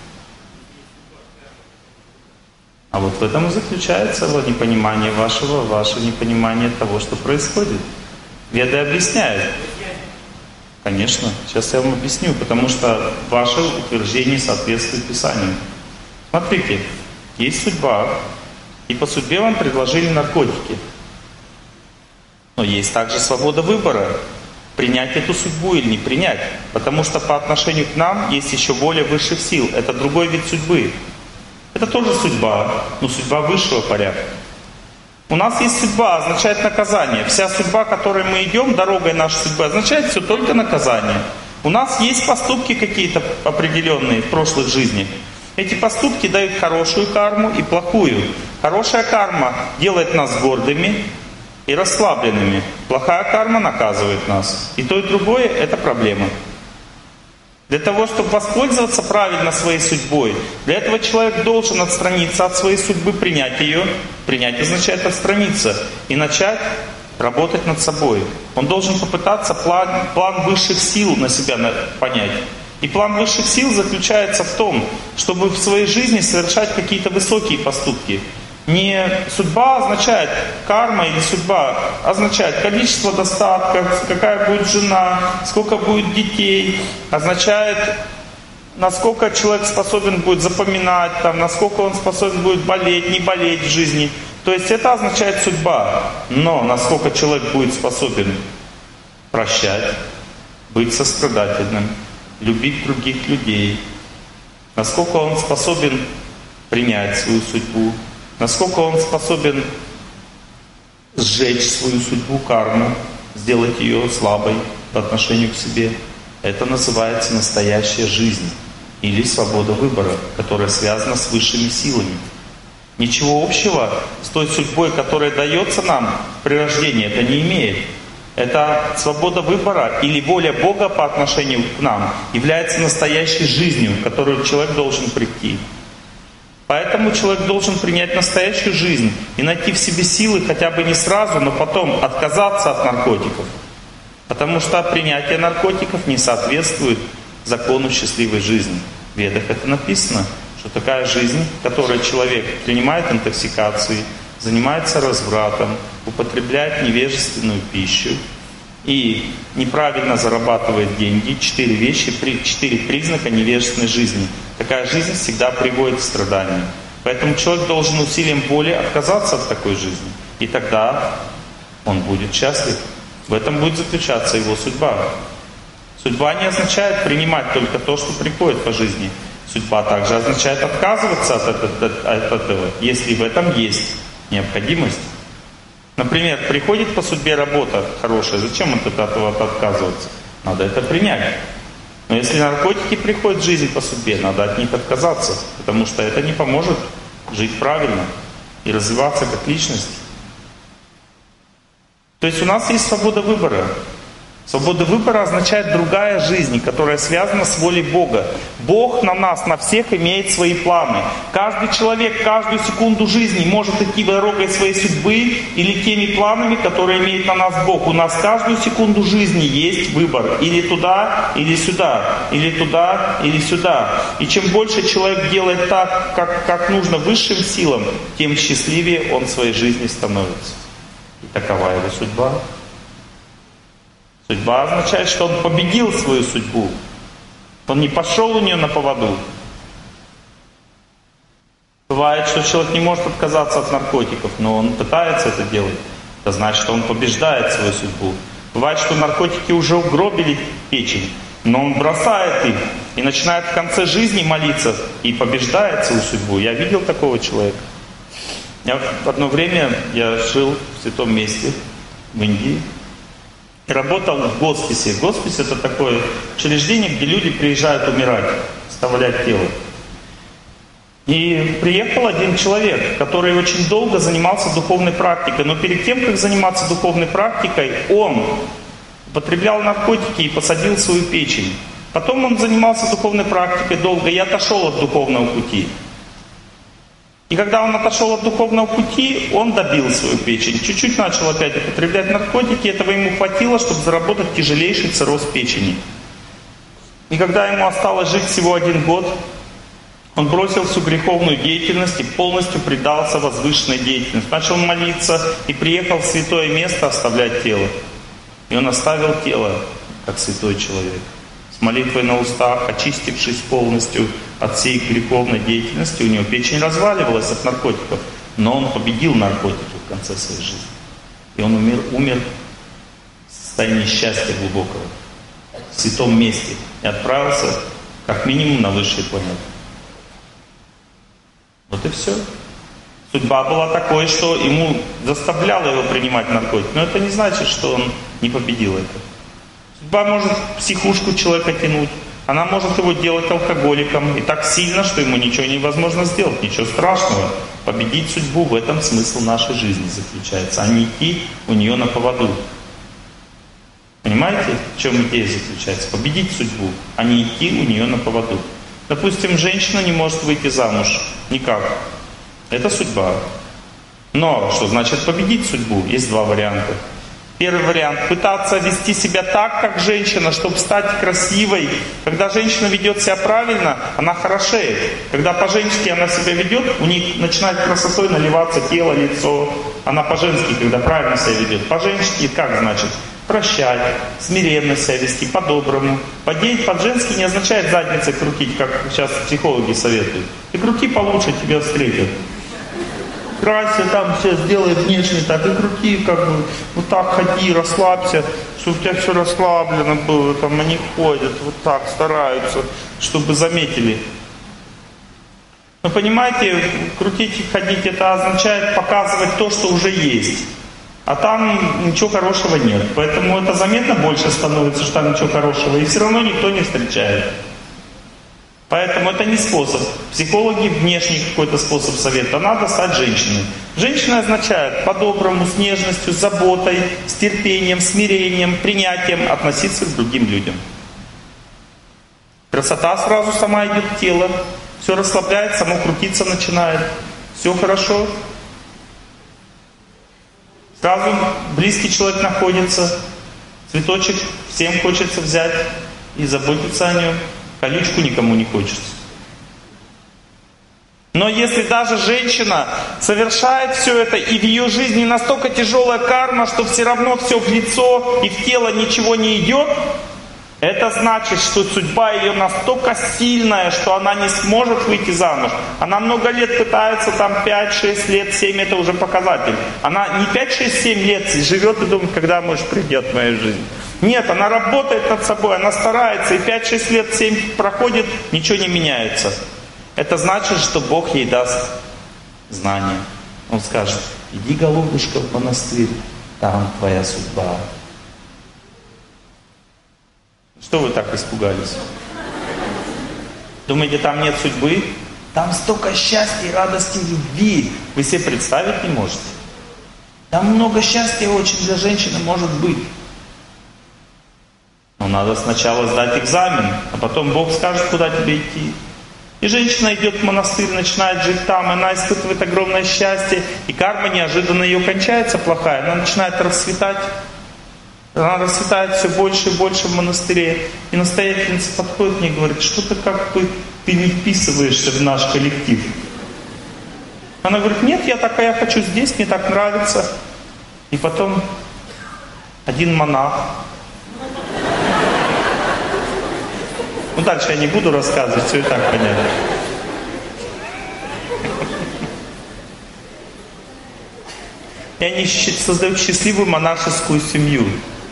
[SPEAKER 1] А вот в этом и заключается непонимание вашего, ваше непонимание того, что происходит. Веды объясняют. Конечно, сейчас я вам объясню, потому что ваше утверждение соответствует Писанию. Смотрите, есть судьба, и по судьбе вам предложили наркотики. Но есть также свобода выбора. Принять эту судьбу или не принять. Потому что по отношению к нам есть еще воля высших сил. Это другой вид судьбы. Это тоже судьба, но судьба высшего порядка. У нас есть судьба, означает наказание. Вся судьба, которой мы идем, дорогой нашей судьбы, означает все только наказание. У нас есть поступки какие-то определенные в прошлых жизнях. Эти поступки дают хорошую карму и плохую. Хорошая карма делает нас гордыми и расслабленными. Плохая карма наказывает нас. И то, и другое — это проблема. Для того, чтобы воспользоваться правильно своей судьбой, для этого человек должен отстраниться от своей судьбы, принять ее. Принять означает отстраниться и начать работать над собой. Он должен попытаться план, план высших сил на себя понять. И план высших сил заключается в том, чтобы в своей жизни совершать какие-то высокие поступки. Не судьба означает, карма или судьба означает количество достатка, какая будет жена, сколько будет детей, означает, насколько человек способен будет запоминать, там, насколько он способен будет болеть, не болеть в жизни. То есть это означает судьба. Но насколько человек будет способен прощать, быть сострадательным, любить других людей, насколько он способен принять свою судьбу, насколько он способен сжечь свою судьбу, карму, сделать ее слабой по отношению к себе. Это называется настоящая жизнь или свобода выбора, которая связана с высшими силами. Ничего общего с той судьбой, которая дается нам при рождении, это не имеет. Это свобода выбора или воля Бога по отношению к нам является настоящей жизнью, в которую человек должен прийти. Поэтому человек должен принять настоящую жизнь и найти в себе силы хотя бы не сразу, но потом отказаться от наркотиков. Потому что принятие наркотиков не соответствует закону счастливой жизни. В Ведах это написано, что такая жизнь, в которой человек принимает интоксикации, занимается развратом, употребляет невежественную пищу и неправильно зарабатывает деньги, четыре вещи, четыре признака невежественной жизни. Такая жизнь всегда приводит к страданию. Поэтому человек должен усилием воли отказаться от такой жизни. И тогда он будет счастлив. В этом будет заключаться его судьба. Судьба не означает принимать только то, что приходит по жизни. Судьба также означает отказываться от этого, если в этом есть необходимость. Например, приходит по судьбе работа хорошая, зачем от этого отказываться? Надо это принять. Но если наркотики приходят в жизнь по судьбе, надо от них отказаться, потому что это не поможет жить правильно и развиваться как личность. То есть у нас есть свобода выбора. Свобода выбора означает другая жизнь, которая связана с волей Бога. Бог на нас, на всех имеет свои планы. Каждый человек каждую секунду жизни может идти дорогой своей судьбы или теми планами, которые имеет на нас Бог. У нас каждую секунду жизни есть выбор. Или туда, или сюда. Или туда, или сюда. И чем больше человек делает так, как, как нужно высшим силам, тем счастливее он в своей жизни становится. И такова его судьба. Судьба означает, что он победил свою судьбу. Он не пошел у нее на поводу. Бывает, что человек не может отказаться от наркотиков, но он пытается это делать. Это значит, что он побеждает свою судьбу. Бывает, что наркотики уже угробили печень, но он бросает их и начинает в конце жизни молиться и побеждает свою судьбу. Я видел такого человека. Я в одно время я жил в святом месте, в Индии. И работал в госписе. Госпис — это такое учреждение, где люди приезжают умирать, оставлять тело. И приехал один человек, который очень долго занимался духовной практикой. Но перед тем, как заниматься духовной практикой, он употреблял наркотики и посадил свою печень. Потом он занимался духовной практикой долго и отошел от духовного пути. И когда он отошел от духовного пути, он добил свою печень. Чуть-чуть начал опять употреблять наркотики, этого ему хватило, чтобы заработать тяжелейший цирроз печени. И когда ему осталось жить всего один год, он бросил всю греховную деятельность и полностью предался возвышенной деятельности. Начал молиться и приехал в святое место оставлять тело. И он оставил тело, как святой человек. С молитвой на устах, очистившись полностью от всей греховной деятельности, у него печень разваливалась от наркотиков, но он победил наркотики в конце своей жизни. И он умер, умер в состоянии счастья глубокого, в святом месте, и отправился как минимум на высшие планеты. Вот и все. Судьба была такой, что ему заставляло его принимать наркотики, но это не значит, что он не победил это. Судьба может психушку человека тянуть, она может его делать алкоголиком, и так сильно, что ему ничего невозможно сделать, ничего страшного. Победить судьбу — в этом смысл нашей жизни заключается, а не идти у нее на поводу. Понимаете, в чем идея заключается? Победить судьбу, а не идти у нее на поводу. Допустим, женщина не может выйти замуж никак. Это судьба. Но что значит победить судьбу? Есть два варианта. Первый вариант – пытаться вести себя так, как женщина, чтобы стать красивой. Когда женщина ведет себя правильно, она хорошеет. Когда по-женски она себя ведет, у них начинает красотой наливаться тело, лицо. Она по-женски, когда правильно себя ведет. По-женски как значит? Прощать, смиренно себя вести, по-доброму. Подеть по-женски не означает задницей крутить, как сейчас психологи советуют. Ты крути получше, тебя встретят. Крайся там, все сделай внешне так, и крути, как бы, вот так ходи, расслабься, чтобы у тебя все расслаблено было, там они ходят, вот так стараются, чтобы заметили. Но понимаете, крутить и ходить, это означает показывать то, что уже есть. А там ничего хорошего нет. Поэтому это заметно больше становится, что там ничего хорошего, и все равно никто не встречает. Поэтому это не способ. Психологи внешний какой-то способ совета. Надо стать женщиной. Женщина означает по-доброму, с нежностью, с заботой, с терпением, смирением, принятием относиться к другим людям. Красота сразу сама идет в тело. Все расслабляет, само крутиться начинает. Все хорошо. Сразу близкий человек находится. Цветочек всем хочется взять и заботиться о нем. Колючку никому не хочется. Но если даже женщина совершает все это, и в ее жизни настолько тяжелая карма, что все равно все в лицо и в тело ничего не идет, это значит, что судьба ее настолько сильная, что она не сможет выйти замуж. Она много лет пытается, там пять-шесть лет, семь, это уже показатель. Она не пять-шесть-семь лет живет и думает, когда, может, придет моя жизнь. Нет, она работает над собой, она старается, и пять-шесть лет, семь проходит, ничего не меняется. Это значит, что Бог ей даст знания. Он скажет: иди, голубушка, в монастырь, там твоя судьба. Что вы так испугались? Думаете, там нет судьбы? Там столько счастья, радости, любви. Вы себе представить не можете. Там много счастья очень для женщины может быть. надо сначала сдать экзамен, а потом Бог скажет, куда тебе идти. И женщина идет в монастырь, начинает жить там, и она испытывает огромное счастье, и карма неожиданно ее кончается плохая, она начинает расцветать. Она расцветает все больше и больше в монастыре. И настоятельница подходит к ней и говорит, что-то как бы ты не вписываешься в наш коллектив. Она говорит, нет, я такая, я хочу здесь, мне так нравится. И потом один монах. Ну дальше я не буду рассказывать, все и так понятно. И они создают счастливую монашескую семью.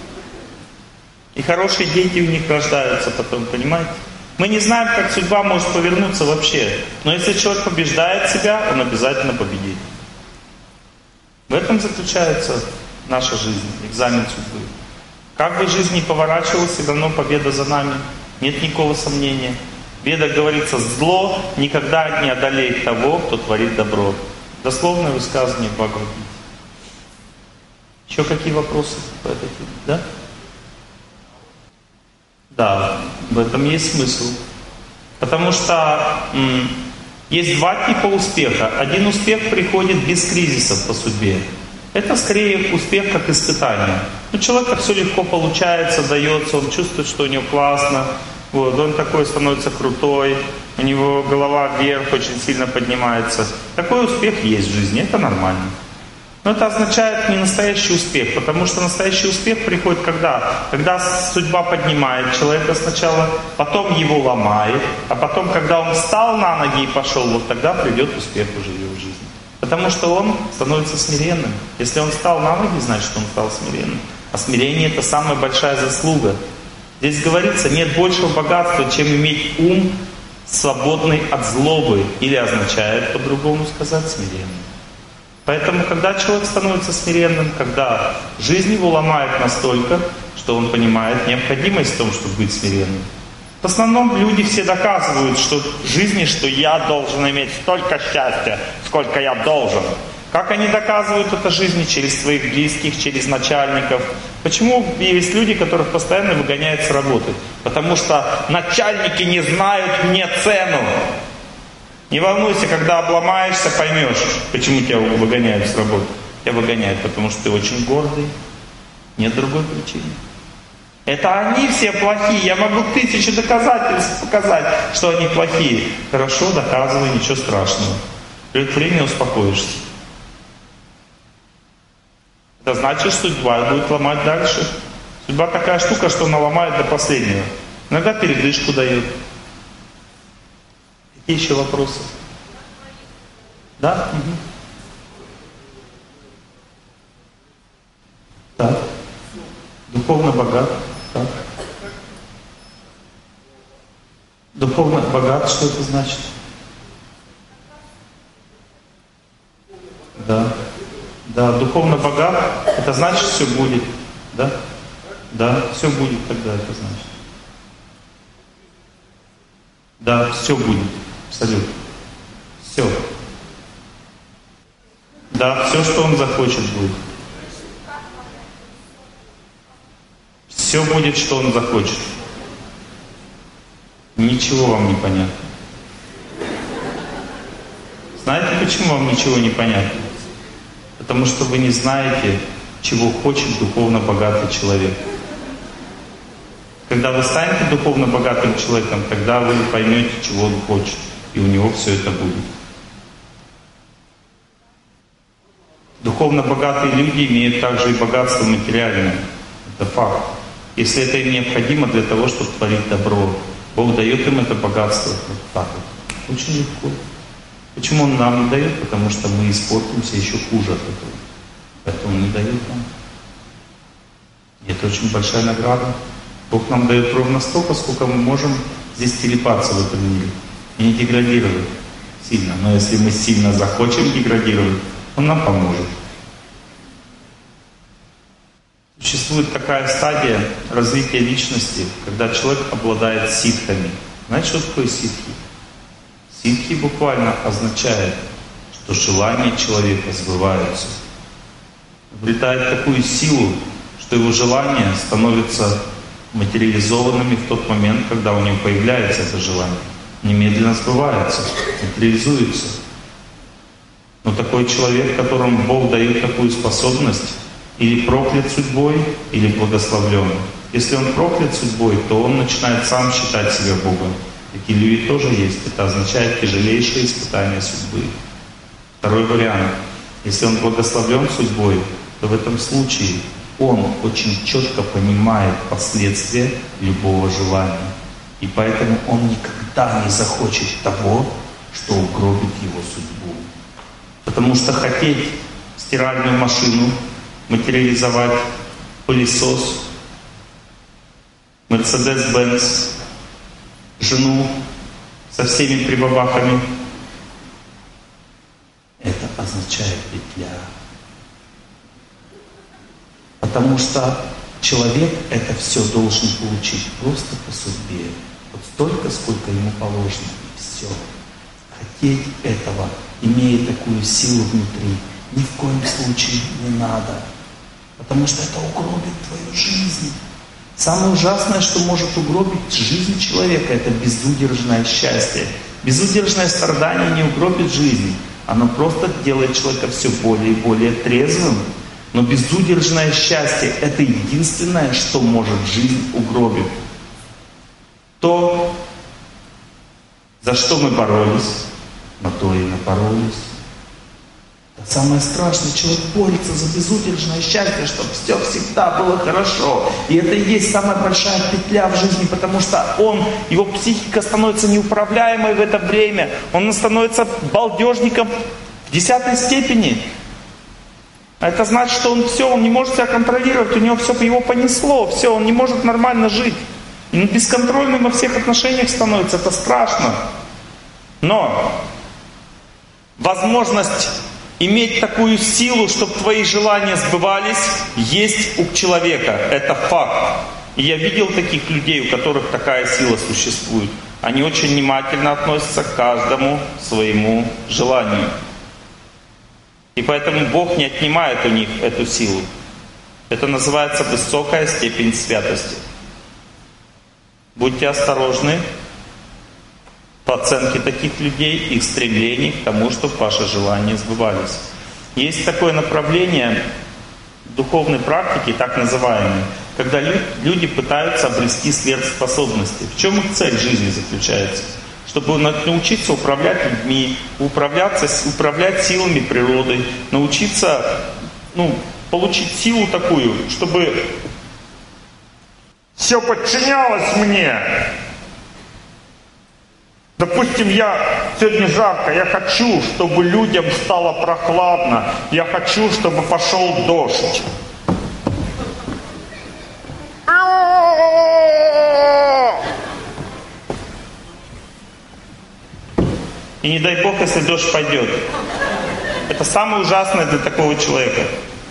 [SPEAKER 1] И хорошие дети у них рождаются потом, понимаете? Мы не знаем, как судьба может повернуться вообще. Но если человек побеждает себя, он обязательно победит. В этом заключается наша жизнь, экзамен судьбы. Как бы жизнь ни поворачивалась, все равно победа за нами. Нет никакого сомнения. В Ведах говорится, зло никогда не одолеет того, кто творит добро. Дословное высказывание в Бхагавад-гите. Еще какие вопросы по этой теме? Да? Да, в этом есть смысл. Потому что м, есть два типа успеха. Один успех приходит без кризисов по судьбе. Это скорее успех как испытание. У человека все легко получается, дается, он чувствует, что у него классно. Вот, он такой становится крутой, у него голова вверх очень сильно поднимается. Такой успех есть в жизни, это нормально. Но это означает не настоящий успех, потому что настоящий успех приходит когда? Когда судьба поднимает человека сначала, потом его ломает, а потом, когда он встал на ноги и пошел, вот тогда придет успех уже в его жизни. Потому что он становится смиренным. Если он встал на ноги, значит, он стал смиренным. А смирение — это самая большая заслуга. Здесь говорится, нет большего богатства, чем иметь ум, свободный от злобы, или означает, по-другому сказать, смиренным. Поэтому, когда человек становится смиренным, когда жизнь его ломает настолько, что он понимает необходимость в том, чтобы быть смиренным. В основном люди все доказывают, что в жизни, что я должен иметь столько счастья, сколько я должен. Как они доказывают это жизни? Через своих близких, через начальников. Почему есть люди, которых постоянно выгоняют с работы? Потому что начальники не знают мне цену. Не волнуйся, когда обломаешься, поймешь, почему тебя выгоняют с работы. Тебя выгоняют, потому что ты очень гордый. Нет другой причины. Это они все плохие. Я могу тысячи доказательств показать, что они плохие. Хорошо, доказывай, ничего страшного. Придет время, успокоишься. Это значит, что судьба будет ломать дальше. Судьба такая штука, что она ломает до последнего. Иногда передышку дает. Какие еще вопросы? Да? Угу. Так. Духовно богат. Так. Духовно богат, что это значит? Да. Да, духовно богат, это значит, все будет. Да? Да, все будет тогда, это значит. Да, все будет. Абсолютно. Все. Да, все, что он захочет, будет. Все будет, что он захочет. Ничего вам не понятно. Знаете, почему вам ничего не понятно? Потому что вы не знаете, чего хочет духовно богатый человек. Когда вы станете духовно богатым человеком, тогда вы поймете, чего он хочет, и у него все это будет. Духовно богатые люди имеют также и богатство материальное. Это факт. Если это им необходимо для того, чтобы творить добро, Бог дает им это богатство вот так вот. Очень легко. Почему Он нам не дает? Потому что мы испортимся еще хуже от этого. Поэтому Он не дает нам. И это очень большая награда. Бог нам дает ровно столько, сколько мы можем здесь телепаться в этом мире. И не деградировать сильно. Но если мы сильно захочем деградировать, Он нам поможет. Существует такая стадия развития личности, когда человек обладает ситхами. Знаете, что такое ситхи? Ситхи буквально означает, что желания человека сбываются. Обретает такую силу, что его желания становятся материализованными в тот момент, когда у него появляется это желание. Немедленно сбываются, материализуются. Но такой человек, которому Бог дает такую способность, или проклят судьбой, или благословлен. Если он проклят судьбой, то он начинает сам считать себя Богом. Такие люди тоже есть. Это означает тяжелейшее испытание судьбы. Второй вариант. Если он благословлен судьбой, то в этом случае он очень четко понимает последствия любого желания. И поэтому он никогда не захочет того, что угробит его судьбу. Потому что хотеть стиральную машину, материализовать пылесос, Мерседес-Бенц, жену со всеми прибабахами, это означает петля. Потому что человек это все должен получить просто по судьбе. Вот столько, сколько ему положено, и все. Хотеть этого, имея такую силу внутри, ни в коем случае не надо. Потому что это угробит твою жизнь. Самое ужасное, что может угробить жизнь человека, это безудержное счастье. Безудержное страдание не угробит жизнь. Оно просто делает человека все более и более трезвым. Но безудержное счастье — это единственное, что может жизнь угробить. То, за что мы боролись, на то и напоролись. Это самое страшное. Человек борется за безудержное счастье, чтобы все всегда было хорошо. И это и есть самая большая петля в жизни, потому что он, его психика становится неуправляемой в это время. Он становится балдежником в десятой степени. Это значит, что он все, он не может себя контролировать, у него все его понесло, все, он не может нормально жить. Он бесконтрольным во всех отношениях становится, это страшно. Но возможность иметь такую силу, чтобы твои желания сбывались, есть у человека. Это факт. И я видел таких людей, у которых такая сила существует. Они очень внимательно относятся к каждому своему желанию. И поэтому Бог не отнимает у них эту силу. Это называется высокая степень святости. Будьте осторожны по оценке таких людей, их стремлений к тому, чтобы ваши желания сбывались. Есть такое направление духовной практики, так называемой, когда люди пытаются обрести сверхспособности. В чем их цель жизни заключается? Чтобы научиться управлять людьми, управляться, управлять силами природы, научиться, ну, получить силу такую, чтобы все подчинялось мне. Допустим, я сегодня жарко, я хочу, чтобы людям стало прохладно, я хочу, чтобы пошел дождь. И не дай Бог, если дождь пойдет. Это самое ужасное для такого человека.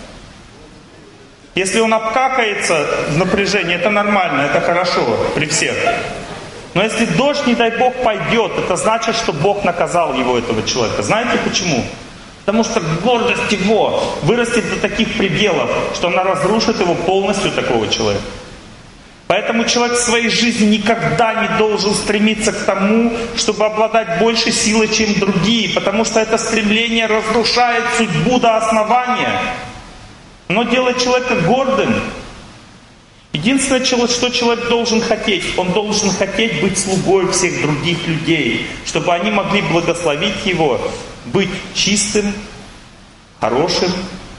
[SPEAKER 1] Если он обкакается в напряжении, это нормально, это хорошо при всех. Но если дождь, не дай Бог, пойдет, это значит, что Бог наказал его, этого человека. Знаете почему? Потому что гордость его вырастет до таких пределов, что она разрушит его полностью, такого человека. Поэтому человек в своей жизни никогда не должен стремиться к тому, чтобы обладать большей силой, чем другие, потому что это стремление разрушает судьбу до основания. Оно делает человека гордым. Единственное, что человек должен хотеть, он должен хотеть быть слугой всех других людей, чтобы они могли благословить его, быть чистым, хорошим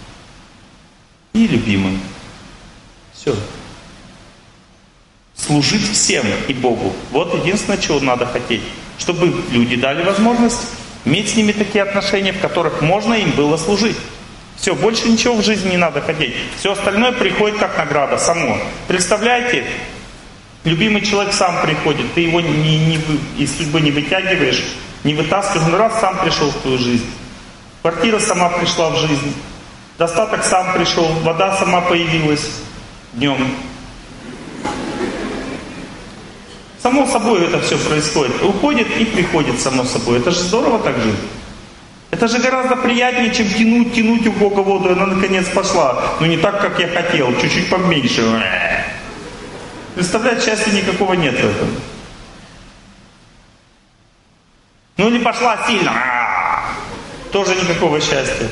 [SPEAKER 1] и любимым. Все. Служить всем и Богу. Вот единственное, чего надо хотеть. Чтобы люди дали возможность иметь с ними такие отношения, в которых можно им было служить. Все, больше ничего в жизни не надо хотеть. Все остальное приходит как награда, само. Представляете, любимый человек сам приходит, ты его не, не, из судьбы не вытягиваешь, не вытаскиваешь, но раз сам пришел в твою жизнь. Квартира сама пришла в жизнь. Достаток сам пришел, вода сама появилась днем. Само собой это все происходит. Уходит и приходит само собой. Это же здорово так жить. Это же гораздо приятнее, чем тянуть, тянуть у Бога воду, и она наконец пошла. Но не так, как я хотел, чуть-чуть поменьше. Представляете, счастья никакого нет в этом. Ну или пошла сильно, А-а-а! Тоже никакого счастья.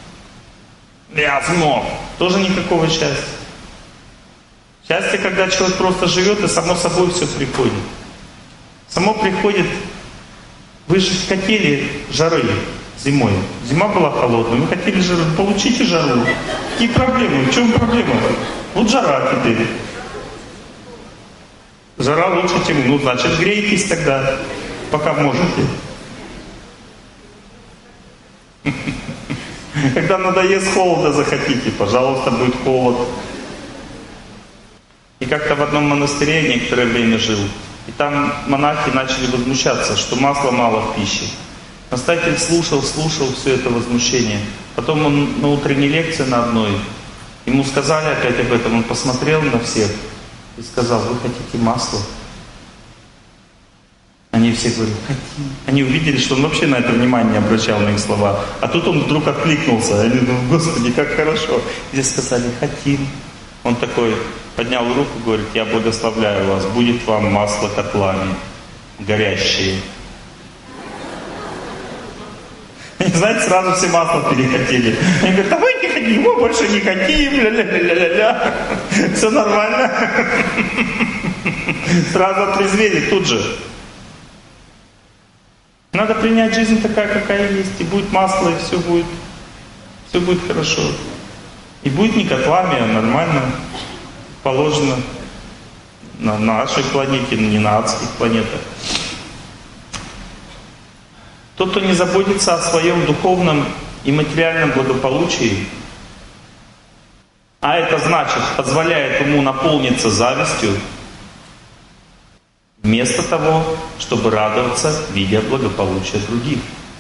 [SPEAKER 1] Я смог, тоже никакого счастья. Счастье, когда человек просто живет, и само собой все приходит. Само приходит. Вы же хотели жары зимой. Зима была холодная, вы хотели жару. Получите жару. Какие проблемы? В чем проблема? Вот жара теперь. Жара лучше, чем... Ну, значит, грейтесь тогда, пока можете. Когда надоест холода захотите, пожалуйста, будет холод. И как-то в одном монастыре я некоторое время жил. И там монахи начали возмущаться, что масла мало в пище. Настоятель слушал, слушал все это возмущение. Потом он на утренней лекции на одной, ему сказали опять об этом, он посмотрел на всех и сказал: вы хотите масла? Они все говорят: хотим. Они увидели, что он вообще на это внимание не обращал, на их слова. А тут он вдруг откликнулся. Они думают: Господи, как хорошо. И сказали: хотим. Он такой поднял руку, говорит: я благословляю вас, будет вам масло котлами, горящие. И знаете, сразу все масло перехотели. Они говорят: а мы не хотим, мы больше не хотим, ля-ля-ля-ля-ля. Все нормально. Сразу отрезвели тут же. Надо принять жизнь такая, какая есть, и будет масло, и все будет, все будет хорошо. И будет не котлами, а нормально, положено на нашей планете, не на адских планетах. Тот, кто не заботится о своем духовном и материальном благополучии, а это значит, позволяет ему наполниться завистью, вместо того, чтобы радоваться, видя благополучие других.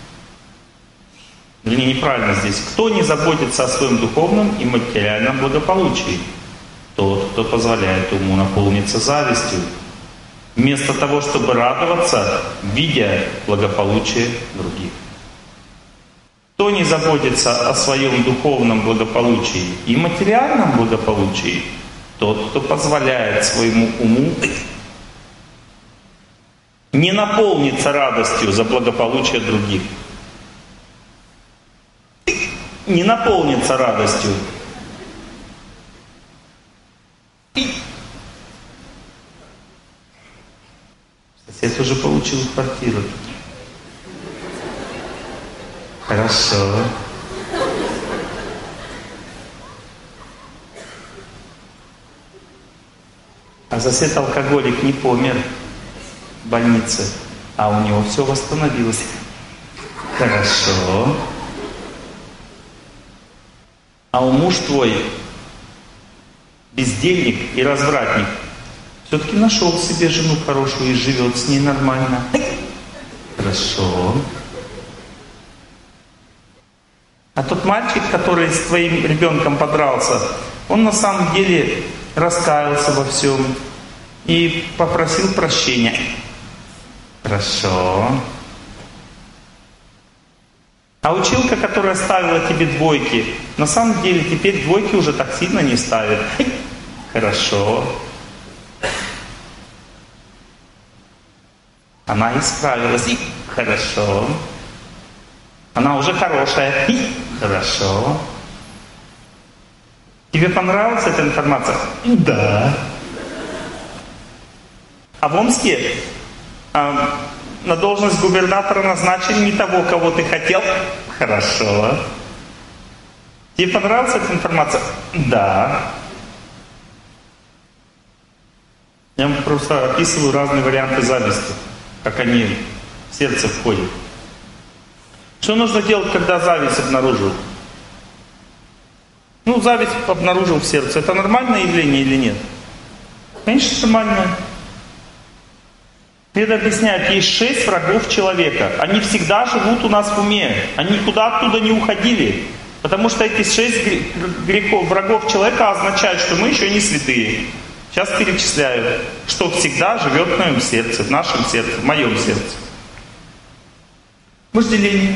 [SPEAKER 1] Вернее, неправильно здесь. Кто не заботится о своем духовном и материальном благополучии? Тот, кто позволяет уму наполниться завистью, вместо того, чтобы радоваться, видя благополучие других. Кто не заботится о своем духовном благополучии и материальном благополучии? Тот, кто позволяет своему уму не наполниться радостью за благополучие других. Не наполнится радостью. Сосед уже получил квартиру. Хорошо. А сосед алкоголик не помер в больнице, а у него все восстановилось. Хорошо. А у муж твой бездельник и развратник все-таки нашел себе жену хорошую и живет с ней нормально. Хорошо. А тот мальчик, который с твоим ребенком подрался, он на самом деле раскаялся во всем и попросил прощения. Хорошо. А училка, которая ставила тебе двойки, на самом деле теперь двойки уже так сильно не ставит. Хорошо. Она исправилась. И хорошо. Она уже хорошая. И хорошо. Тебе понравилась эта информация? Да. А в Омске а, на должность губернатора назначили не того, кого ты хотел? Хорошо. Тебе понравилась эта информация? Да. Я вам просто описываю разные варианты зависти, как они в сердце входят. Что нужно делать, когда зависть обнаружил? Ну, зависть обнаружил в сердце. Это нормальное явление или нет? Конечно, нормальное. Веды объясняют, есть шесть врагов человека. Они всегда живут у нас в уме. Они никуда оттуда не уходили. Потому что эти шесть грехов, врагов человека означают, что мы еще не святые. Сейчас перечисляю, что всегда живет в моем сердце, в нашем сердце, в моем сердце. Вожделение.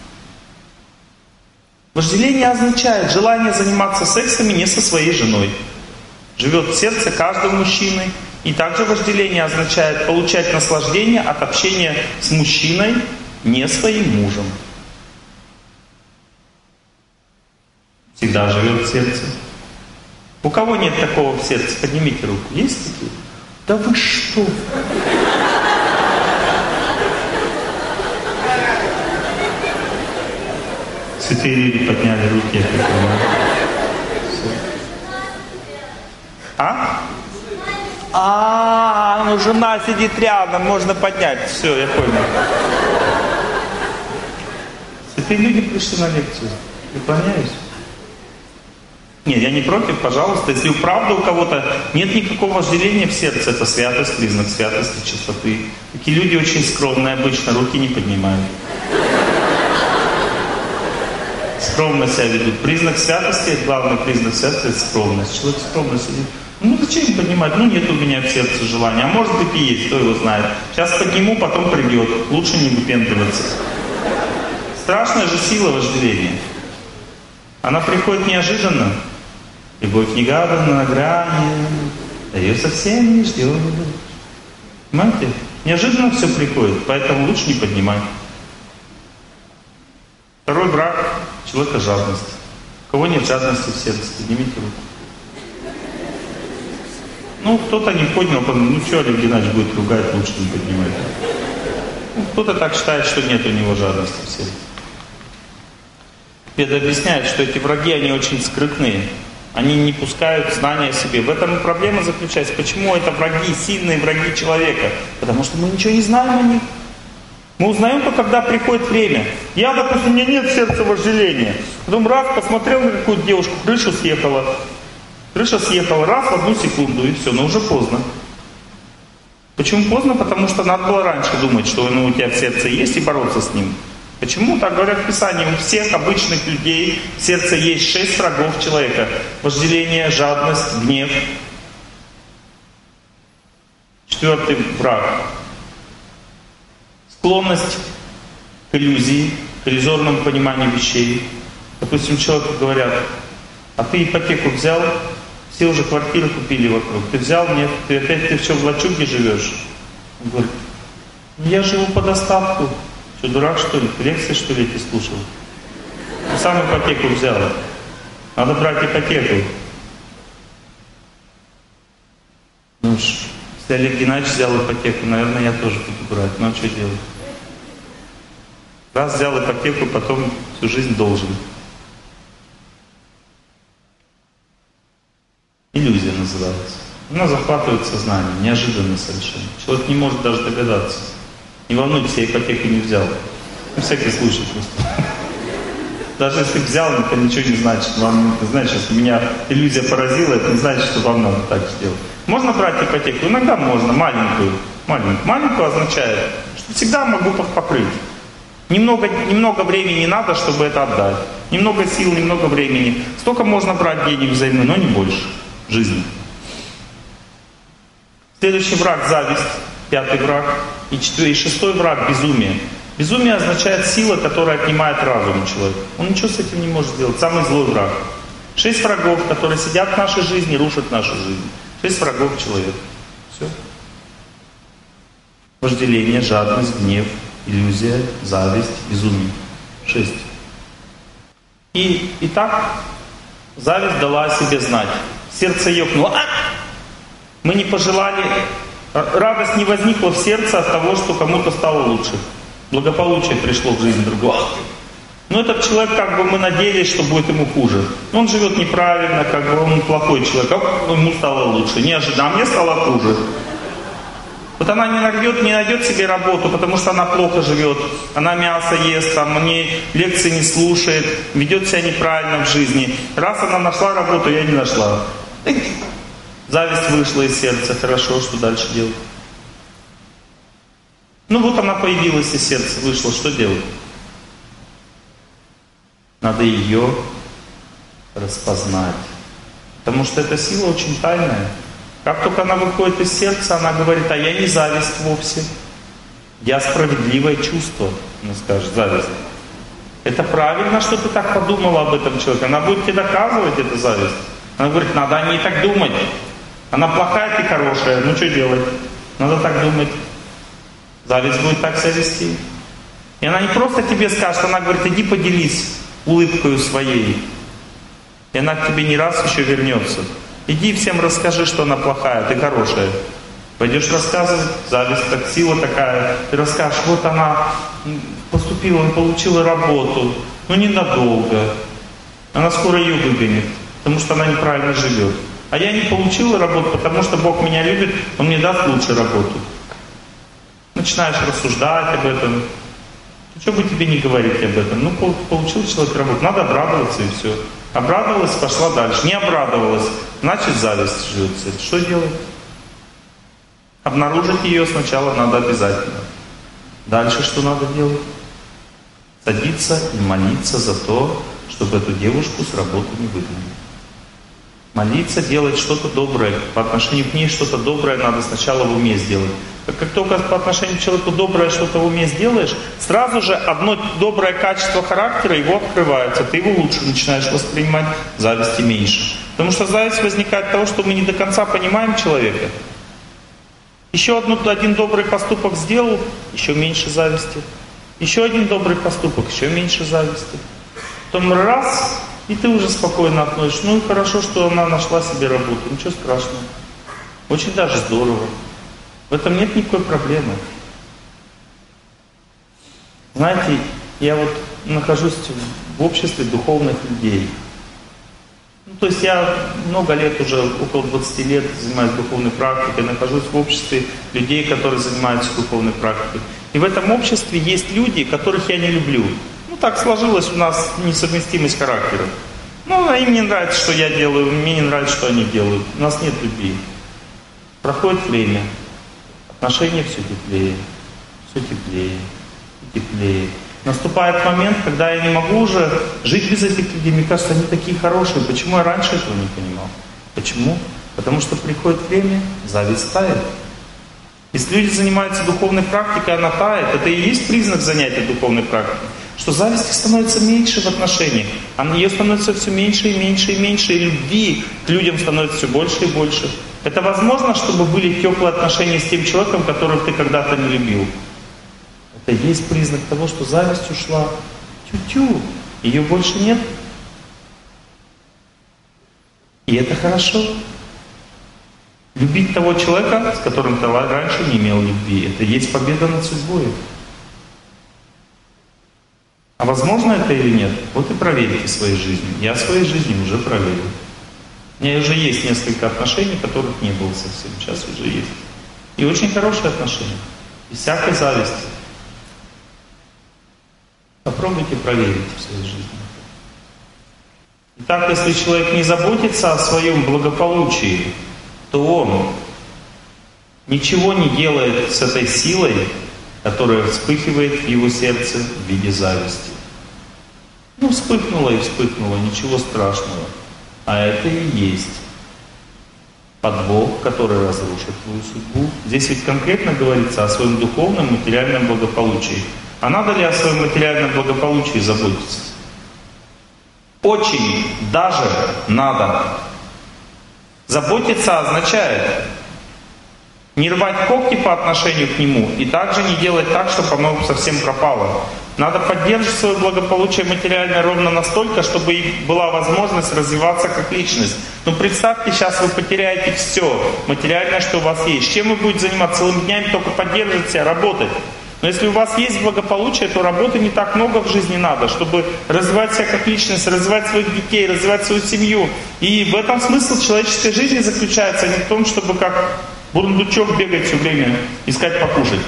[SPEAKER 1] Вожделение означает желание заниматься сексом не со своей женой. Живет в сердце каждого мужчины И также вожделение означает получать наслаждение от общения с мужчиной, не своим мужем. Всегда живет в сердце. У кого нет такого в сердце? Поднимите руку. Есть такие? Да вы что? Святые люди подняли руки, я так понимаю. А? А, ну жена сидит рядом, можно поднять. Все, я понял. Святые люди пришли на лекцию. Преклоняюсь. Нет, я не против, пожалуйста. Если правда у кого-то нет никакого вожделения в сердце, это святость, признак святости, чистоты. Такие люди очень скромные обычно, руки не поднимают. Скромно себя ведут. Признак святости, главный признак святости — это скромность. Человек скромно сидит. Ну зачем поднимать? Ну нет у меня в сердце желания. А может быть и есть, кто его знает. Сейчас подниму, потом придет. Лучше не выпендриваться. Страшная же сила вожделения. Она приходит неожиданно. Любовь негаданно на грани. Да ее совсем не ждет. Понимаете? Неожиданно все приходит, поэтому лучше не поднимать. Второй враг человека — жадность. У кого нет жадности в сердце, поднимите руку. Ну, кто-то не поднял, ну что Олег Геннадьевич будет ругать, лучше не поднимать. Ну, кто-то так считает, что нет у него жадности в сердце. Веда объясняет, что эти враги, они очень скрытные. Они не пускают знания о себе. В этом и проблема заключается. Почему это враги, сильные враги человека? Потому что мы ничего не знаем о них. Мы узнаем только, когда приходит время. Я, допустим, у меня нет в сердце вожделения. Потом раз посмотрел на какую-то девушку, крыша съехала. Крыша съехала раз в одну секунду, и все, но уже поздно. Почему поздно? Потому что надо было раньше думать, что оно у тебя в сердце есть, и бороться с ним. Почему? Так говорят в Писании, у всех обычных людей в сердце есть шесть врагов человека. Вожделение, жадность, гнев. Четвертый враг. Склонность к иллюзии, к иллюзорному пониманию вещей. Допустим, человеку говорят: а ты ипотеку взял, все уже квартиры купили вокруг. Ты взял? Нет. Ты опять ты что, в лачуге живешь? Он говорит: я живу по достатку. Что, дурак, что ли? Лекции, что ли, эти слушал? Ты сам ипотеку взял. Надо брать ипотеку. Ну уж, если Олег Геннадьевич взял ипотеку, наверное, я тоже буду брать. Ну а что делать? Раз взял ипотеку, потом всю жизнь должен. Иллюзия называется. Она захватывает сознание, неожиданно совершенно. Человек не может даже догадаться. Не волнуйтесь, я ипотеку не взял. На всякий случай просто. Даже если взял, это ничего не значит. Вам, знаете, если меня иллюзия поразила, это не значит, что вам надо так сделать. Можно брать ипотеку? Иногда можно, маленькую. Маленькую, маленькую означает, что всегда могу покрыть. Немного, немного времени надо, чтобы это отдать. Немного сил, немного времени. Столько можно брать денег взаймы, но не больше. Жизни. Следующий враг — зависть. Пятый враг. И, четвертый, и шестой враг — безумие. Безумие означает сила, которая отнимает разум у человека. Он ничего с этим не может сделать. Самый злой враг. Шесть врагов, которые сидят в нашей жизни, рушат нашу жизнь. Шесть врагов человека. Все. Вожделение, жадность, гнев, иллюзия, зависть, безумие. Шесть. И, и так зависть дала о себе знать. Сердце ёкнуло. А! Мы не пожелали, радость не возникла в сердце от того, что кому-то стало лучше. Благополучие пришло в жизнь другого. Но этот человек, как бы мы надеялись, что будет ему хуже. Но он живет неправильно, как бы он плохой человек, а ему стало лучше. Неожиданно, а мне стало хуже. Вот она не найдет, не найдет себе работу, потому что она плохо живет. Она мясо ест, там, мне лекции не слушает, ведет себя неправильно в жизни. Раз она нашла работу, я не нашла. Зависть вышла из сердца. Хорошо, что дальше делать? Ну вот она появилась из сердца, вышла. Что делать? Надо ее распознать. Потому что эта сила очень тайная. Как только она выходит из сердца, она говорит: а я не зависть вовсе. Я справедливое чувство. Она скажет: зависть. Это правильно, что ты так подумала об этом человеке. Она будет тебе доказывать эту зависть. Она говорит: надо о ней так думать. Она плохая, ты хорошая. Ну что делать? Надо так думать. Зависть будет так себя вести. И она не просто тебе скажет, она говорит, иди поделись улыбкой своей. И она к тебе не раз еще вернется. Иди всем расскажи, что она плохая, ты хорошая. Пойдешь рассказывать, зависть, так, сила такая. Ты расскажешь, вот она поступила, получила работу, но ненадолго. Она скоро ее выгонит, потому что она неправильно живет. А я не получила работу, потому что Бог меня любит, Он мне даст лучше работу. Начинаешь рассуждать об этом. Что бы тебе не говорить об этом? Ну, получил человек работу, надо обрадоваться и все. Обрадовалась, пошла дальше. Не обрадовалась, значит зависть живется. Что делать? Обнаружить ее сначала надо обязательно. Дальше что надо делать? Садиться и молиться за то, чтобы эту девушку с работы не выгнали. Молиться, делать что-то доброе. По отношению к ней что-то доброе надо сначала в уме сделать. Как только по отношению к человеку доброе что-то в уме сделаешь, сразу же одно доброе качество характера его открывается. Ты его лучше начинаешь воспринимать, зависти меньше. Потому что зависть возникает от того, что мы не до конца понимаем человека. Еще одну, один добрый поступок сделал, еще меньше зависти. Еще один добрый поступок, еще меньше зависти. Потом раз, и ты уже спокойно относишься. Ну и хорошо, что она нашла себе работу. Ничего страшного. Очень даже здорово. В этом нет никакой проблемы. Знаете, я вот нахожусь в обществе духовных людей. Ну, то есть я много лет уже, около двадцати лет занимаюсь духовной практикой, нахожусь в обществе людей, которые занимаются духовной практикой. И в этом обществе есть люди, которых я не люблю. Ну так сложилась у нас несовместимость характеров. Ну, им не нравится, что я делаю, мне не нравится, что они делают. У нас нет любви. Проходит время, отношения все теплее, все теплее и теплее. Наступает момент, когда я не могу уже жить без этих людей. Мне кажется, они такие хорошие. Почему я раньше этого не понимал? Почему? Потому что приходит время, зависть тает. Если люди занимаются духовной практикой, она тает. Это и есть признак занятия духовной практикой. Что зависти становится меньше в отношениях. А ее становится все меньше и меньше и меньше. И любви к людям становится все больше и больше. Это возможно, чтобы были теплые отношения с тем человеком, которого ты когда-то не любил. Это есть признак того, что зависть ушла. Тю-тю, ее больше нет. И это хорошо. Любить того человека, с которым ты раньше не имел любви, это есть победа над судьбой. А возможно это или нет? Вот и проверьте своей жизнью. Я своей жизнью уже проверил. У меня уже есть несколько отношений, которых не было совсем. Сейчас уже есть. И очень хорошие отношения. Без всякой зависти. Попробуйте проверить в своей жизни. Итак, если человек не заботится о своем благополучии, то он ничего не делает с этой силой, которая вспыхивает в его сердце в виде зависти. Ну, вспыхнула и вспыхнула, ничего страшного. А это и есть подвох, который разрушит твою судьбу. Здесь ведь конкретно говорится о своем духовном материальном благополучии. А надо ли о своем материальном благополучии заботиться? Очень даже надо. Заботиться означает не рвать когти по отношению к нему и также не делать так, чтобы оно совсем пропало. Надо поддерживать свое благополучие материально ровно настолько, чтобы и была возможность развиваться как личность. Но представьте, сейчас вы потеряете все материальное, что у вас есть. Чем вы будете заниматься целыми днями, только поддерживать себя, работать. Но если у вас есть благополучие, то работы не так много в жизни надо, чтобы развивать себя как личность, развивать своих детей, развивать свою семью. И в этом смысл человеческой жизни заключается, а не в том, чтобы как бурундучок бегать все время, искать покушать.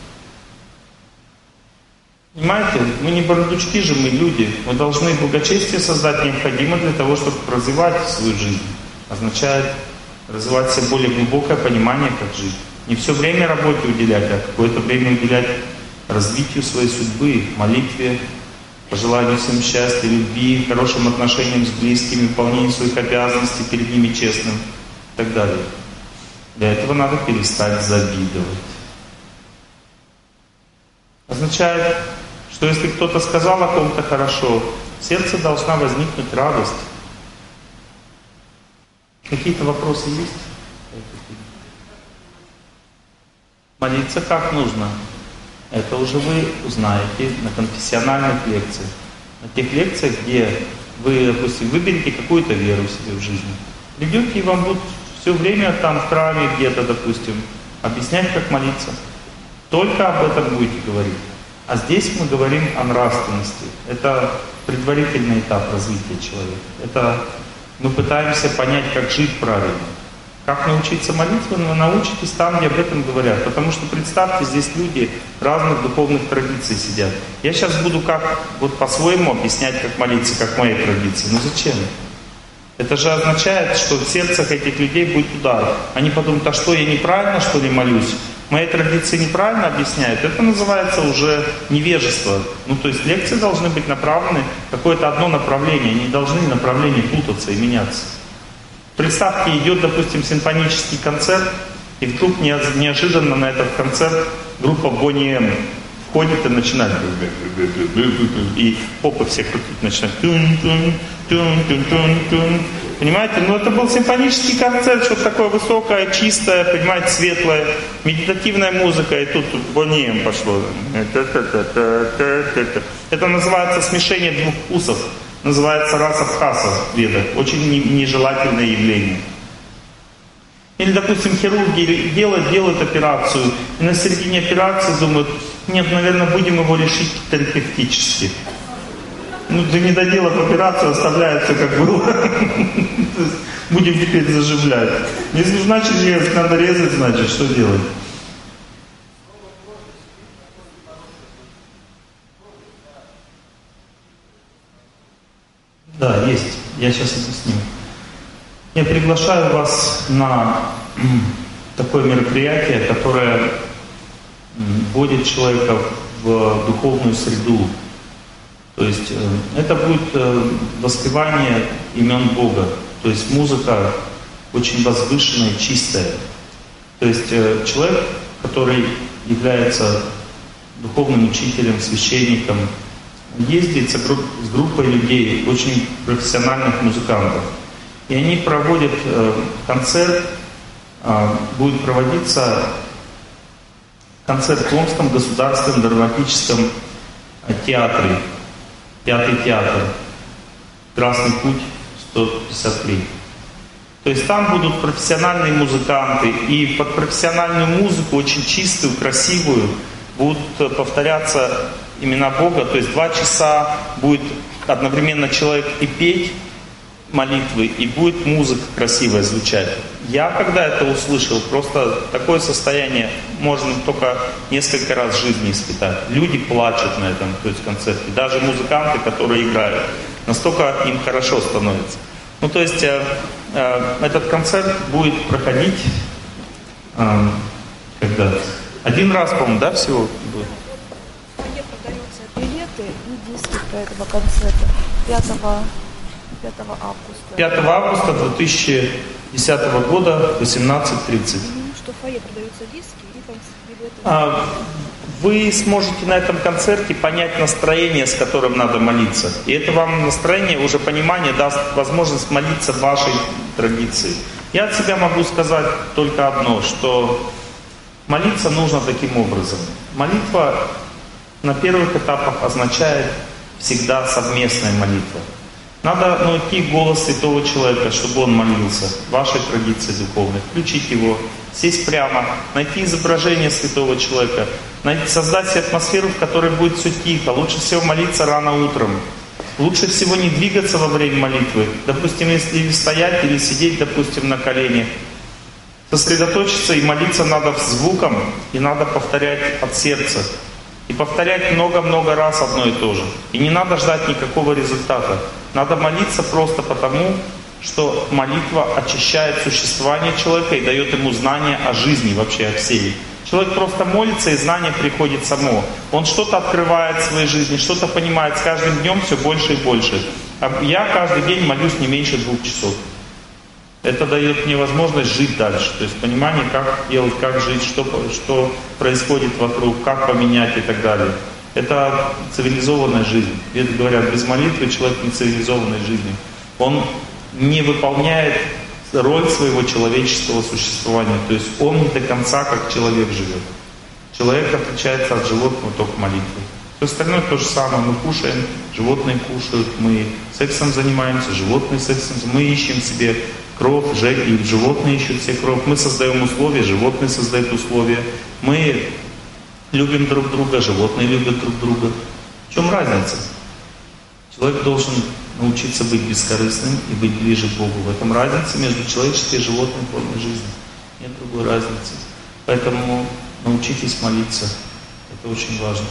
[SPEAKER 1] Понимаете, мы не бурундучки же, мы люди. Мы должны благочестие создать необходимо для того, чтобы развивать свою жизнь. Означает развивать себе более глубокое понимание, как жить. Не все время работе уделять, а какое-то время уделять развитию своей судьбы, молитве, пожеланию всем счастья, любви, хорошим отношениям с близкими, выполнению своих обязанностей перед ними честным и так далее. Для этого надо перестать завидовать. Означает, что если кто-то сказал о ком-то хорошо, в сердце должна возникнуть радость. Какие-то вопросы есть? Молиться как нужно? Это уже вы узнаете на конфессиональных лекциях. На тех лекциях, где вы, допустим, выберете какую-то веру себе в жизни. Придете, и вам будут все время там в храме где-то, допустим, объяснять, как молиться. Только об этом будете говорить. А здесь мы говорим о нравственности. Это предварительный этап развития человека. Это мы пытаемся понять, как жить правильно. Как научиться молиться, вы научитесь там, где об этом говорят. Потому что, представьте, здесь люди разных духовных традиций сидят. Я сейчас буду как вот по-своему объяснять, как молиться, как в моей традиции. Ну зачем? Это же означает, что в сердцах этих людей будет удар. Они подумают, а что, я неправильно, что ли, молюсь? Мои традиции неправильно объясняют. Это называется уже невежество. Ну, то есть лекции должны быть направлены в какое-то одно направление. Они не должны направления путаться и меняться. Представьте, идет, допустим, симфонический концерт, и вдруг неожиданно на этот концерт группа Boney M входит и начинает. И попы все крутить начинают. Понимаете? Ну это был симфонический концерт, что-то такое высокое, чистое, понимаете, светлое, медитативная музыка, и тут Boney M пошло. Это называется смешение двух вкусов. Называется раса-бхаса в ведах. Очень нежелательное явление. Или, допустим, хирурги делают, делают операцию, и на середине операции думают, нет, наверное, будем его решить терапевтически. Ну, да не доделав операцию, оставляют все как было. Будем теперь заживлять. Если значит, резать, надо резать, значит, что делать? Да, есть. Я сейчас объясню. Я приглашаю вас на такое мероприятие, которое вводит человека в духовную среду. То есть это будет воспевание имен Бога. То есть музыка очень возвышенная, чистая. То есть человек, который является духовным учителем, священником, ездит с группой людей, очень профессиональных музыкантов. И они проводят э, концерт, э, будет проводиться концерт в Омском государственном драматическом театре, пятый театр, Красный путь сто пятьдесят три. То есть там будут профессиональные музыканты, и под профессиональную музыку, очень чистую, красивую, будут повторяться имена Бога, то есть два часа будет одновременно человек и петь молитвы, и будет музыка красивая звучать. Я, когда это услышал, просто такое состояние можно только несколько раз в жизни испытать. Люди плачут на этом, то есть концерте, даже музыканты, которые играют, настолько им хорошо становится. Ну, то есть э, э, этот концерт будет проходить э, когда? Один раз, по-моему, да, всего будет?
[SPEAKER 2] Билеты и диски про этого концерта пятого августа.
[SPEAKER 1] пятого августа две тысячи десятого года, восемнадцать тридцать.
[SPEAKER 2] Что в фойе продаются диски и билеты.
[SPEAKER 1] А, вы сможете на этом концерте понять настроение, с которым надо молиться. И это вам настроение, уже понимание даст возможность молиться в вашей традиции. Я от себя могу сказать только одно, что молиться нужно таким образом. Молитва на первых этапах означает всегда совместная молитва. Надо найти голос святого человека, чтобы он молился, вашей традиции духовной, включить его, сесть прямо, найти изображение святого человека, найти, создать себе атмосферу, в которой будет все тихо. Лучше всего молиться рано утром. Лучше всего не двигаться во время молитвы. Допустим, если или стоять, или сидеть, допустим, на коленях. Сосредоточиться и молиться надо звуком, и надо повторять от сердца. И повторять много-много раз одно и то же. И не надо ждать никакого результата. Надо молиться просто потому, что молитва очищает существование человека и дает ему знание о жизни вообще, о всей. Человек просто молится, и знание приходит само. Он что-то открывает в своей жизни, что-то понимает. С каждым днем все больше и больше. А я каждый день молюсь не меньше двух часов. Это дает мне возможность жить дальше. То есть понимание, как делать, как жить, что, что происходит вокруг, как поменять и так далее. Это цивилизованная жизнь. Веды говорят, без молитвы человек не цивилизованной жизни. Он не выполняет роль своего человеческого существования. То есть он не до конца как человек живет. Человек отличается от животного только молитвой. Все остальное то же самое. Мы кушаем, животные кушают, мы сексом занимаемся, животные сексом, мы ищем себе кровь, и животные ищут себе кровь. Мы создаем условия, животные создают условия. Мы любим друг друга, животные любят друг друга. В чем разница? Человек должен научиться быть бескорыстным и быть ближе к Богу. В этом разница между человеческой и животной формой жизни. Нет другой разницы. Поэтому научитесь молиться. Это очень важно.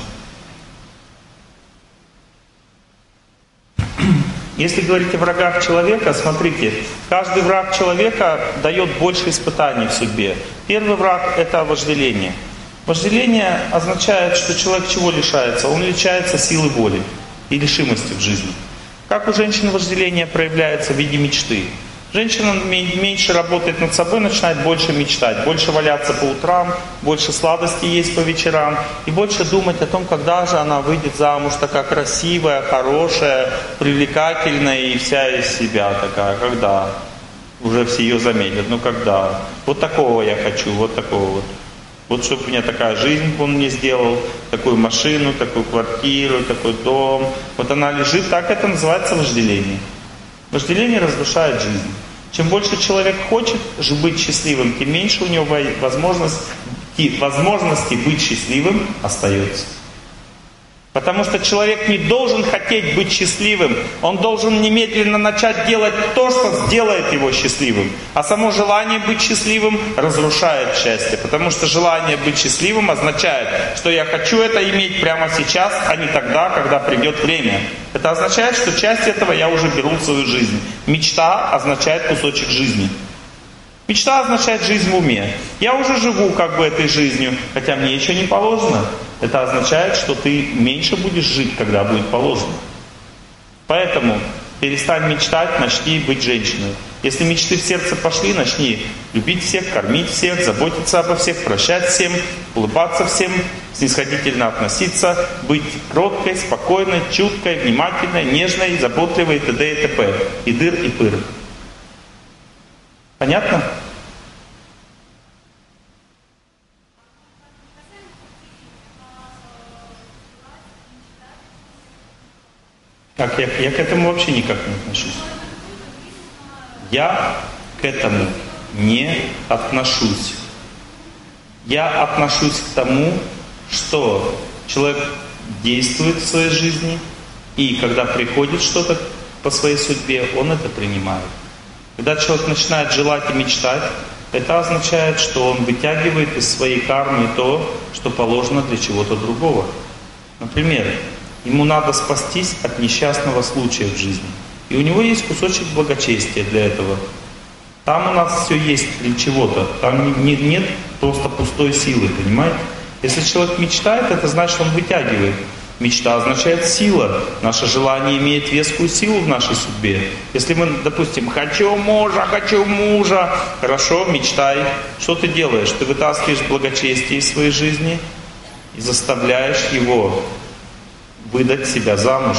[SPEAKER 1] Если говорить о врагах человека, смотрите, каждый враг человека дает больше испытаний в судьбе. Первый враг — это вожделение. Вожделение означает, что человек чего лишается? Он лишается силы воли и решимости в жизни. Как у женщины вожделение проявляется в виде мечты? Женщина меньше работает над собой, начинает больше мечтать, больше валяться по утрам, больше сладостей есть по вечерам и больше думать о том, когда же она выйдет замуж, такая красивая, хорошая, привлекательная и вся из себя такая, когда уже все ее заметят, ну когда, вот такого я хочу, вот такого вот. Вот чтобы у меня такая жизнь он мне сделал, такую машину, такую квартиру, такой дом. Вот она лежит, так это называется вожделение. Вожделение разрушает жизнь. Чем больше человек хочет быть счастливым, тем меньше у него возможности, возможности быть счастливым остается. Потому что человек не должен хотеть быть счастливым, он должен немедленно начать делать то, что сделает его счастливым. А само желание быть счастливым разрушает счастье. Потому что желание быть счастливым означает, что я хочу это иметь прямо сейчас, а не тогда, когда придет время. Это означает, что часть этого я уже беру в свою жизнь. Мечта означает кусочек жизни. Мечта означает жизнь в уме. Я уже живу как бы этой жизнью, хотя мне еще не положено. Это означает, что ты меньше будешь жить, когда будет положено. Поэтому перестань мечтать, начни быть женщиной. Если мечты в сердце пошли, начни любить всех, кормить всех, заботиться обо всех, прощать всем, улыбаться всем, снисходительно относиться, быть кроткой, спокойной, чуткой, внимательной, нежной, заботливой и т.д. и т.п. И дыр, и пыр. Понятно? Как я, я к этому вообще никак не отношусь. Я к этому не отношусь. Я отношусь к тому, что человек действует в своей жизни, и когда приходит что-то по своей судьбе, он это принимает. Когда человек начинает желать и мечтать, это означает, что он вытягивает из своей кармы то, что положено для чего-то другого. Например, ему надо спастись от несчастного случая в жизни. И у него есть кусочек благочестия для этого. Там у нас все есть для чего-то. Там не, нет просто пустой силы, понимаете? Если человек мечтает, это значит, он вытягивает. Мечта означает сила. Наше желание имеет вескую силу в нашей судьбе. Если мы, допустим, хочу мужа, хочу мужа. Хорошо, мечтай. Что ты делаешь? Ты вытаскиваешь благочестие из своей жизни и заставляешь его выдать себя замуж.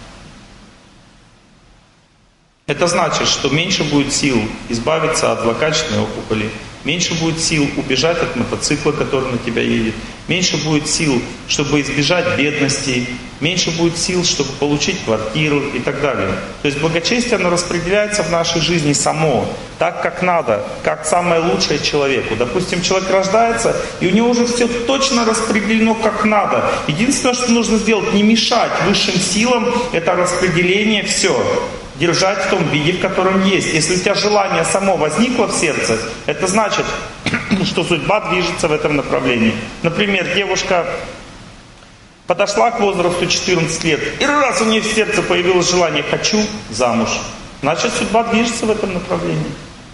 [SPEAKER 1] Это значит, что меньше будет сил избавиться от злокачественной опухоли, меньше будет сил убежать от мотоцикла, который на тебя едет, меньше будет сил, чтобы избежать бедности, меньше будет сил, чтобы получить квартиру и так далее. То есть благочестие, оно распределяется в нашей жизни само, так как надо, как самое лучшее человеку. Допустим, человек рождается, и у него уже все точно распределено как надо. Единственное, что нужно сделать, не мешать высшим силам это распределение, все. Держать в том виде, в котором есть. Если у тебя желание само возникло в сердце, это значит, что судьба движется в этом направлении. Например, девушка подошла к возрасту четырнадцати лет, и раз у нее в сердце появилось желание «хочу замуж», значит, судьба движется в этом направлении.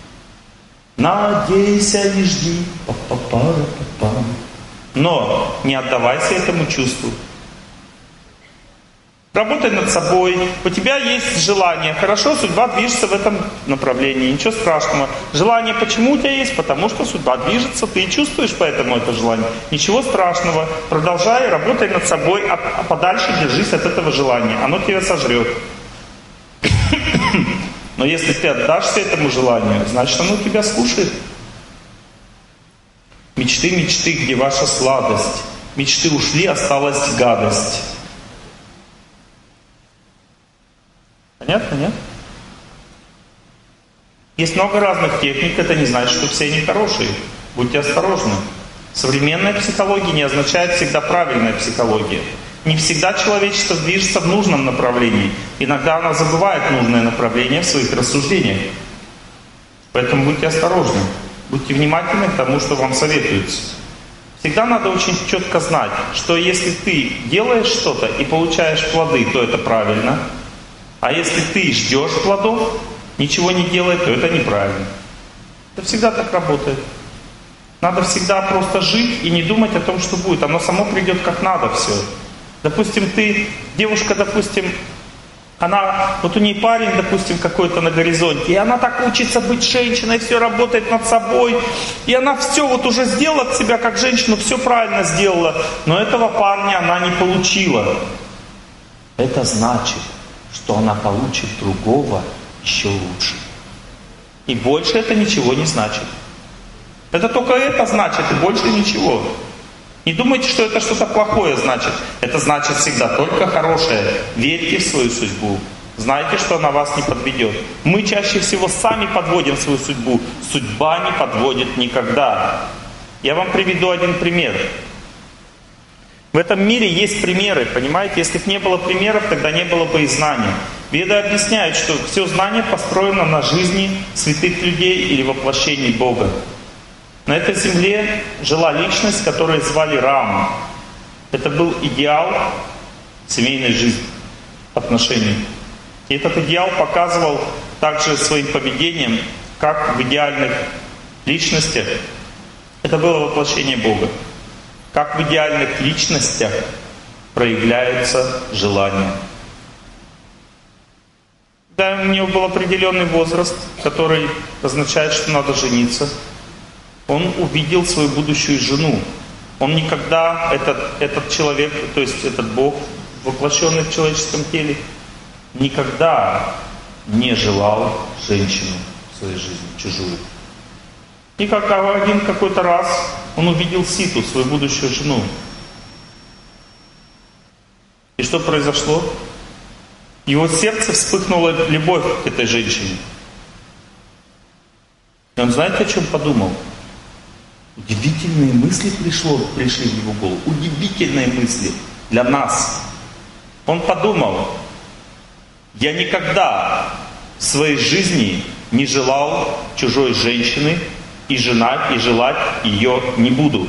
[SPEAKER 1] Надейся и жди. Па-па-па-па-па. Но не отдавайся этому чувству. Работай над собой, у тебя есть желание, хорошо, судьба движется в этом направлении, ничего страшного. Желание почему у тебя есть? Потому что судьба движется, ты и чувствуешь поэтому это желание. Ничего страшного, продолжай, работай над собой, а, а подальше держись от этого желания, оно тебя сожрет. Но если ты отдашься этому желанию, значит оно тебя слушает. Мечты, мечты, где ваша сладость? Мечты ушли, осталась гадость. Понятно, нет? Есть много разных техник, это не значит, что все они хорошие. Будьте осторожны. Современная психология не означает всегда правильная психология. Не всегда человечество движется в нужном направлении. Иногда она забывает нужное направление в своих рассуждениях. Поэтому будьте осторожны. Будьте внимательны к тому, что вам советуется. Всегда надо очень четко знать, что если ты делаешь что-то и получаешь плоды, то это правильно. А если ты ждешь плодов, ничего не делая, то это неправильно. Это всегда так работает. Надо всегда просто жить и не думать о том, что будет. Оно само придет как надо все. Допустим, ты, девушка, допустим, она, вот у нее парень, допустим, какой-то на горизонте, и она так учится быть женщиной, все работает над собой, и она все вот уже сделала от себя как женщину, все правильно сделала, но этого парня она не получила. Это значит, что она получит другого еще лучше. И больше это ничего не значит. Это только это значит, и больше ничего. Не думайте, что это что-то плохое значит. Это значит всегда только хорошее. Верьте в свою судьбу. Знайте, что она вас не подведет. Мы чаще всего сами подводим свою судьбу. Судьба не подводит никогда. Я вам приведу один пример. В этом мире есть примеры, понимаете? Если бы не было примеров, тогда не было бы и знаний. Веды объясняют, что все знание построено на жизни святых людей или воплощении Бога. На этой земле жила личность, которую звали Рама. Это был идеал семейной жизни, отношений. И этот идеал показывал также своим поведением, как в идеальных личностях. Это было воплощение Бога. Как в идеальных личностях проявляются желания. Да, у него был определенный возраст, который означает, что надо жениться. Он увидел свою будущую жену. Он никогда, этот, этот человек, то есть этот Бог, воплощенный в человеческом теле, никогда не желал женщину в своей жизни, чужую. И как один какой-то раз он увидел Ситу, свою будущую жену. И что произошло? В его сердце вспыхнула любовь к этой женщине. И он, знаете, о чем подумал? Удивительные мысли пришло, пришли в его голову. Удивительные мысли для нас. Он подумал: я никогда в своей жизни не желал чужой женщины, и женать, и желать ее не буду.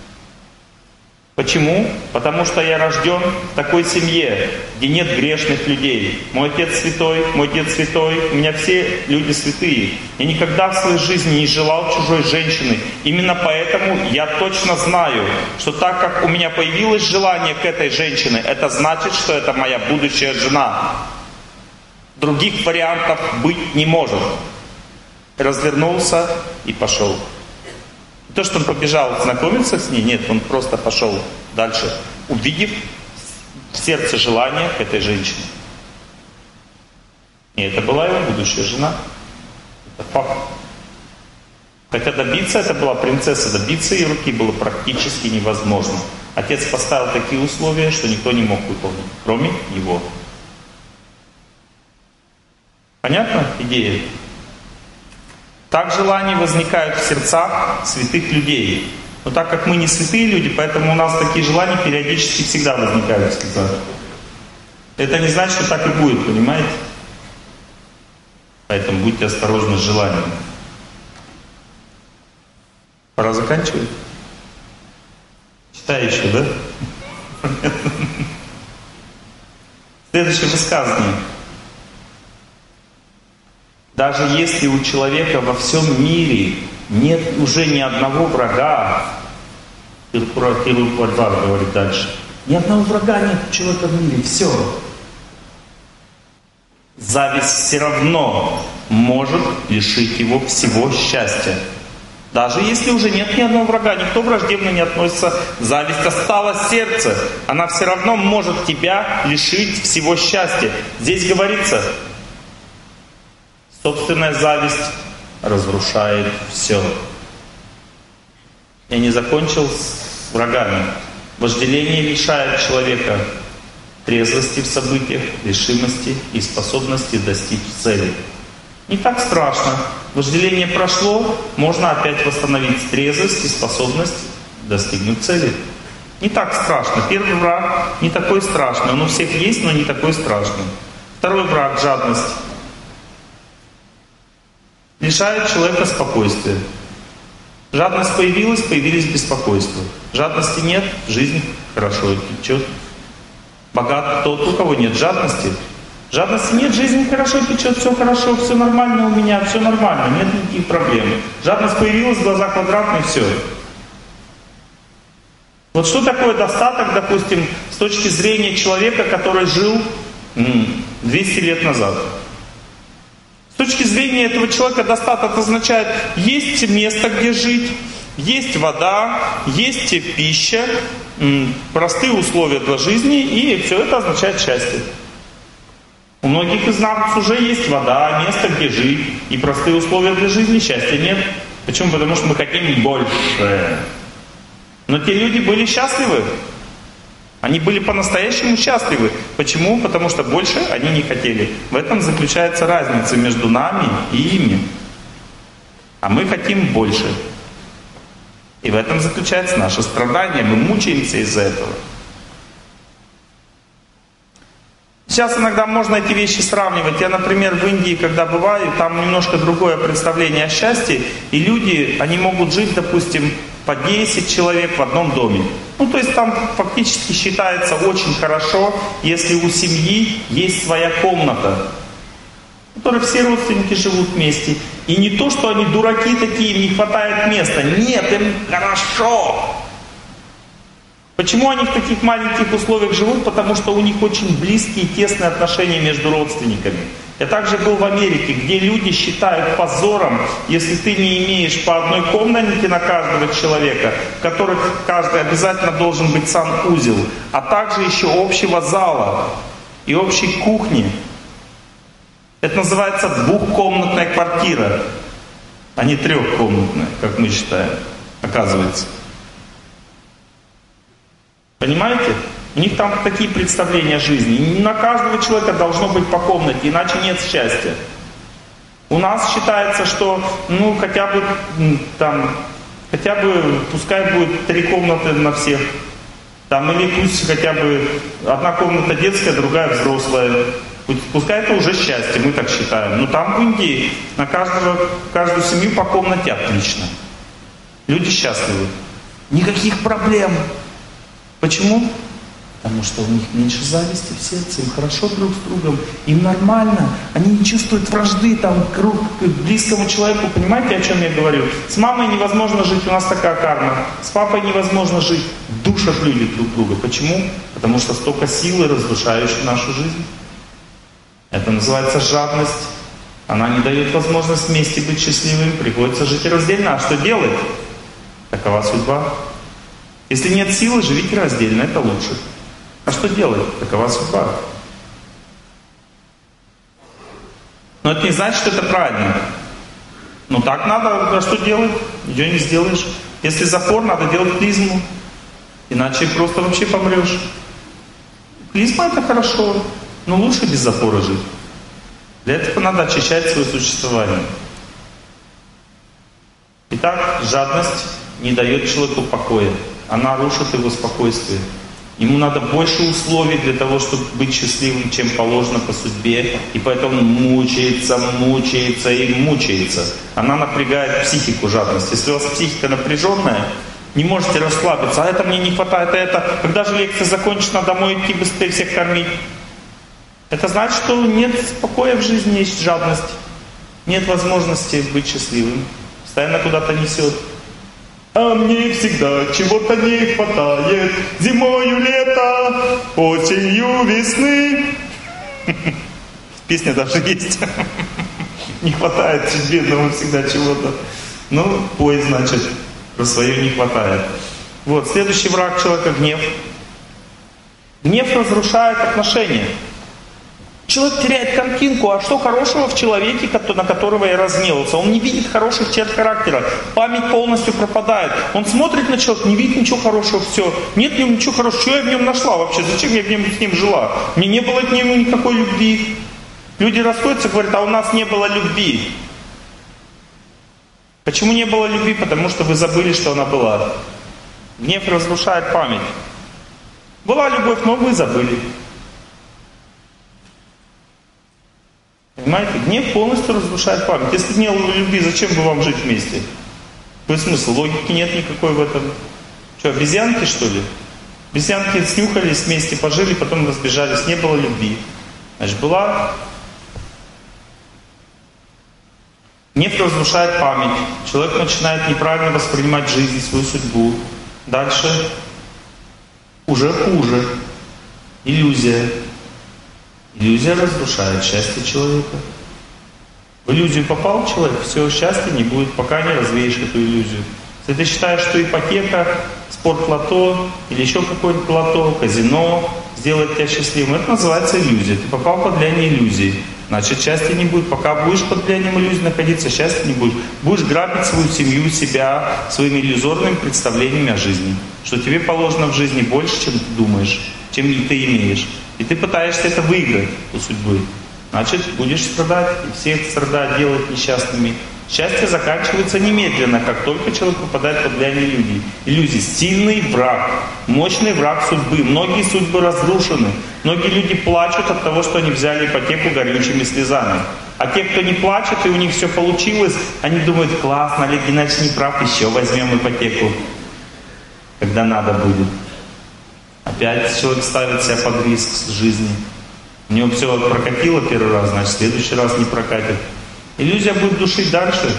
[SPEAKER 1] Почему? Потому что я рожден в такой семье, где нет грешных людей. Мой отец святой, мой дед святой, у меня все люди святые. Я никогда в своей жизни не желал чужой женщины. Именно поэтому я точно знаю, что так как у меня появилось желание к этой женщине, это значит, что это моя будущая жена. Других вариантов быть не может. Развернулся и пошел. Не то, что он побежал знакомиться с ней, нет, он просто пошел дальше, увидев в сердце желание к этой женщине. И это была его будущая жена. Это факт. Хотя добиться, это была принцесса, добиться ее руки было практически невозможно. Отец поставил такие условия, что никто не мог выполнить, кроме его. Понятна идея? Так желания возникают в сердцах святых людей. Но так как мы не святые люди, поэтому у нас такие желания периодически всегда возникают в сердцах. Это не значит, что так и будет, понимаете? Поэтому будьте осторожны с желаниями. Пора заканчивать? Читай еще, да? Следующее высказывание. Даже если у человека во всем мире нет уже ни одного врага, Тирупадвар говорит дальше, ни одного врага нет у человека в мире, все. Зависть все равно может лишить его всего счастья. Даже если уже нет ни одного врага, никто враждебно не относится, зависть осталась в сердце, она все равно может тебя лишить всего счастья. Здесь говорится, Собственная зависть разрушает все. Я не закончил с врагами. Вожделение лишает человека трезвости в событиях, решимости и способности достичь цели. Не так страшно. Вожделение прошло, можно опять восстановить трезвость и способность достигнуть цели. Не так страшно. Первый враг не такой страшный. Он у всех есть, но не такой страшный. Второй враг — жадность. Лишает человека спокойствия. Жадность появилась, появились беспокойства. Жадности нет, жизнь хорошо течет. Богат тот, у кого нет жадности. Жадности нет, жизнь хорошо течет, все хорошо, все нормально у меня, все нормально, нет никаких проблем. Жадность появилась, глаза квадратные, все. Вот что такое достаток, допустим, с точки зрения человека, который жил двести лет назад? С точки зрения этого человека достаток означает, есть место, где жить, есть вода, есть пища, простые условия для жизни, и все это означает счастье. У многих из нас уже есть вода, место, где жить, и простые условия для жизни, счастья нет. Почему? Потому что мы хотим больше. Но те люди были счастливы. Они были по-настоящему счастливы. Почему? Потому что больше они не хотели. В этом заключается разница между нами и ими. А мы хотим больше. И в этом заключается наше страдание. Мы мучаемся из-за этого. Сейчас иногда можно эти вещи сравнивать. Я, например, в Индии, когда бываю, там немножко другое представление о счастье. И люди, они могут жить, допустим, по десять человек в одном доме. Ну, то есть там фактически считается очень хорошо, если у семьи есть своя комната, в которой все родственники живут вместе. И не то, что они дураки такие, им не хватает места. Нет, им хорошо. Почему они в таких маленьких условиях живут? Потому что у них очень близкие, тесные отношения между родственниками. Я также был в Америке, где люди считают позором, если ты не имеешь по одной комнате на каждого человека, в которых каждый обязательно должен быть санузел, а также еще общего зала и общей кухни. Это называется двухкомнатная квартира, а не трехкомнатная, как мы считаем, оказывается. Понимаете? У них там такие представления о жизни. Не на каждого человека должно быть по комнате, иначе нет счастья. У нас считается, что ну хотя бы там, хотя бы пускай будет три комнаты на всех. Там, или пусть хотя бы одна комната детская, другая взрослая. Пускай это уже счастье, мы так считаем. Но там в Индии на каждого, каждую семью по комнате отлично. Люди счастливы. Никаких проблем. Почему? Потому что у них меньше зависти в сердце, им хорошо друг с другом, им нормально, они не чувствуют вражды там, к, к близкому человеку. Понимаете, о чем я говорю? С мамой невозможно жить, у нас такая карма. С папой невозможно жить, душат люди друг друга. Почему? Потому что столько силы, разрушающей нашу жизнь. Это называется жадность. Она не дает возможность вместе быть счастливым, приходится жить раздельно. А что делать? Такова судьба. Если нет силы, живите раздельно, это лучше. А что делать? Такова судьба. Но это не значит, что это правильно. Ну так надо, а что делать? Ее не сделаешь. Если запор, надо делать клизму. Иначе просто вообще помрешь. Клизма это хорошо, но лучше без запора жить. Для этого надо очищать свое существование. Итак, жадность не дает человеку покоя. Она рушит его спокойствие. Ему надо больше условий для того, чтобы быть счастливым, чем положено по судьбе. И поэтому мучается, мучается и мучается. Она напрягает психику, жадность. Если у вас психика напряженная, не можете расслабиться. А это мне не хватает, а это... Когда же лекция закончится, надо домой идти быстрее всех кормить. Это значит, что нет спокоя в жизни, есть жадность. Нет возможности быть счастливым. Постоянно куда-то несет. А мне всегда чего-то не хватает. Зимою лето, осенью весны. Песня даже есть. Не хватает бедному всегда чего-то. Ну, пой, значит, про свое не хватает. Вот, следующий враг человека — гнев. Гнев разрушает отношения. Человек теряет картинку, а что хорошего в человеке, на которого я разгневался? Он не видит хороших черт характера, память полностью пропадает. Он смотрит на человека, не видит ничего хорошего, все. Нет в нем ничего хорошего, что я в нем нашла вообще? Зачем я в нем, с ним жила? Мне не было к нему никакой любви. Люди расходятся и говорят, а у нас не было любви. Почему не было любви? Потому что вы забыли, что она была. Гнев разрушает память. Была любовь, но вы забыли. Понимаете? Гнев полностью разрушает память. Если не было любви, зачем бы вам жить вместе? Какой смысл? Логики нет никакой в этом. Что, обезьянки, что ли? Обезьянки снюхались вместе, пожили, потом разбежались. Не было любви. Значит, была... Гнев разрушает память. Человек начинает неправильно воспринимать жизнь, свою судьбу. Дальше уже хуже. Иллюзия. Иллюзия разрушает счастье человека. В иллюзию попал человек, все, счастья не будет, пока не развеешь эту иллюзию. Если ты считаешь, что ипотека, спортлото или еще какое-нибудь лото, казино сделает тебя счастливым, это называется иллюзия. Ты попал под влияние иллюзии. Значит, счастья не будет. Пока будешь под влиянием иллюзии находиться, счастья не будет. Будешь грабить свою семью, себя, своими иллюзорными представлениями о жизни. Что тебе положено в жизни больше, чем ты думаешь, чем ты имеешь. И ты пытаешься это выиграть у судьбы. Значит, будешь страдать, и всех страдать, делать несчастными. Счастье заканчивается немедленно, как только человек попадает под влияние иллюзий. Иллюзий. Сильный враг, мощный враг судьбы. Многие судьбы разрушены. Многие люди плачут от того, что они взяли ипотеку горючими слезами. А те, кто не плачет, и у них все получилось, они думают, классно, Олег Геннадьевич не прав, еще возьмем ипотеку, когда надо будет. Опять человек ставит себя под риск жизни. У него все прокатило первый раз, значит, в следующий раз не прокатит. Иллюзия будет душить дальше,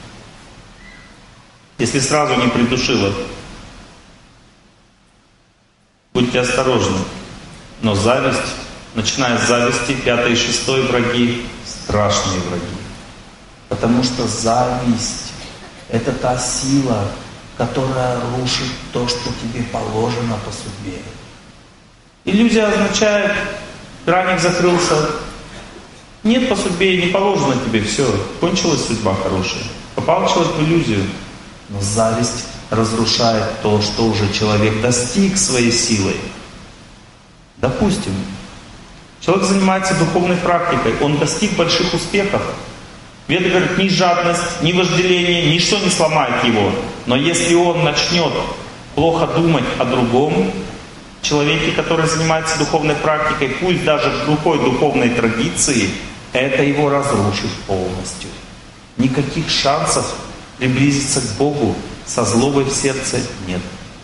[SPEAKER 1] если сразу не придушила. Будьте осторожны. Но зависть, начиная с зависти, пятый и шестой враги, страшные враги. Потому что зависть — это та сила, которая рушит то, что тебе положено по судьбе. Иллюзия означает, краник закрылся. Нет по судьбе, не положено тебе, все, кончилась судьба хорошая. Попал человек в иллюзию. Но зависть разрушает то, что уже человек достиг своей силой. Допустим, человек занимается духовной практикой, он достиг больших успехов. Веда говорит, ни жадность, ни вожделение, ничто не сломает его. Но если он начнет плохо думать о другом человеке, который занимается духовной практикой, пусть даже в глухой духовной традиции, это его разрушит полностью. Никаких шансов приблизиться к Богу со злобой в сердце нет.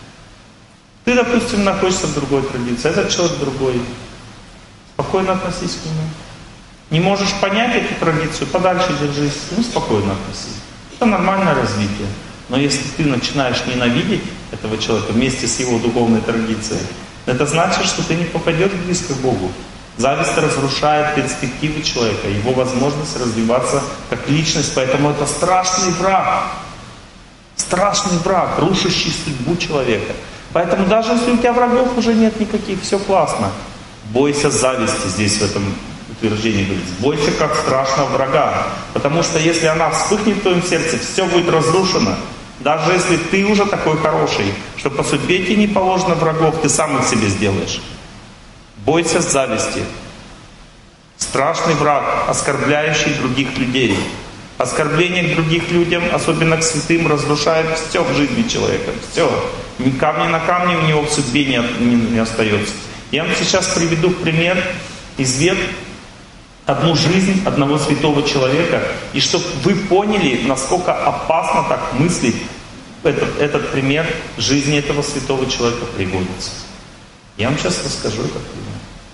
[SPEAKER 1] Ты, допустим, находишься в другой традиции, этот человек другой. Спокойно относись к нему. Не можешь понять эту традицию, подальше держись, ну спокойно относись. Это нормальное развитие. Но если ты начинаешь ненавидеть этого человека вместе с его духовной традицией, это значит, что ты не попадешь близко к Богу. Зависть разрушает перспективы человека, его возможность развиваться как личность, поэтому это страшный враг. Страшный враг, рушащий судьбу человека. Поэтому даже если у тебя врагов уже нет никаких, все классно. Бойся зависти, здесь в этом утверждении говорится. Бойся как страшного врага. Потому что если она вспыхнет в твоем сердце, все будет разрушено. Даже если ты уже такой хороший, что по судьбе тебе не положено врагов, ты сам их себе сделаешь. Бойся зависти. Страшный враг, оскорбляющий других людей. Оскорбление к других людям, особенно к святым, разрушает все в жизни человека. Все. Ни камня на камне у него в судьбе не, не, не остается. Я вам сейчас приведу пример из Вед, одну жизнь одного святого человека, и чтобы вы поняли, насколько опасно так мыслить, этот, этот пример жизни этого святого человека приводится. Я вам сейчас расскажу этот пример.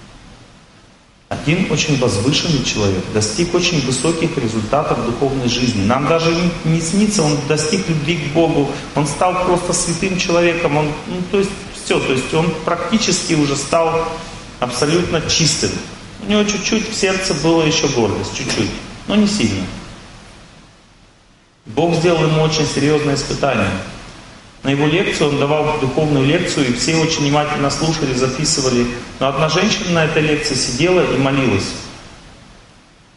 [SPEAKER 1] Один очень возвышенный человек достиг очень высоких результатов в духовной жизни. Нам даже не, не снится, он достиг любви к Богу, он стал просто святым человеком, он, ну, то есть все, то есть он практически уже стал абсолютно чистым. У него чуть-чуть в сердце было еще гордость, чуть-чуть, но не сильно. Бог сделал ему очень серьезное испытание. На его лекцию он давал духовную лекцию, и все очень внимательно слушали, записывали. Но одна женщина на этой лекции сидела и молилась.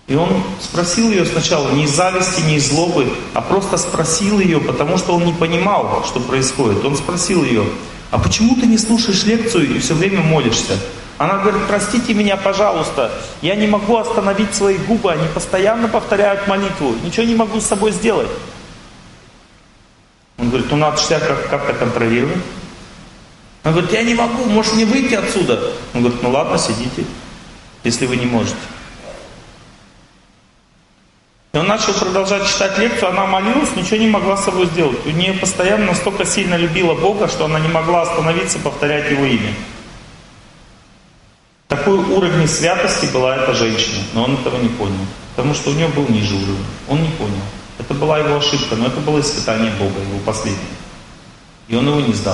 [SPEAKER 1] И он спросил ее сначала не из зависти, не из злобы, а просто спросил ее, потому что он не понимал, что происходит. Он спросил ее: а почему ты не слушаешь лекцию и все время молишься? Она говорит: простите меня, пожалуйста, я не могу остановить свои губы, они постоянно повторяют молитву, ничего не могу с собой сделать. Он говорит: ну надо себя как- как-то контролировать. Он говорит: я не могу, может мне выйти отсюда? Он говорит: ну ладно, сидите, если вы не можете. И он начал продолжать читать лекцию, она молилась, ничего не могла с собой сделать. У нее постоянно настолько сильно любила Бога, что она не могла остановиться, повторять Его имя. Такой уровень святости была эта женщина, но он этого не понял, потому что у нее был ниже уровень. Он не понял. Это была его ошибка, но это было испытание Бога, его последнее. И он его не сдал.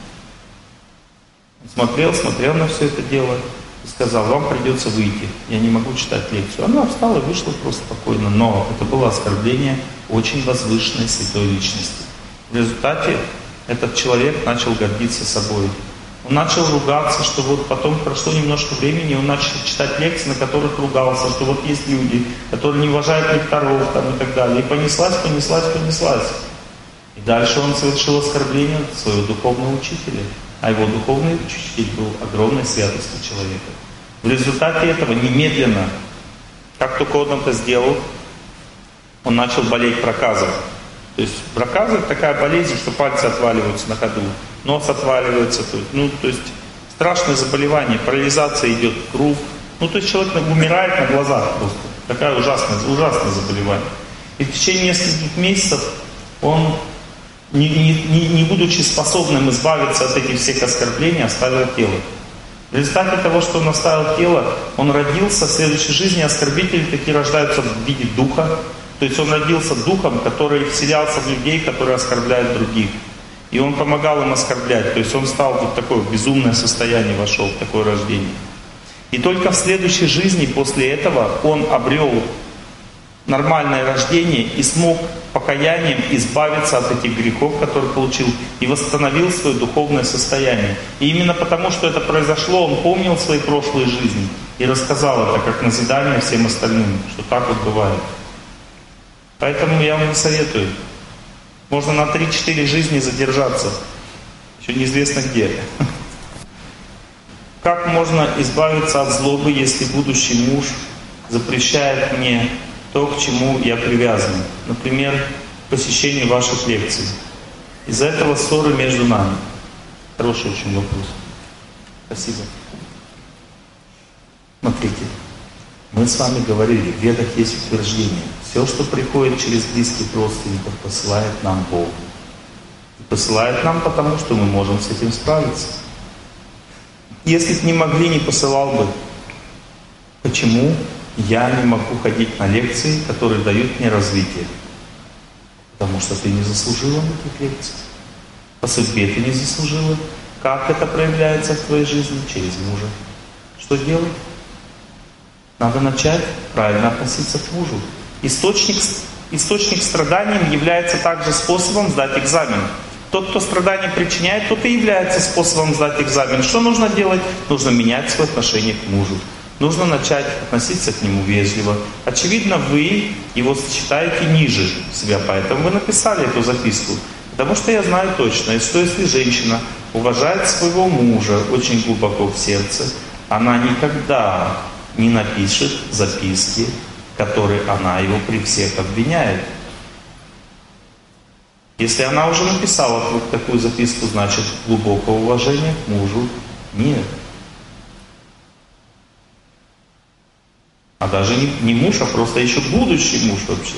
[SPEAKER 1] Он смотрел, смотрел на все это дело и сказал: вам придется выйти, я не могу читать лекцию. Она встала и вышла просто спокойно, но это было оскорбление очень возвышенной святой личности. В результате этот человек начал гордиться собой. Он начал ругаться, что вот потом прошло немножко времени, он начал читать лекции, на которых ругался, что вот есть люди, которые не уважают лекторов там, и так далее. И понеслась, понеслась, понеслась. И дальше он совершил оскорбление своего духовного учителя. А его духовный учитель был огромной святостью человека. В результате этого немедленно, как только он это сделал, он начал болеть проказом. То есть проказа — это такая болезнь, что пальцы отваливаются на ходу, нос отваливается, то есть, ну, то есть страшное заболевание, парализация идет в круг. Ну, то есть человек умирает на глазах просто. Такое ужасное, ужасное заболевание. И в течение нескольких месяцев он, не, не, не будучи способным избавиться от этих всех оскорблений, оставил тело. В результате того, что он оставил тело, он родился в следующей жизни. Оскорбители такие рождаются в виде духа. То есть он родился духом, который вселялся в людей, которые оскорбляют других. И он помогал им оскорблять. То есть он стал вот в такое безумное состояние, вошел в такое рождение. И только в следующей жизни после этого он обрел нормальное рождение и смог покаянием избавиться от этих грехов, которые получил, и восстановил свое духовное состояние. И именно потому, что это произошло, он помнил свои прошлые жизни и рассказал это как назидание всем остальным, что так вот бывает. Поэтому я вам не советую. Можно на три-четыре жизни задержаться. Еще неизвестно где. Как можно избавиться от злобы, если будущий муж запрещает мне то, к чему я привязан? Например, посещение ваших лекций. Из-за этого ссоры между нами. Хороший очень вопрос. Спасибо. Смотрите, мы с вами говорили, в Ведах есть утверждение. Все, что приходит через близких родственников, посылает нам Бог. И посылает нам потому, что мы можем с этим справиться. Если бы не могли, не посылал бы. Почему я не могу ходить на лекции, которые дают мне развитие? Потому что ты не заслужила этих лекций. По судьбе ты не заслужила. Как это проявляется в твоей жизни? Через мужа. Что делать? Надо начать правильно относиться к мужу. Источник, источник страданий является также способом сдать экзамен. Тот, кто страдания причиняет, тот и является способом сдать экзамен. Что нужно делать? Нужно менять свое отношение к мужу. Нужно начать относиться к нему вежливо. Очевидно, вы его считаете ниже себя, поэтому вы написали эту записку. Потому что я знаю точно, что если женщина уважает своего мужа очень глубоко в сердце, она никогда не напишет записки, которые она его при всех обвиняет. Если она уже написала такую записку, значит глубокого уважения к мужу нет. А даже не, не муж, а просто еще будущий муж вообще.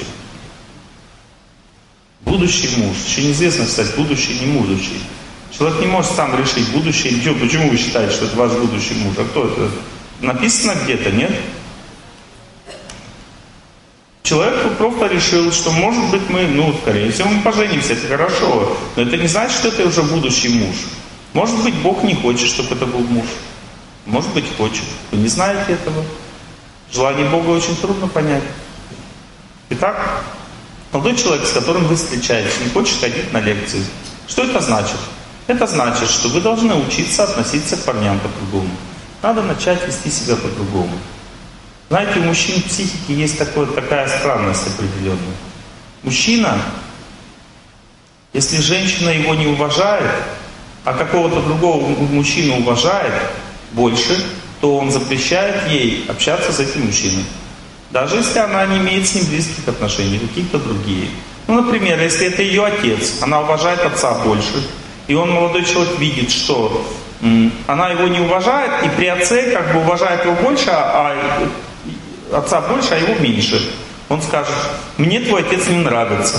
[SPEAKER 1] Будущий муж. Еще неизвестно, кстати, будущий, не будущий. Человек не может сам решить, будущий или что. Почему вы считаете, что это ваш будущий муж? А кто это? Написано где-то, нет? Человек просто решил, что может быть мы, ну, скорее всего, мы поженимся, это хорошо. Но это не значит, что это уже будущий муж. Может быть, Бог не хочет, чтобы это был муж. Может быть, хочет. Вы не знаете этого. Желание Бога очень трудно понять. Итак, молодой человек, с которым вы встречаетесь, не хочет ходить на лекции. Что это значит? Это значит, что вы должны учиться относиться к парням по-другому. Надо начать вести себя по-другому. Знаете, у мужчин в психике есть такое, такая странность определенная. Мужчина, если женщина его не уважает, а какого-то другого мужчину уважает больше, то он запрещает ей общаться с этим мужчиной. Даже если она не имеет с ним близких отношений, какие-то другие. Ну, например, если это ее отец, она уважает отца больше, и он, молодой человек, видит, что м, она его не уважает, и при отце как бы уважает его больше, а отца больше, а его меньше. Он скажет: мне твой отец не нравится.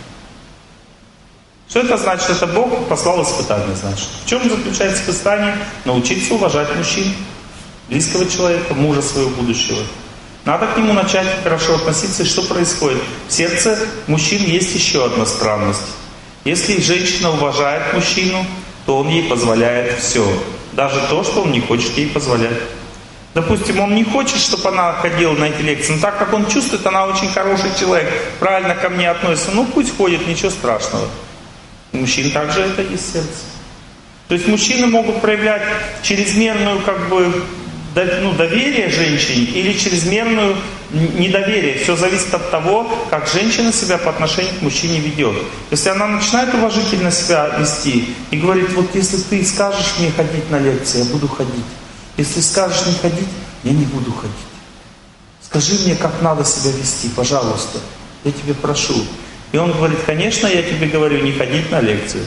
[SPEAKER 1] Что это значит? Это Бог послал испытание, значит. В чем заключается испытание? Научиться уважать мужчин, близкого человека, мужа своего будущего. Надо к нему начать хорошо относиться. И что происходит? В сердце мужчин есть еще одна странность. Если женщина уважает мужчину, то он ей позволяет все. Даже то, что он не хочет ей позволять. Допустим, он не хочет, чтобы она ходила на эти лекции, но так как он чувствует, она очень хороший человек, правильно ко мне относится, ну пусть ходит, ничего страшного. У мужчин также это есть в сердце. То есть мужчины могут проявлять чрезмерную как бы ну, доверие женщине или чрезмерную недоверие. Все зависит от того, как женщина себя по отношению к мужчине ведет. Если она начинает уважительно себя вести и говорит: вот если ты скажешь мне ходить на лекции, я буду ходить. Если скажешь не ходить, я не буду ходить. Скажи мне, как надо себя вести, пожалуйста. Я тебе прошу. И он говорит: конечно, я тебе говорю, не ходить на лекции.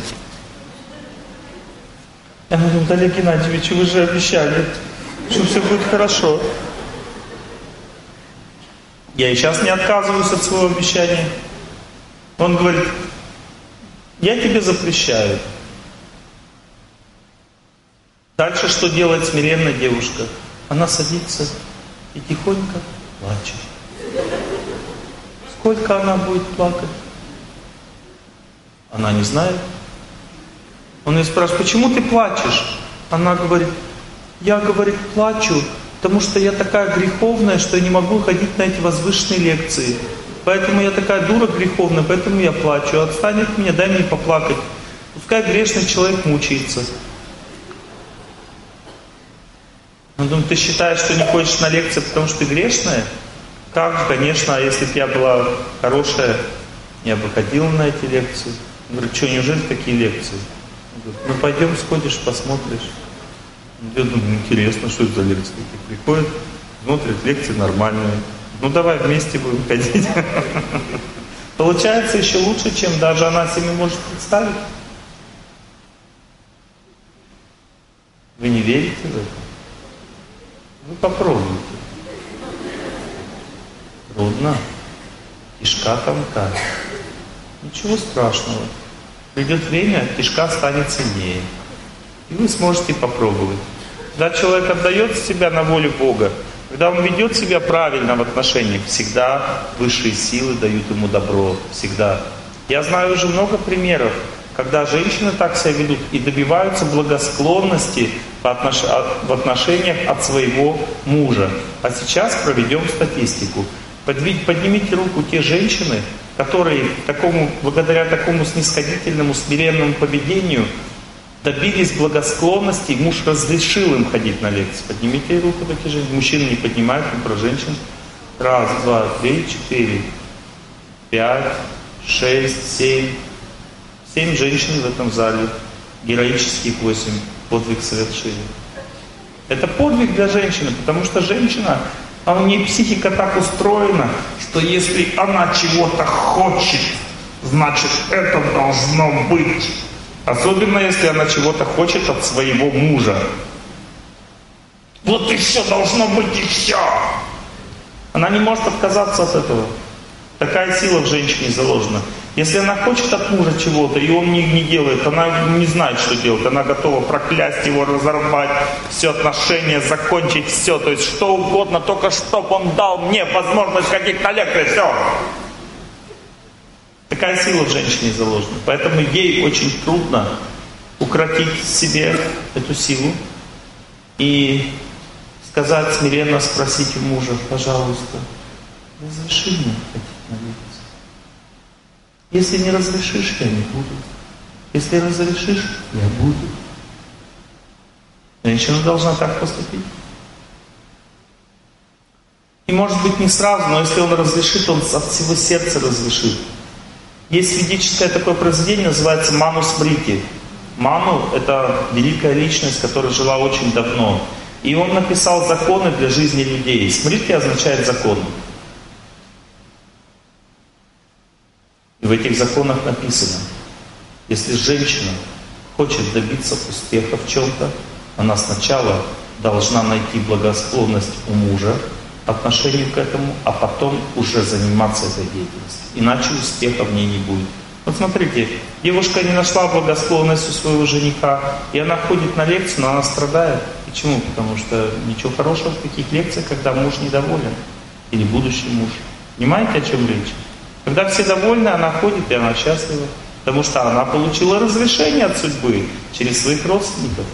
[SPEAKER 1] Я говорю: Олег Геннадьевич, вы же обещали, что все будет хорошо. Я и сейчас не отказываюсь от своего обещания. Он говорит: я тебе запрещаю. Дальше что делает смиренная девушка? Она садится и тихонько плачет. Сколько она будет плакать? Она не знает. Он ее спрашивает: почему ты плачешь? Она говорит: я, говорит, плачу, потому что я такая греховная, что я не могу ходить на эти возвышенные лекции. Поэтому я такая дура греховная, поэтому я плачу. Отстань от меня, дай мне поплакать. Пускай грешный человек мучается. Он думает: ты считаешь, что не ходишь на лекции, потому что ты грешная? Как же, конечно, а если бы я была хорошая, я бы ходила на эти лекции. Он говорит: что, неужели такие лекции? Он говорит: ну пойдем сходишь, посмотришь. Я думаю: интересно, что это за лекции такие? Приходят, смотрят, лекции нормальные. Ну давай вместе будем ходить. Получается еще лучше, чем даже она себе может представить. Вы не верите в это? Вы попробуйте. Трудно. Кишка тонка. Ничего страшного. Придет время, кишка станет сильнее. И вы сможете попробовать. Когда человек отдает себя на волю Бога, когда он ведет себя правильно в отношениях, всегда высшие силы дают ему добро. Всегда. Я знаю уже много примеров, когда женщины так себя ведут и добиваются благосклонности в отношениях от своего мужа. А сейчас проведем статистику. Поднимите руку те женщины, которые такому, благодаря такому снисходительному, смиренному поведению добились благосклонности, и муж разрешил им ходить на лекции. Поднимите руку такие женщины. Мужчины не поднимают, но про женщин. Раз, два, три, четыре, пять, шесть, семь. Семь женщин в этом зале. Героических восемь. Подвиг совершили. Это подвиг для женщины, потому что женщина, а у нее психика так устроена, что если она чего-то хочет, значит это должно быть. Особенно если она чего-то хочет от своего мужа. Вот и все должно быть, и все. Она не может отказаться от этого. Такая сила в женщине заложена. Если она хочет от мужа чего-то, и он не, не делает, она не знает, что делать. Она готова проклясть его, разорвать все отношения, закончить все. То есть что угодно, только чтоб он дал мне возможность ходить на лекции. Все. Такая сила в женщине заложена. Поэтому ей очень трудно укротить в себе эту силу и сказать смиренно, спросить у мужа: пожалуйста, разреши мне ходить на лекции. Если не разрешишь, я не буду. Если разрешишь, я буду. Женщина должна так поступить. И может быть не сразу, но если он разрешит, он от всего сердца разрешит. Есть ведическое такое произведение, называется «Ману Смрити». Ману — это великая личность, которая жила очень давно. И он написал законы для жизни людей. Смрити означает законы. И в этих законах написано, если женщина хочет добиться успеха в чем-то, она сначала должна найти благосклонность у мужа отношению к этому, а потом уже заниматься этой деятельностью. Иначе успеха в ней не будет. Вот смотрите, девушка не нашла благосклонность у своего жениха, и она ходит на лекцию, но она страдает. Почему? Потому что ничего хорошего в таких лекциях, когда муж недоволен. Или будущий муж. Понимаете, о чем речь? Когда все довольны, она ходит, и она счастлива. Потому что она получила разрешение от судьбы через своих родственников.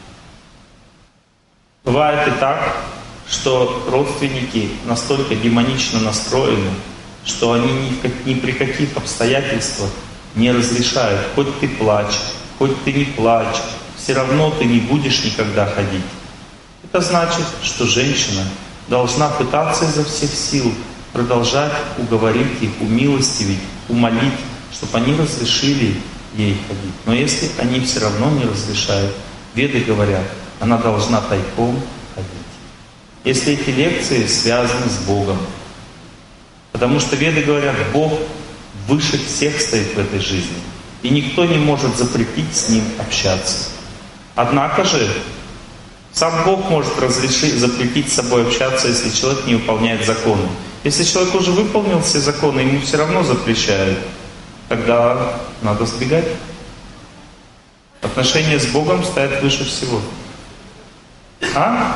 [SPEAKER 1] Бывает и так, что родственники настолько демонично настроены, что они ни, в как, ни при каких обстоятельствах не разрешают. Хоть ты плачь, хоть ты не плачь, все равно ты не будешь никогда ходить. Это значит, что женщина должна пытаться изо всех сил продолжать уговорить их, умилостивить, умолить, чтобы они разрешили ей ходить. Но если они все равно не разрешают, Веды говорят, она должна тайком ходить. Если эти лекции связаны с Богом. Потому что Веды говорят, Бог выше всех стоит в этой жизни. И никто не может запретить с Ним общаться. Однако же, сам Бог может разрешить, запретить с собой общаться, если человек не выполняет законы. Если человек уже выполнил все законы, ему все равно запрещают, тогда надо сбегать. Отношения с Богом стоят выше всего. А?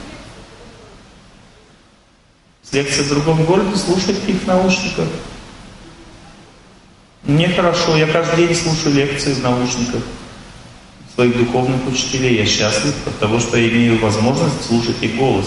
[SPEAKER 1] Лекции в другом городе, слушайте их в наушниках. Мне хорошо, я каждый день слушаю лекции в наушниках своих духовных учителей. Я счастлив от того, что я имею возможность слушать их голос.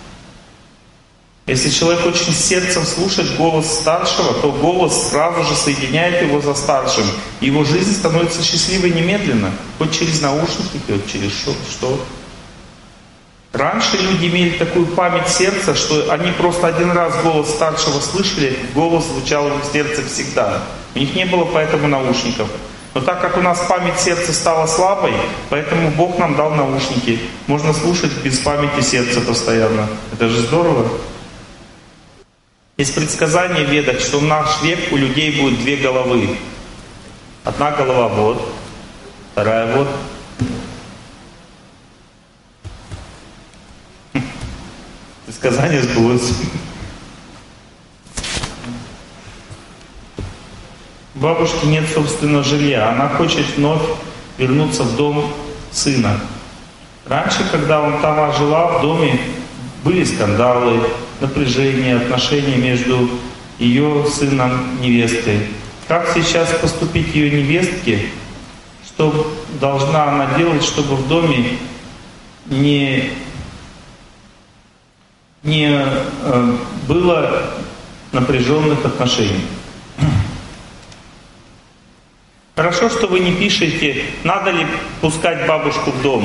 [SPEAKER 1] Если человек очень сердцем слушает голос старшего, то голос сразу же соединяет его со старшим. И его жизнь становится счастливой немедленно. Хоть через наушники, хоть через что. что. Раньше люди имели такую память сердца, что они просто один раз голос старшего слышали, голос звучал в их сердце всегда. У них не было поэтому наушников. Но так как у нас память сердца стала слабой, поэтому Бог нам дал наушники. Можно слушать без памяти сердца постоянно. Это же здорово. Есть предсказание в Ведах, что в наш век у людей будет две головы. Одна голова вот, вторая вот. Предсказание сбылось. У бабушки нет собственного жилья. Она хочет вновь вернуться в дом сына. Раньше, когда он там жила, в доме были скандалы, напряжение, отношения между ее сыном и невестой. Как сейчас поступить ее невестке? Что должна она делать, чтобы в доме не, не э, было напряженных отношений? Хорошо, что вы не пишете, надо ли пускать бабушку в дом.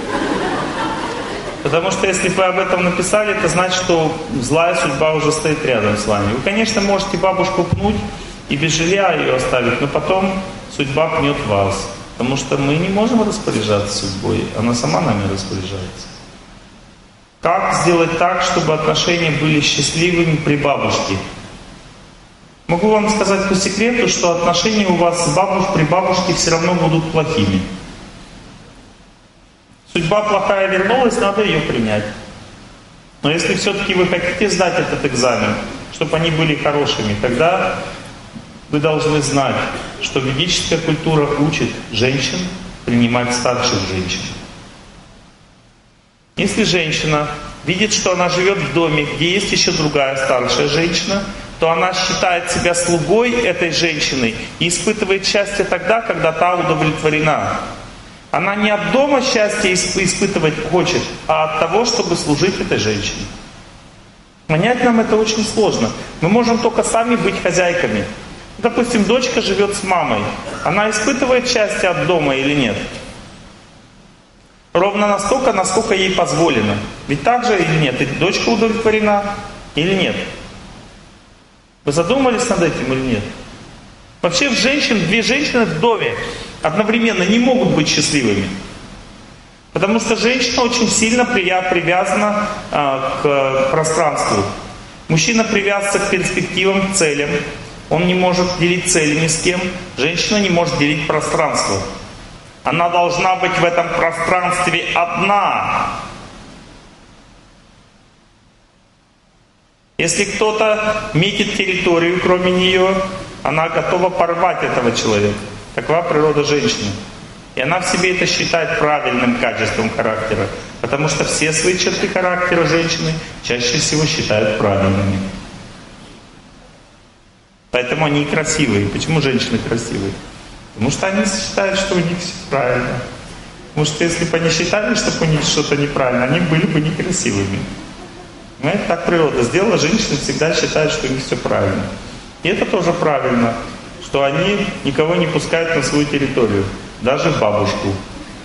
[SPEAKER 1] Потому что если вы об этом написали, это значит, что злая судьба уже стоит рядом с вами. Вы, конечно, можете бабушку пнуть и без жилья ее оставить, но потом судьба пнет вас. Потому что мы не можем распоряжаться судьбой, она сама нами распоряжается. Как сделать так, чтобы отношения были счастливыми при бабушке? Могу вам сказать по секрету, что отношения у вас с бабушкой при бабушке все равно будут плохими. Судьба плохая вернулась, надо ее принять. Но если все-таки вы хотите сдать этот экзамен, чтобы они были хорошими, тогда вы должны знать, что ведическая культура учит женщин принимать старших женщин. Если женщина видит, что она живет в доме, где есть еще другая старшая женщина, то она считает себя слугой этой женщины и испытывает счастье тогда, когда та удовлетворена. Она не от дома счастье испытывать хочет, а от того, чтобы служить этой женщине. Понять нам это очень сложно. Мы можем только сами быть хозяйками. Допустим, дочка живет с мамой. Она испытывает счастье от дома или нет? Ровно настолько, насколько ей позволено. Ведь так же или нет? И дочка удовлетворена. Или нет? Вы задумались над этим или нет? Вообще в женщин, две женщины в доме одновременно не могут быть счастливыми. Потому что женщина очень сильно привязана а, к пространству. Мужчина привязывается к перспективам, к целям. Он не может делить цели ни с кем. Женщина не может делить пространство. Она должна быть в этом пространстве одна. Если кто-то метит территорию, кроме нее, она готова порвать этого человека. Такова природа женщины. И она в себе это считает правильным качеством характера. Потому что все свои черты характера женщины чаще всего считают правильными. Поэтому они красивые. Почему женщины красивые? Потому что они считают, что у них все правильно. Потому что если бы они считали, что у них что-то неправильно, они были бы некрасивыми. Понимаете, так природа сделала, женщины всегда считают, что у них все правильно. И это тоже правильно, что они никого не пускают на свою территорию, даже бабушку.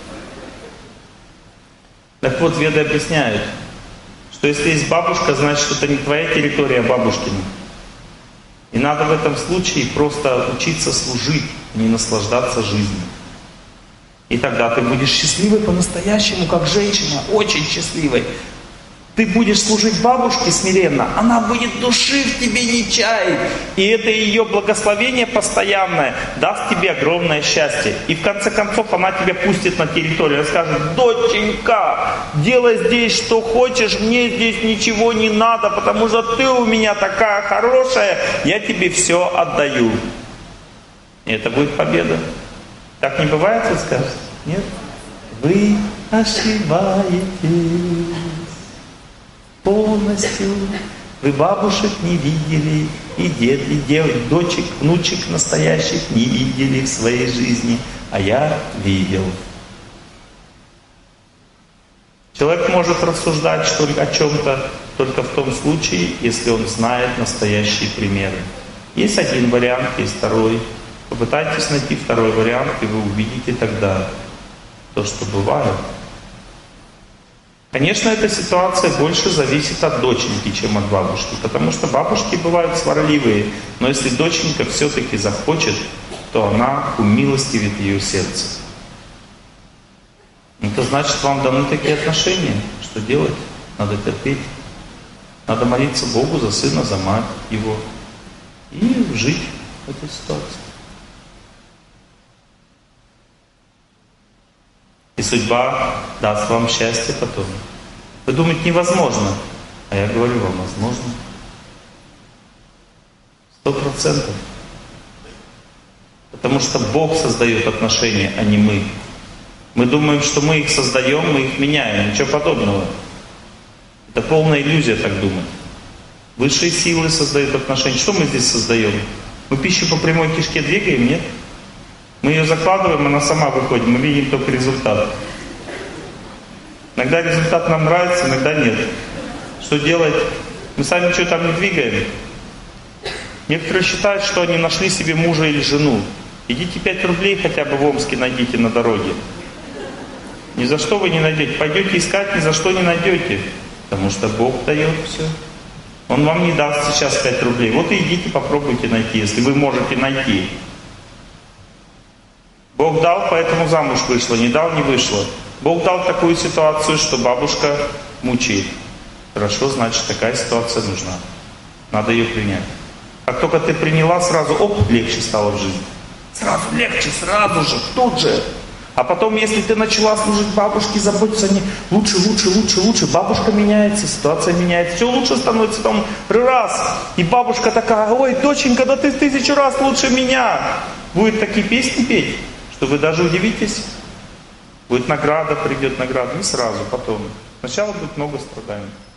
[SPEAKER 1] Так вот, веды объясняют, что если есть бабушка, значит, это не твоя территория, а бабушкина. И надо в этом случае просто учиться служить, а не наслаждаться жизнью. И тогда ты будешь счастливой по-настоящему, как женщина, очень счастливой. Ты будешь служить бабушке смиренно, она будет души в тебе не чаять. И это ее благословение постоянное даст тебе огромное счастье. И в конце концов она тебя пустит на территорию и скажет: доченька, делай здесь что хочешь, мне здесь ничего не надо, потому что ты у меня такая хорошая, я тебе все отдаю. И это будет победа. Так не бывает, вы скажете? Нет? Вы ошибаетесь полностью. Вы бабушек не видели, и дед, и дев, дочек, внучек настоящих не видели в своей жизни, а я видел. Человек может рассуждать что о чем-то только в том случае, если он знает настоящие примеры. Есть один вариант, есть второй. Попытайтесь найти второй вариант, и вы увидите тогда то, что бывает. Конечно, эта ситуация больше зависит от доченьки, чем от бабушки, потому что бабушки бывают сварливые, но если доченька все-таки захочет, то она умилостивит ее сердце. Это значит, вам даны такие отношения. Что делать? Надо терпеть. Надо молиться Богу за сына, за мать его. И жить в этой ситуации. И судьба даст вам счастье потом. Вы думаете, невозможно? А я говорю вам, возможно. Сто процентов. Потому что Бог создает отношения, а не мы. Мы думаем, что мы их создаем, мы их меняем. Ничего подобного. Это полная иллюзия так думать. Высшие силы создают отношения. Что мы здесь создаем? Мы пищу по прямой кишке двигаем, нет? Мы ее закладываем, она сама выходит, мы видим только результат. Иногда результат нам нравится, иногда нет. Что делать? Мы сами ничего там не двигаем. Некоторые считают, что они нашли себе мужа или жену. Идите пять рублей хотя бы в Омске найдите на дороге. Ни за что вы не найдете. Пойдете искать, ни за что не найдете. Потому что Бог дает все. Он вам не даст сейчас пять рублей. Вот и идите, попробуйте найти, если вы можете найти. Бог дал, поэтому замуж вышла, не дал, не вышла. Бог дал такую ситуацию, что бабушка мучает. Хорошо, значит, такая ситуация нужна. Надо ее принять. Как только ты приняла, сразу, оп, легче стало в жизни. Сразу легче, сразу же, тут же. А потом, если ты начала служить бабушке, заботиться о ней, лучше, лучше, лучше, лучше. Бабушка меняется, ситуация меняется, все лучше становится там раз. И бабушка такая: ой, доченька, да ты тысячу раз лучше меня. Будет такие песни петь, что вы даже удивитесь. Будет награда, придет награда, не сразу, потом. Сначала будет много страданий.